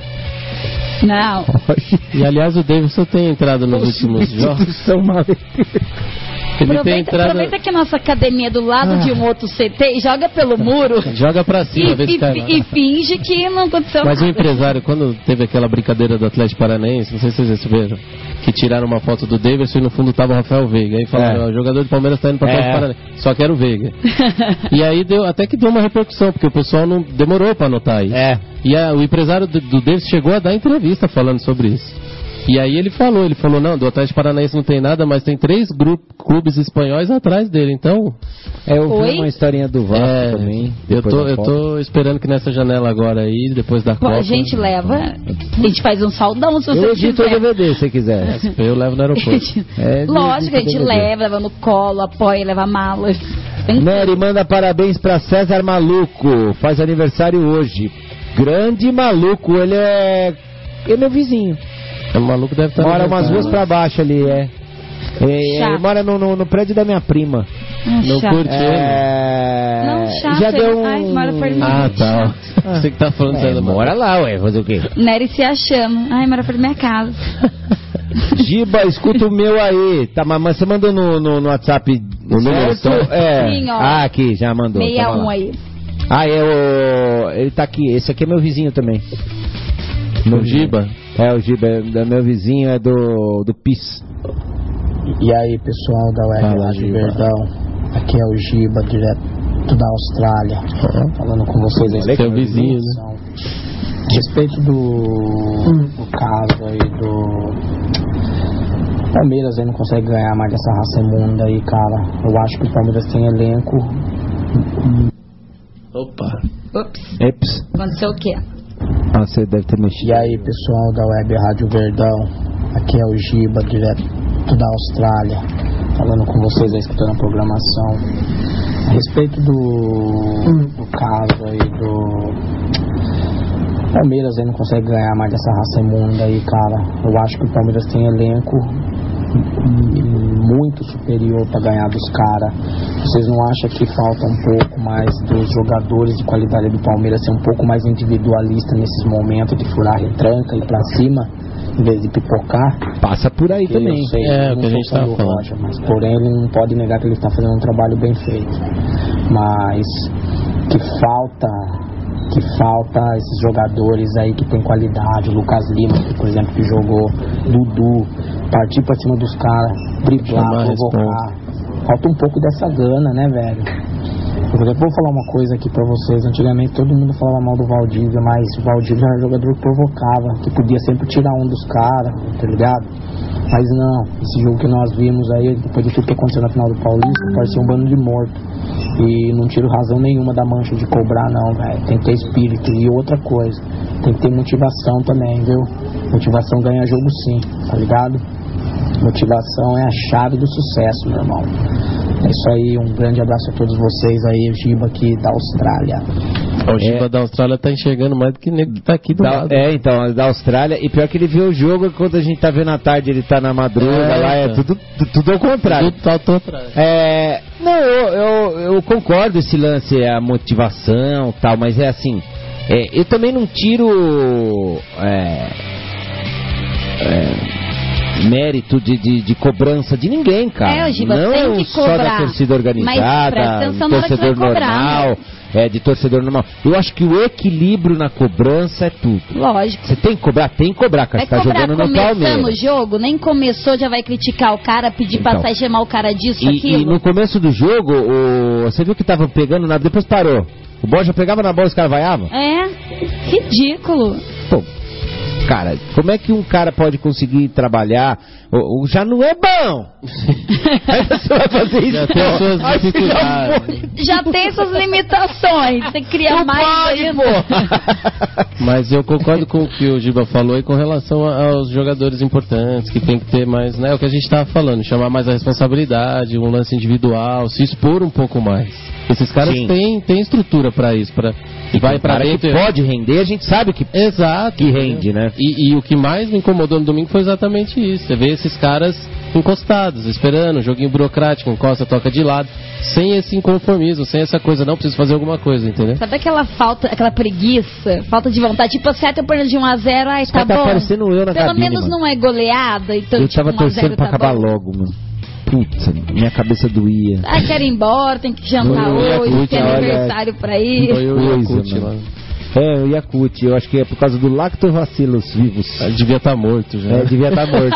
Não. E aliás, o Davidson tem entrado nos últimos jogos. São malucos. Ele tem Aproveita, entrado. aproveita que a nossa academia é do lado de um outro C T e joga pelo muro Joga pra cima, vê e, se cai lá. e, e finge que não aconteceu Mas o nada. empresário, quando teve aquela brincadeira do Atlético Paranaense, não sei se vocês receberam, que tiraram uma foto do Davidson e no fundo tava o Rafael Veiga. Aí falaram, É. ó, o jogador do Palmeiras tá indo pra É. Atlético Paranaense. Só que era o Veiga. E aí deu, até que deu uma repercussão, porque o pessoal não demorou pra anotar isso. É. E a- o empresário do, do Davidson chegou a dar entrevista falando sobre isso. E aí ele falou, ele falou, não, do Atlético Paranaense não tem nada, mas tem três grupo, clubes espanhóis atrás dele, então... É, eu vi Oi? uma historinha do Vasco É, também. eu depois tô, da eu Copa. tô esperando que nessa janela agora aí, depois da Pô, Copa... a gente leva, a gente faz um saldão se você Eu edito o quiser. D V D, se quiser. Eu levo no aeroporto. É, Lógico, a gente edita o D V D. leva, leva no colo, apoia, leva malas. Tem Nery manda parabéns pra César Maluco, faz aniversário hoje. Grande maluco, ele é. Ele é meu vizinho. O maluco deve estar. Mora umas ruas pra baixo ali, é. é ele mora no, no, no prédio da minha prima. Hum, Não chato. curte ele? É... Não, chato. Já deu um... Ai, mora perto de mim. Ah, tá. Você que tá falando É, dela. mora lá, ué, fazer o quê? Nery se achando. Ai, mora perto da minha casa. Giba, escuta o meu aí. Tá, mas você mandou no, no, no WhatsApp no número certo? É. Sim, ó. Ah, aqui, já mandou. sessenta e toma um lá. aí. Ah, é o... ele tá aqui. Esse aqui é meu vizinho também. O Giba? É, o Giba é meu vizinho, é do, do P I S. E aí, pessoal da Web Fala, Rádio Giba. Verdão, aqui é o Giba, direto da Austrália, falando com vocês aí. Seu vizinho, né? A respeito do, do caso aí do Palmeiras aí não consegue ganhar mais dessa raça imunda aí, cara. Eu acho que o Palmeiras tem elenco. Opa. Ups. Eps. Aconteceu o quê? Ah, você deve ter mexido. E aí, pessoal da Web Rádio Verdão, aqui é o Giba, direto da Austrália, falando com vocês aí, escutando a programação. A respeito do, do caso aí do Palmeiras aí não consegue ganhar mais dessa raça imunda aí, cara. Eu acho que o Palmeiras tem elenco muito superior para ganhar dos caras. Vocês não acham que falta um pouco mais dos jogadores de qualidade do Palmeiras ser um pouco mais individualista nesses momentos de furar retranca e ir pra cima em vez de pipocar? Passa por aí Porque também. eu sei, É, eu o não que a sou gente fã tava do falando. Roger, mas porém ele não pode negar que ele está fazendo um trabalho bem feito. Mas que falta que falta esses jogadores aí que tem qualidade, Lucas Lima, que, por exemplo, que jogou, Dudu, partir pra cima dos caras, driblar, Chamar a provocar. Falta um pouco dessa gana, né, velho? Por exemplo, vou falar uma coisa aqui pra vocês. Antigamente todo mundo falava mal do Valdívia, mas o Valdívia era um jogador que provocava, que podia sempre tirar um dos caras, tá ligado? Mas não, esse jogo que nós vimos aí, depois de tudo que aconteceu na final do Paulista, parecia um bando de morto. E não tiro razão nenhuma da mancha de cobrar, não, velho. Tem que ter espírito. E outra coisa, tem que ter motivação também, viu? Motivação ganha jogo sim, tá ligado? Motivação é a chave do sucesso, meu irmão. É isso aí, um grande abraço a todos vocês aí, o Giba aqui da Austrália. O Giba É. da Austrália tá enxergando mais do que nego que tá aqui do Da- lado. é, então, da Austrália. E pior que ele vê o jogo, quando a gente tá vendo à tarde, ele tá na madruga, É, lá é então. tudo, tu- tudo ao contrário. Tudo tá, tô atrás. É, não, eu, eu, eu concordo esse lance, a motivação tal, mas é assim, é, eu também não tiro é, é, mérito de, de, de cobrança de ninguém, cara. É, o Giba não tem que só da cobrar. torcida Mas presta organizada, atenção na hora que torcedor vai cobrar, normal, né? é, de torcedor normal. Eu acho que o equilíbrio na cobrança é tudo. Lógico. Você tem que cobrar? Tem que cobrar, cara. Vai Você tá cobrar jogando no começando o Palmeiras. jogo, nem começou, já vai criticar o cara, pedir Então. passar e chamar o cara disso, E, aquilo. e no começo do jogo, o, você viu que tava pegando na. Depois parou. O Borja pegava na bola e os caras vaiavam? É, ridículo. Pô, cara, como é que um cara pode conseguir trabalhar? O, o- já não é bom! Aí você vai fazer isso. Já tem as suas Aí você dificuldades. Já tem suas limitações, você cria Não mais pode, ainda. pô! Mas eu concordo com o que o Giba falou e com relação a- aos jogadores importantes, que tem que ter mais, né? O que a gente estava falando, chamar mais a responsabilidade, um lance individual, se expor um pouco mais. Esses caras Sim. têm, têm estrutura para isso, para E vai tem para cara dentro. que pode render, a gente sabe que, Exato. que rende, né? E, e o que mais me incomodou no domingo foi exatamente isso. Você vê esses caras encostados, esperando, joguinho burocrático, encosta, toca de lado, sem esse inconformismo, sem essa coisa, não preciso fazer alguma coisa, entendeu? Sabe aquela falta, aquela preguiça, falta de vontade? Tipo, sete eu perdi de um a zero, ai, tá Tá bom. parecendo eu na Pelo cabine, menos mano. não é goleada, então Eu tipo, tava um a zero torcendo pra tá acabar bom. logo, mano. Putz, minha cabeça doía. Ah, quero ir embora, tem que jantar No hoje, Yakut, tem olha, aniversário pra ir. Foi o coisa, Yakut mano. lá. É, o Yakut, eu acho que é por causa do lactobacilos vivos. Ele devia estar morto já. É, devia estar morto.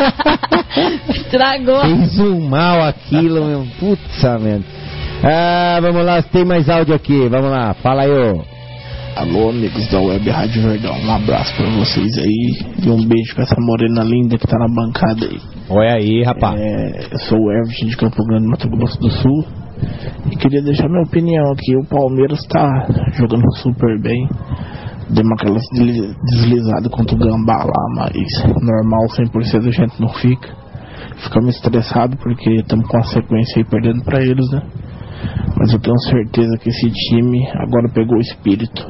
Estragou. Fez um mal aquilo, meu. Putz, merda. Ah, vamos lá, tem mais áudio aqui. Vamos lá, fala aí, ô. Alô, amigos da Web Rádio Verdão, um abraço pra vocês aí e um beijo pra essa morena linda que tá na bancada aí. Olha aí, rapaz. É, eu sou o Everton de Campo Grande, Mato Grosso do Sul, e queria deixar minha opinião aqui. O Palmeiras tá jogando super bem, deu uma aquela desli- deslizada contra o Gambá lá, mas normal, cem por cento a gente não fica. Ficamos estressados porque estamos com a sequência aí perdendo pra eles, né? Mas eu tenho certeza que esse time agora pegou o espírito.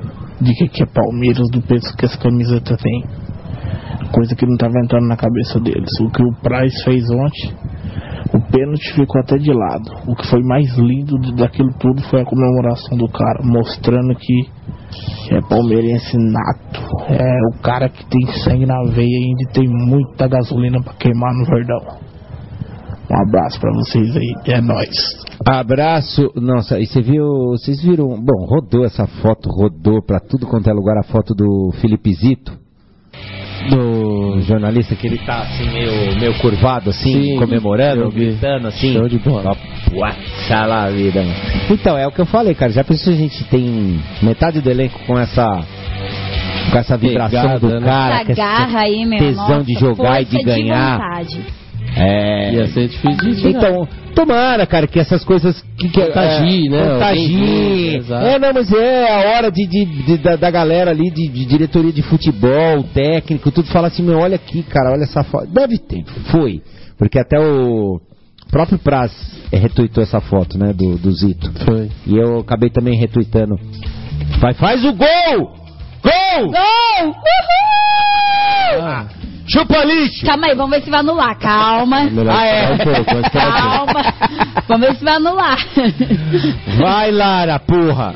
de que, que é Palmeiras, do peso que essa camiseta tem. Coisa que não estava entrando na cabeça deles. O que o Praz fez ontem, o pênalti ficou até de lado. O que foi mais lindo daquilo tudo foi a comemoração do cara, mostrando que é palmeirense nato. É o cara que tem sangue na veia e ainda tem muita gasolina pra queimar no Verdão. Um abraço pra vocês aí, é nóis. Abraço. Nossa, e você viu, vocês viram, bom, rodou essa foto, rodou pra tudo quanto é lugar a foto do Felipe Zito, do jornalista, que ele tá assim meio, meio curvado assim, sim, comemorando, gritando assim. Show de bola. Puxa lá a vida, mano. Então, é o que eu falei, cara, já pensou, a gente tem metade do elenco com essa com essa vibração pegada, do cara, essa garra aí, meu, tesão nossa, de jogar e de ganhar. De é... Ia ser difícil de Então, tomara, cara, que essas coisas que, que contagiem, é, né? Contagiem. É, não, mas é a hora de, de, de da, da galera ali de, de diretoria de futebol, técnico, tudo fala assim, meu, olha aqui, cara, olha essa foto. Deve ter, foi. Porque até o próprio Praz retuitou essa foto, né, do, do Zito. Foi. E eu acabei também retuitando. Vai, faz o gol! Gol! Gol! Uhul! Ah. Chupa lixo! Calma aí, vamos ver se vai anular. Calma. Ah, é? Um pouco, calma. Vamos ver se vai anular. Vai, Lara, porra!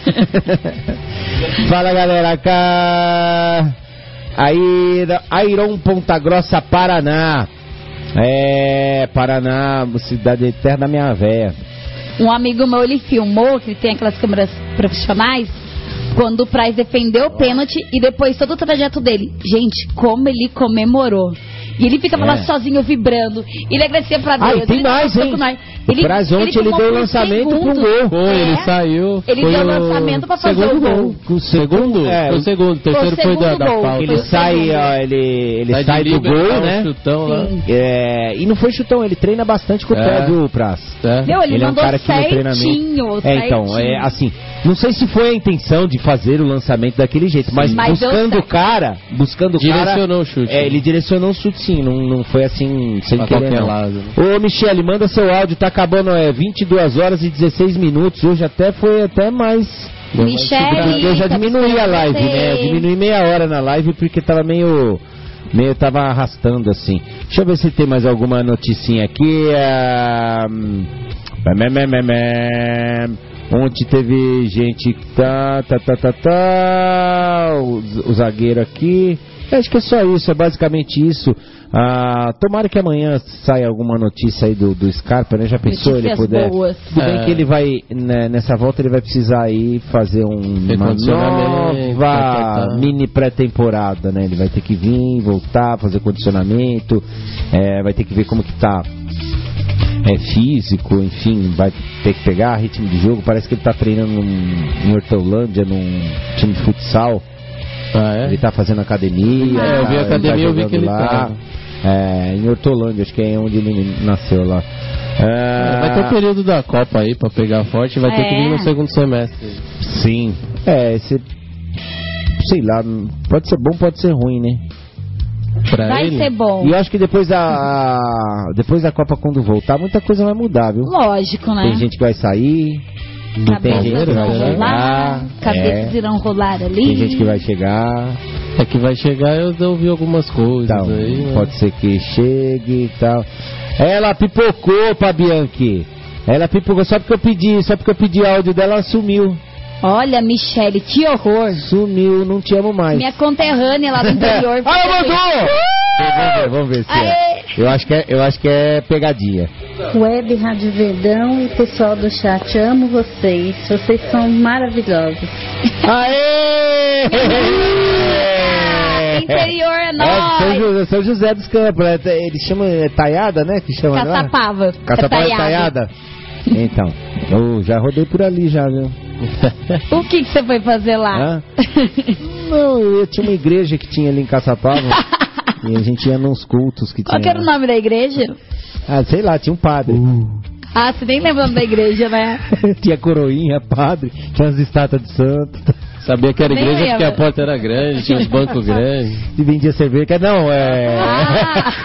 Fala, galera. Cá... Aí, Airon, Ponta Grossa, Paraná. É, Paraná, cidade eterna da minha véia. Um amigo meu, ele filmou, que tem aquelas câmeras profissionais, quando o Praz defendeu o pênalti e depois todo o trajeto dele. Gente, como ele comemorou. E ele ficava é. lá sozinho, vibrando. Ele agradecia pra Deus. Ah, e tem ele mais, hein? O Praz ontem ele, ele deu o lançamento pro gol. Foi, é. ele saiu. Ele deu o lançamento pra fazer o gol. O segundo? É, foi o segundo. O terceiro foi, o foi da, da falta. Ele sai, ó, ele, ele sai, sai do gol, né? Chutão, lá. É, e não foi chutão, ele treina bastante com o pé, viu, Praz? É. Meu, ele, ele é um cara que no treinamento. É, então, é assim. Não sei se foi a intenção de fazer o lançamento daquele jeito, mas, mas buscando o cara, buscando o cara... Direcionou o chute. É, ele direcionou o chute sim, não, não foi assim, sem pra querer não. Lado. Ô, Michele, manda seu áudio, tá acabando, é vinte e duas horas e dezesseis minutos, hoje até foi até mais... Michele, eu já diminui a live, né, eu diminui meia hora na live porque tava meio... meio tava arrastando assim. Deixa eu ver se tem mais alguma noticinha aqui. Um... Ontem teve gente que tá, tá, tá, tá, tá, o, o zagueiro aqui. Eu acho que é só isso, é basicamente isso. Ah, tomara que amanhã saia alguma notícia aí do, do Scarpa, né? Já pensou ele puder? Boas. Tudo bem é. que ele vai, né, nessa volta ele vai precisar aí fazer um, uma nova mini pré-temporada, né? Ele vai ter que vir, voltar, fazer condicionamento, é, vai ter que ver como que tá. É físico, enfim, vai ter que pegar ritmo de jogo. Parece que ele tá treinando num, em Hortolândia, num time de futsal. Ah, é? Ele tá fazendo academia. É, eu vi a academia, tá eu vi que ele lá. Tá. É, em Hortolândia, acho que é onde ele nasceu lá. É... Vai ter o período da Copa aí pra pegar forte, vai é. ter que vir no segundo semestre. Sim. É, esse. Sei lá, pode ser bom, pode ser ruim, né? Pra vai ele. ser bom. E eu acho que depois da depois da Copa, quando voltar, muita coisa vai mudar, viu? Lógico, né? Tem gente que vai sair, não tem gente que vai chegar, cabeças é. irão rolar ali. Tem gente que vai chegar. É que vai chegar, eu ouvi algumas coisas então, aí. Né? Pode ser que chegue e tal. Ela pipocou, Fabianchi. Ela pipocou, só porque eu pedi, só porque eu pedi áudio dela, ela sumiu. Olha, Michele, que horror. Sumiu, não te amo mais. Minha conterrânea lá do interior. Ah, mandou! Vamos ver, vamos ver se Aê. é. Eu acho que é, eu acho que é pegadinha. Web Rádio Verdão e pessoal do chat, amo vocês. Vocês são maravilhosos. Aê! Interior é nóis. É, São, José, São José dos Campos. Eles chamam é, Taiada, né? Que chama Caçapava. Caçapava é Taiada. Então, eu já rodei por ali já, viu? O que, que você foi fazer lá? Hã? Não, eu tinha uma igreja que tinha ali em Caçapava. E a gente ia nos cultos que tinha. Qual que era o nome da igreja? Ah, sei lá, tinha um padre. Uh. Ah, você nem lembra o nome da igreja, né? Tinha coroinha, padre, tinha as estátuas de santo. Sabia que era nem igreja lembra. Porque a porta era grande, tinha os bancos grandes. E vendia cerveja. Não, é... Ah.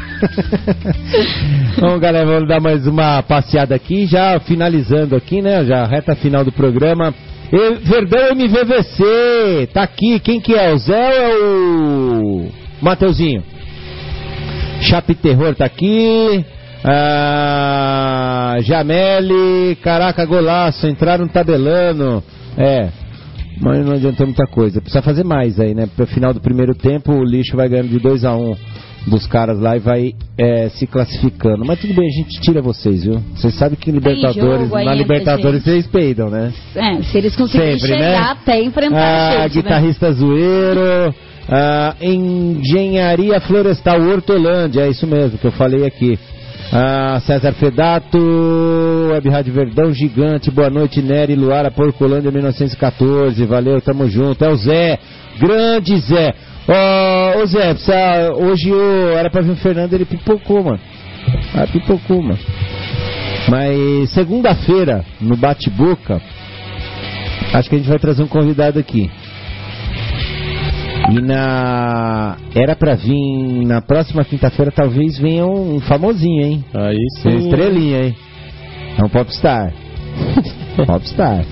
Bom, galera, vamos dar mais uma passeada aqui, já finalizando aqui, né? Já reta final do programa. E- Verdão M V V C, tá aqui. Quem que é? O Zé ou é o Mateuzinho? Chape Terror tá aqui. Ah, Jamele, caraca, golaço. Entraram tabelando. É, mas não adiantou muita coisa. Precisa fazer mais aí, né? Pro final do primeiro tempo, o Lixo vai ganhando de dois a um dos caras lá e vai é, se classificando. Mas tudo bem, a gente tira vocês, viu? Vocês sabem que Libertadores, jogo aí na entre Libertadores gente. vocês peidam, né? É, se eles conseguirem Sempre, chegar né? até enfrentar Ah, a gente, guitarrista zoeiro. Ah, Engenharia Florestal Hortolândia, é isso mesmo que eu falei aqui. Ah, César Fedato, Web Rádio Verdão Gigante, boa noite, Nery Luara, Porcolândia mil novecentos e catorze, valeu, tamo junto. É o Zé, grande Zé. Ó, ô Zé, precisa, hoje o, era pra vir o Fernando, ele pipocou, mano. Ah, pipocou, mano. Mas segunda-feira, no Bate-Boca, acho que a gente vai trazer um convidado aqui. E na... Era pra vir na próxima quinta-feira, talvez venha um, um famosinho, hein? Aí Uma sim. estrelinha, hein? É um popstar. Popstar.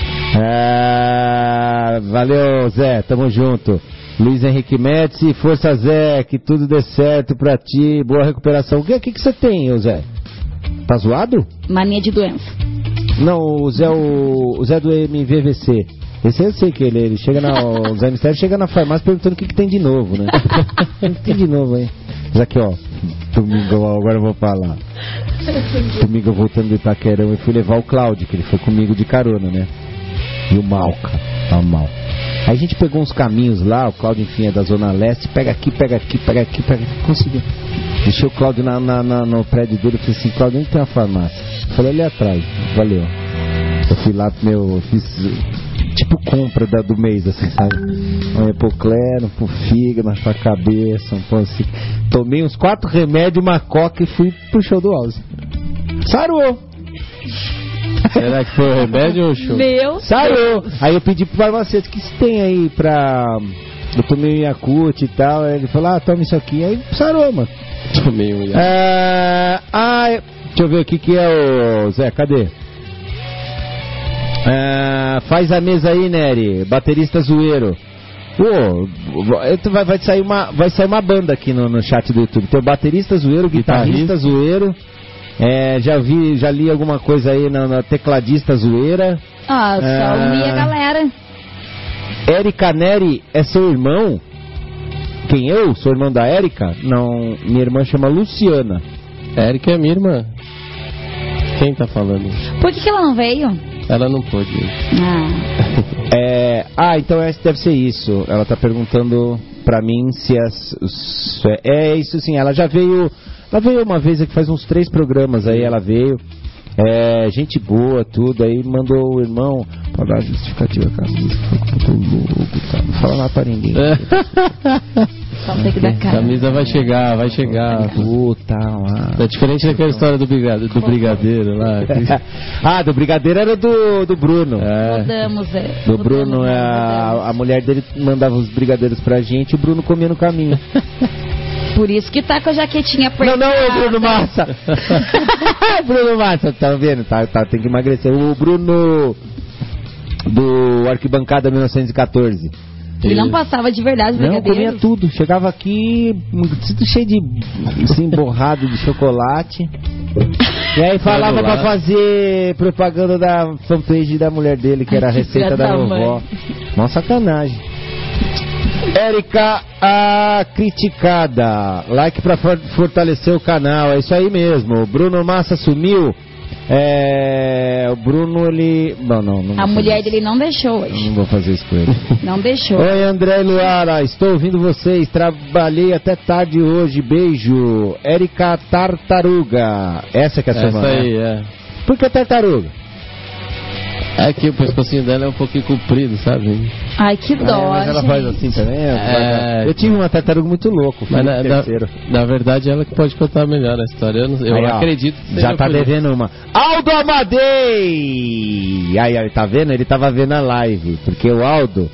É... Valeu, Zé, tamo junto. Luiz Henrique Médici, força Zé, que tudo dê certo pra ti, boa recuperação. O que que, que você tem, ô Zé? Tá zoado? Mania de doença. Não, o Zé, o, o Zé do M V V C. Esse eu sei que ele, ele chega na. O Zé Mistério chega na farmácia perguntando o que, que tem de novo, né? O que tem de novo, hein? Mas aqui, ó. Domingo, agora eu vou falar. Domingo eu voltando do Itaquerão e fui levar o Cláudio, que ele foi comigo de carona, né? E o Malca, tá mal. Aí a gente pegou uns caminhos lá, o Cláudio, enfim, é da Zona Leste, pega aqui, pega aqui, pega aqui, pega aqui, conseguiu. Deixei o Cláudio na, na, na, no prédio dele, eu falei assim, Cláudio, onde tem uma farmácia? Eu falei, ali atrás, valeu. Eu fui lá, meu, eu fiz tipo compra da, do mês, assim, sabe? Um Epoclero, pro fígado, na sua cabeça, um pão assim. Tomei uns quatro remédios, uma coca e fui pro show do Alves. Sarou! Será que foi o remédio ou o show? Meu Saiu! Aí eu pedi pro farmacêutico, o que você tem aí pra... Eu tomei um Yakult e tal, aí ele falou, ah, toma isso aqui. Aí sarou, mano. Tomei um Yakult. É... Ah, deixa eu ver o que que é o... Zé, cadê? É... Faz a mesa aí, Nery. Baterista zoeiro. Pô, vai, vai, sair uma, vai sair uma banda aqui no, no chat do YouTube. Tem o baterista zoeiro, guitarrista, guitarrista zoeiro. É, já vi, já li alguma coisa aí na, na tecladista zoeira. Ah, só É... unir a galera. Érica Nery é seu irmão? Quem, eu? Sou irmão da Érica? Não, minha irmã chama Luciana. Érica é minha irmã. Quem tá falando? Por que, que ela não veio? Ela não pôde. Ah. É, ah, então esse deve ser isso. Ela tá perguntando pra mim se as, se é isso sim. Ela já veio, ela veio uma vez aqui, faz uns três programas aí. Ela veio, é, gente boa, tudo. Aí mandou o irmão pra dar justificativa com a camisa, foi muito louco, tá? Não fala nada pra ninguém. Só tem que dar A cara. camisa vai chegar, vai chegar. Puta lá. É diferente daquela história do brigadeiro, do brigadeiro lá. Ah, do brigadeiro era do, do Bruno. É. Mudamos, é. Do Mudamos, Bruno, né? a, Mudamos. a mulher dele mandava os brigadeiros pra gente e o Bruno comia no caminho. Por isso que tá com a jaquetinha Não, apertada. não, o Bruno Massa. Bruno Massa, tá vendo? Tá, tá, tem que emagrecer. O Bruno do Arquibancada mil novecentos e catorze. Ele não passava de verdade os Não, brigadeiros. comia tudo. Chegava aqui, tudo cheio de assim, borrado de chocolate. E aí falava Olha lá. pra fazer propaganda da fanpage da mulher dele, que era a Ai, que receita filha da da vovó. mãe. Mó sacanagem. Érica, a criticada. Like pra for- fortalecer o canal. É isso aí mesmo. O Bruno Massa sumiu. É... O Bruno, ele... Não, não, não A vou mulher fazer dele não deixou isso. hoje. Não vou fazer isso com ele. Não deixou. Oi, André Luara, estou ouvindo vocês. Trabalhei até tarde hoje. Beijo. Érica Tartaruga. Essa que é a sua Essa irmã, aí, né? é. Por que tartaruga? É que o pescocinho dela é um pouquinho comprido, sabe? Ai, que dó, Ah, mas ela gente. faz assim também? É. Eu tive uma tartaruga muito louco. Mas na, na, terceiro. na verdade ela que pode contar melhor a história. Eu, não, eu Aí, ó, acredito que já seja tá por isso. devendo uma. Aldo Amadei! Aí, aí, tá vendo? Ele tava vendo a live. Porque o Aldo,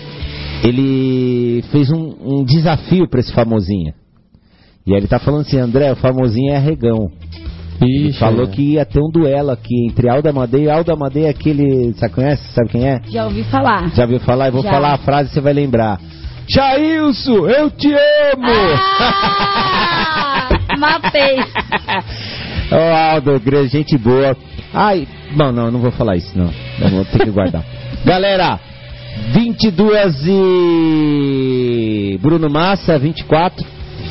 ele fez um, um desafio pra esse famosinho. E aí ele tá falando assim, André, o famosinho é arregão. Ele Ixi, falou é. que ia ter um duelo aqui entre Aldo Amadei e Aldo Amadei é aquele... Você conhece? Sabe quem é? Já ouvi falar. Já ouviu falar? Eu vou Já. falar a frase e você vai lembrar. Jailson, eu te amo! Ah, matei. Ô Aldo, grande, gente boa. Ai, não, não, não vou falar isso, não. Eu vou ter que guardar. Galera, vinte e duas e... Bruno Massa, vinte e quatro.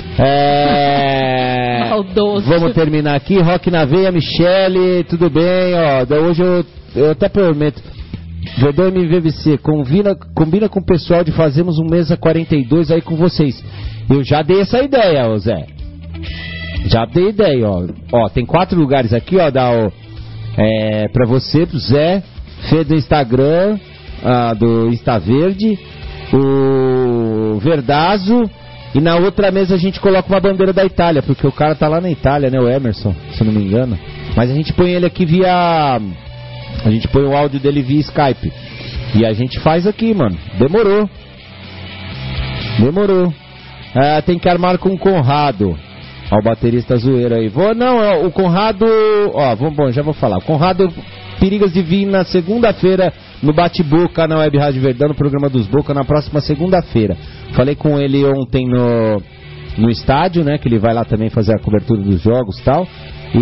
É... Maldoso. Vamos terminar aqui. Rock na veia, Michele, tudo bem? Ó, hoje eu, eu até prometo. Verdão M V V C, combina, combina com o pessoal de fazermos um mesa quarenta e dois aí com vocês. Eu já dei essa ideia, ô Zé. Já dei ideia, ó. Ó, tem quatro lugares aqui, ó, dá o... É, pra você, pro Zé, Fê do Instagram, ah, do Insta Verde, o Verdazo, e na outra mesa a gente coloca uma bandeira da Itália, porque o cara tá lá na Itália, né, o Emerson, se eu não me engano. Mas a gente põe ele aqui via... A gente põe o áudio dele via Skype. E a gente faz aqui, mano. Demorou. Demorou. Ah, tem que armar com o Conrado. Ó, o baterista zoeiro aí. Vou, não, ó, o Conrado... Ó, vamos, bom, já vou falar. O Conrado Perigas de vir na segunda-feira no Bate-Boca, na Web Rádio Verdão, no programa dos Boca, na próxima segunda-feira. Falei com ele ontem no, no estádio, né? Que ele vai lá também fazer a cobertura dos jogos e tal.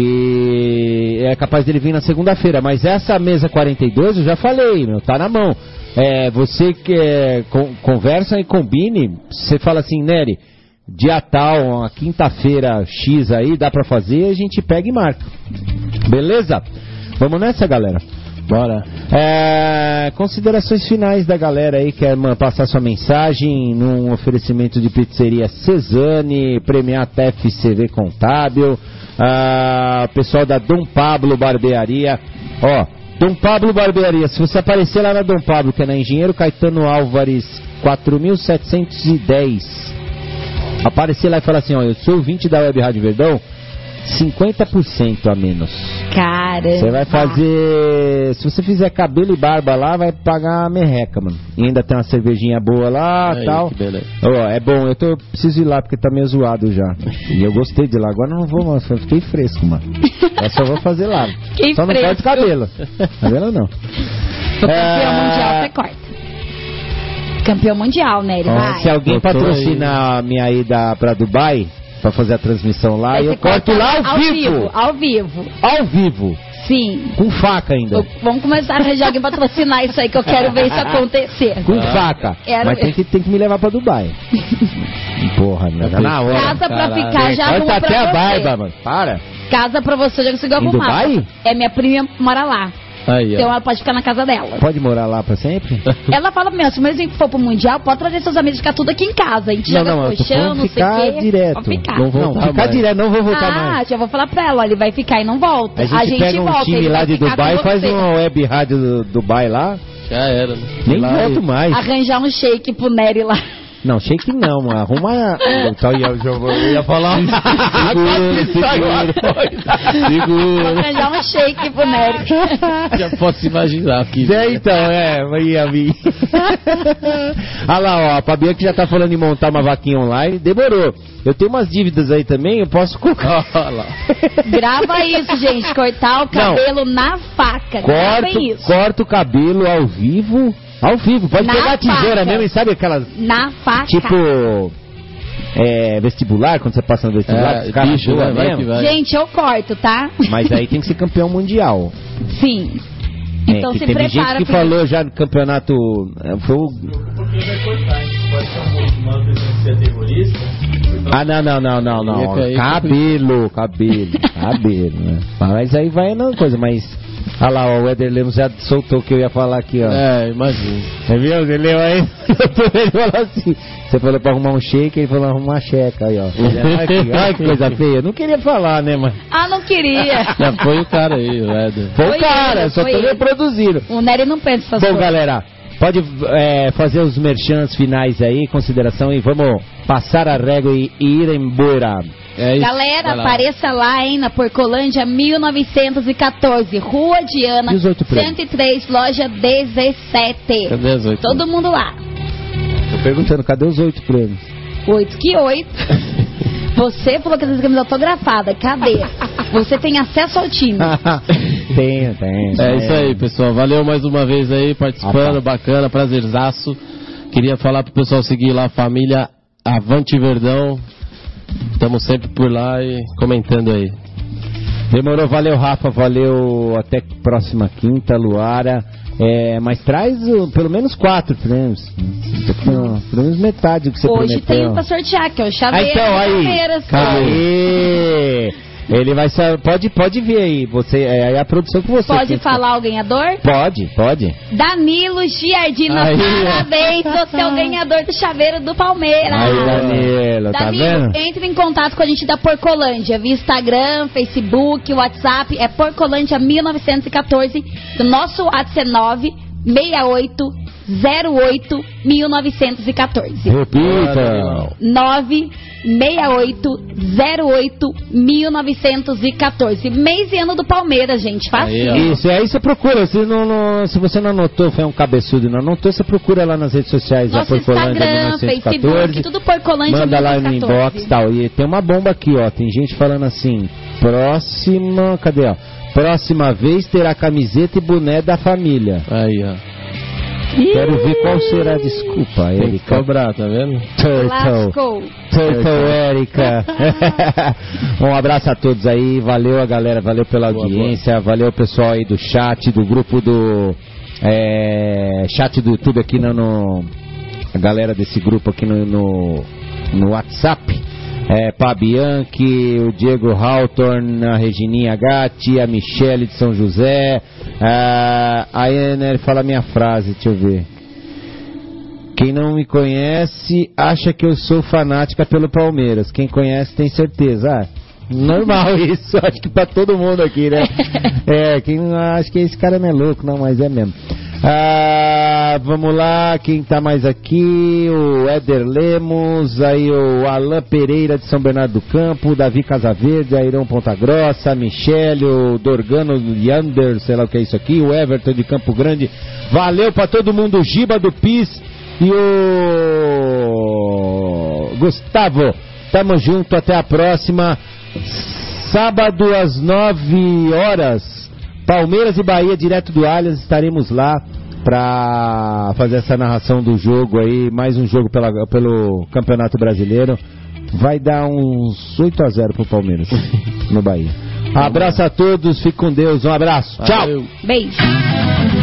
E é capaz dele vir na segunda-feira. Mas essa mesa quarenta e dois eu já falei, meu, tá na mão. É, você que é, con- conversa e combine. Você fala assim, Nery, dia tal, uma quinta-feira X aí, dá pra fazer, a gente pega e marca. Beleza? Vamos nessa, galera? Bora. É, considerações finais da galera aí, quer man- passar sua mensagem num oferecimento de pizzaria Cesane, premiar T F C V Contábil, ah, pessoal da Dom Pablo Barbearia, ó, Dom Pablo Barbearia, se você aparecer lá na Dom Pablo, que é na Engenheiro Caetano Álvares quatro mil setecentos e dez, aparecer lá e falar assim, ó, eu sou ouvinte da Web Rádio Verdão, cinquenta por cento a menos. Caramba. Você vai fazer... Se você fizer cabelo e barba lá, vai pagar a merreca, mano. E ainda tem uma cervejinha boa lá e tal. Ó, é bom, eu tô, preciso ir lá porque tá meio zoado já. E eu gostei de lá. Agora não vou, mano. Eu fiquei fresco, mano. Eu só vou fazer lá. Fiquei só não fresco. corta o cabelo. Cabelo não. O campeão É... mundial você corta. Campeão mundial, né? Ele Ó, vai. se alguém Botou patrocina a minha ida pra Dubai, pra fazer a transmissão lá, Aí eu você corto corta lá ao, vivo. Ao vivo. Ao vivo. Sim. Com faca ainda. Eu- Vamos começar a arranjar alguém patrocinar isso aí, que eu quero ver isso acontecer. Com faca. Quero Mas ver. tem que, tem que me levar pra Dubai. Porra, né? Tá na hora. Casa pra Caralho. ficar, já Corta arruma até pra a você. barba, mano. Para. Casa pra você, já conseguiu Em arrumar. Dubai? É, minha prima mora lá. Aí, Então ó. ela pode ficar na casa dela. Pode morar lá pra sempre? Ela fala pra mim, ó, se mesmo que for pro Mundial, pode trazer seus amigos, ficar tudo aqui em casa. A gente Não, joga não, eu tô colchão, falando não sei ficar o quê. direto. Pode ficar. Não vou Não, voltar ficar mais. direto, não vou voltar Ah, mais. já vou falar pra ela, ó, ele vai ficar e não volta. A gente, pega um volta, time ele lá vai de ficar Dubai e com faz você. uma web rádio do Dubai lá. Já era, né? Nem Lá volto e- mais. Arranjar um shake pro Nery lá. Não, shake não, mano. Arruma. Então, eu, já vou- eu ia falar. Segura. Arranjar um shake pro Nery. Já posso imaginar aqui. É, então, é, ia vir. Olha lá, ó, a Fabia que já tá falando em montar uma vaquinha online, demorou. Eu tenho umas dívidas aí também, eu posso colocar. Olha lá. Grava isso, gente. Cortar o cabelo na faca. Grava Corto, isso. corto o cabelo ao vivo. Ao vivo, pode Na pegar a tesoura faca. mesmo e sabe aquelas. Na faca. Tipo. É, vestibular, quando você passa no vestibular, É, os caras bicho, voam né? Vai mesmo. que vai. Gente, eu corto, tá? Mas aí tem que ser campeão mundial. Sim. É, Então que se teve prepara gente que pra falou já no campeonato. é, Foi o... Ah, não, não, não, não, não. Ia cair. Cabelo, cabelo, cabelo, né? Mas aí vai não coisa, mas. Olha lá, ó, o Éder Lemos já soltou o que eu ia falar aqui, ó. É, imagina. Você viu? Você leu aí? Ele falou assim. Você falou pra arrumar um shake, ele falou arrumar uma checa aí, ó. Olha que, olha que coisa feia. Eu não queria falar, né, mas. Ah, não queria. Já foi o cara aí, o Éder. Foi Foi o cara, ele, só foi tô ele. reproduzindo. O Nery não pensa essas Bom, coisas. galera, pode é, fazer os merchans finais aí, consideração, e vamos passar a régua e, e ir embora. É isso. Galera, Vai lá. apareça lá, hein, na Porcolândia mil novecentos e quatorze, Rua Diana, E os oito prêmios? cento e três, loja dezessete. Cadê as oito? Todo mundo lá. Tô perguntando, cadê os oito prêmios? Oito que oito. Você falou que essa camisa autografada, cadê? Você tem acesso ao time. Tenho, tenho. É isso aí, pessoal. Valeu mais uma vez aí, participando. Ah, tá. Bacana, prazerzaço. Queria falar pro pessoal seguir lá a família Avante Verdão. Estamos sempre por lá e comentando aí. Demorou, valeu Rafa, valeu, até próxima quinta, Luara. É, mas traz uh, pelo menos quatro prêmios. Pelo menos metade do que você Hoje prometeu. tem um pra sortear, que é o chaveiro ah, então, aí. do Palmeiras. Aí. Ele vai ser, pode, pode vir aí. Você, é, é a produção que você Pode tem. falar o ganhador? Pode, pode. Danilo Giardino, Aí, parabéns, você é o ganhador do chaveiro do Palmeiras. Aí, Danilo, tá Danilo, vendo? entre em contato com a gente da Porcolândia, via Instagram, Facebook, WhatsApp, é Porcolândia mil novecentos e catorze, o nosso WhatsApp é nove seis oito zero oito mil novecentos e catorze. Repita. nove seis oito zero oito mil novecentos e catorze. Mês e ano do Palmeiras, gente. Fácil. Isso, aí você procura. Se, não, não, se você não anotou, foi um cabeçudo e não anotou, você procura lá nas redes sociais da Nosso Porcolândia Instagram, mil novecentos e catorze. Facebook, tudo Porcolândia Manda lá no mil novecentos e catorze. inbox e tal. E tem uma bomba aqui, ó. Tem gente falando assim: próxima. Cadê, ó? Próxima vez terá camiseta e boné da família. Aí, ó. Quero ver qual será a desculpa, Tem que Erika. cobrar, tá vendo? Turtle. Lascou. Turtle, Erika. Um abraço a todos aí. Valeu a galera, valeu pela Boa, audiência. Boa. Valeu o pessoal aí do chat, do grupo do é, chat do YouTube aqui no, no a galera desse grupo aqui no, no, no WhatsApp. É, Pá Bianchi, o Diego Hawthorne, a Regininha Gatti, a Michele de São José. Ah, aí ele fala a minha frase, deixa eu ver. Quem não me conhece acha que eu sou fanática pelo Palmeiras. Quem conhece tem certeza. Ah, normal isso, acho que pra todo mundo aqui, né? É, quem acha que esse cara não é louco, não, mas é mesmo. Ah, vamos lá, quem tá mais aqui? O Éder Lemos, aí o Alain Pereira de São Bernardo do Campo, o Davi Casaverde, Airão Ponta Grossa, a Michele, o Dorgano Yander, sei lá o que é isso aqui, o Everton de Campo Grande. Valeu pra todo mundo, o Giba do Pis e o Gustavo. Tamo junto, até a próxima. Sábado às nove horas. Palmeiras e Bahia, direto do Allianz, estaremos lá para fazer essa narração do jogo aí, mais um jogo pela, pelo Campeonato Brasileiro. Vai dar uns oito a zero pro Palmeiras no Bahia. Abraço a todos, fique com Deus, um abraço, tchau! Beijo!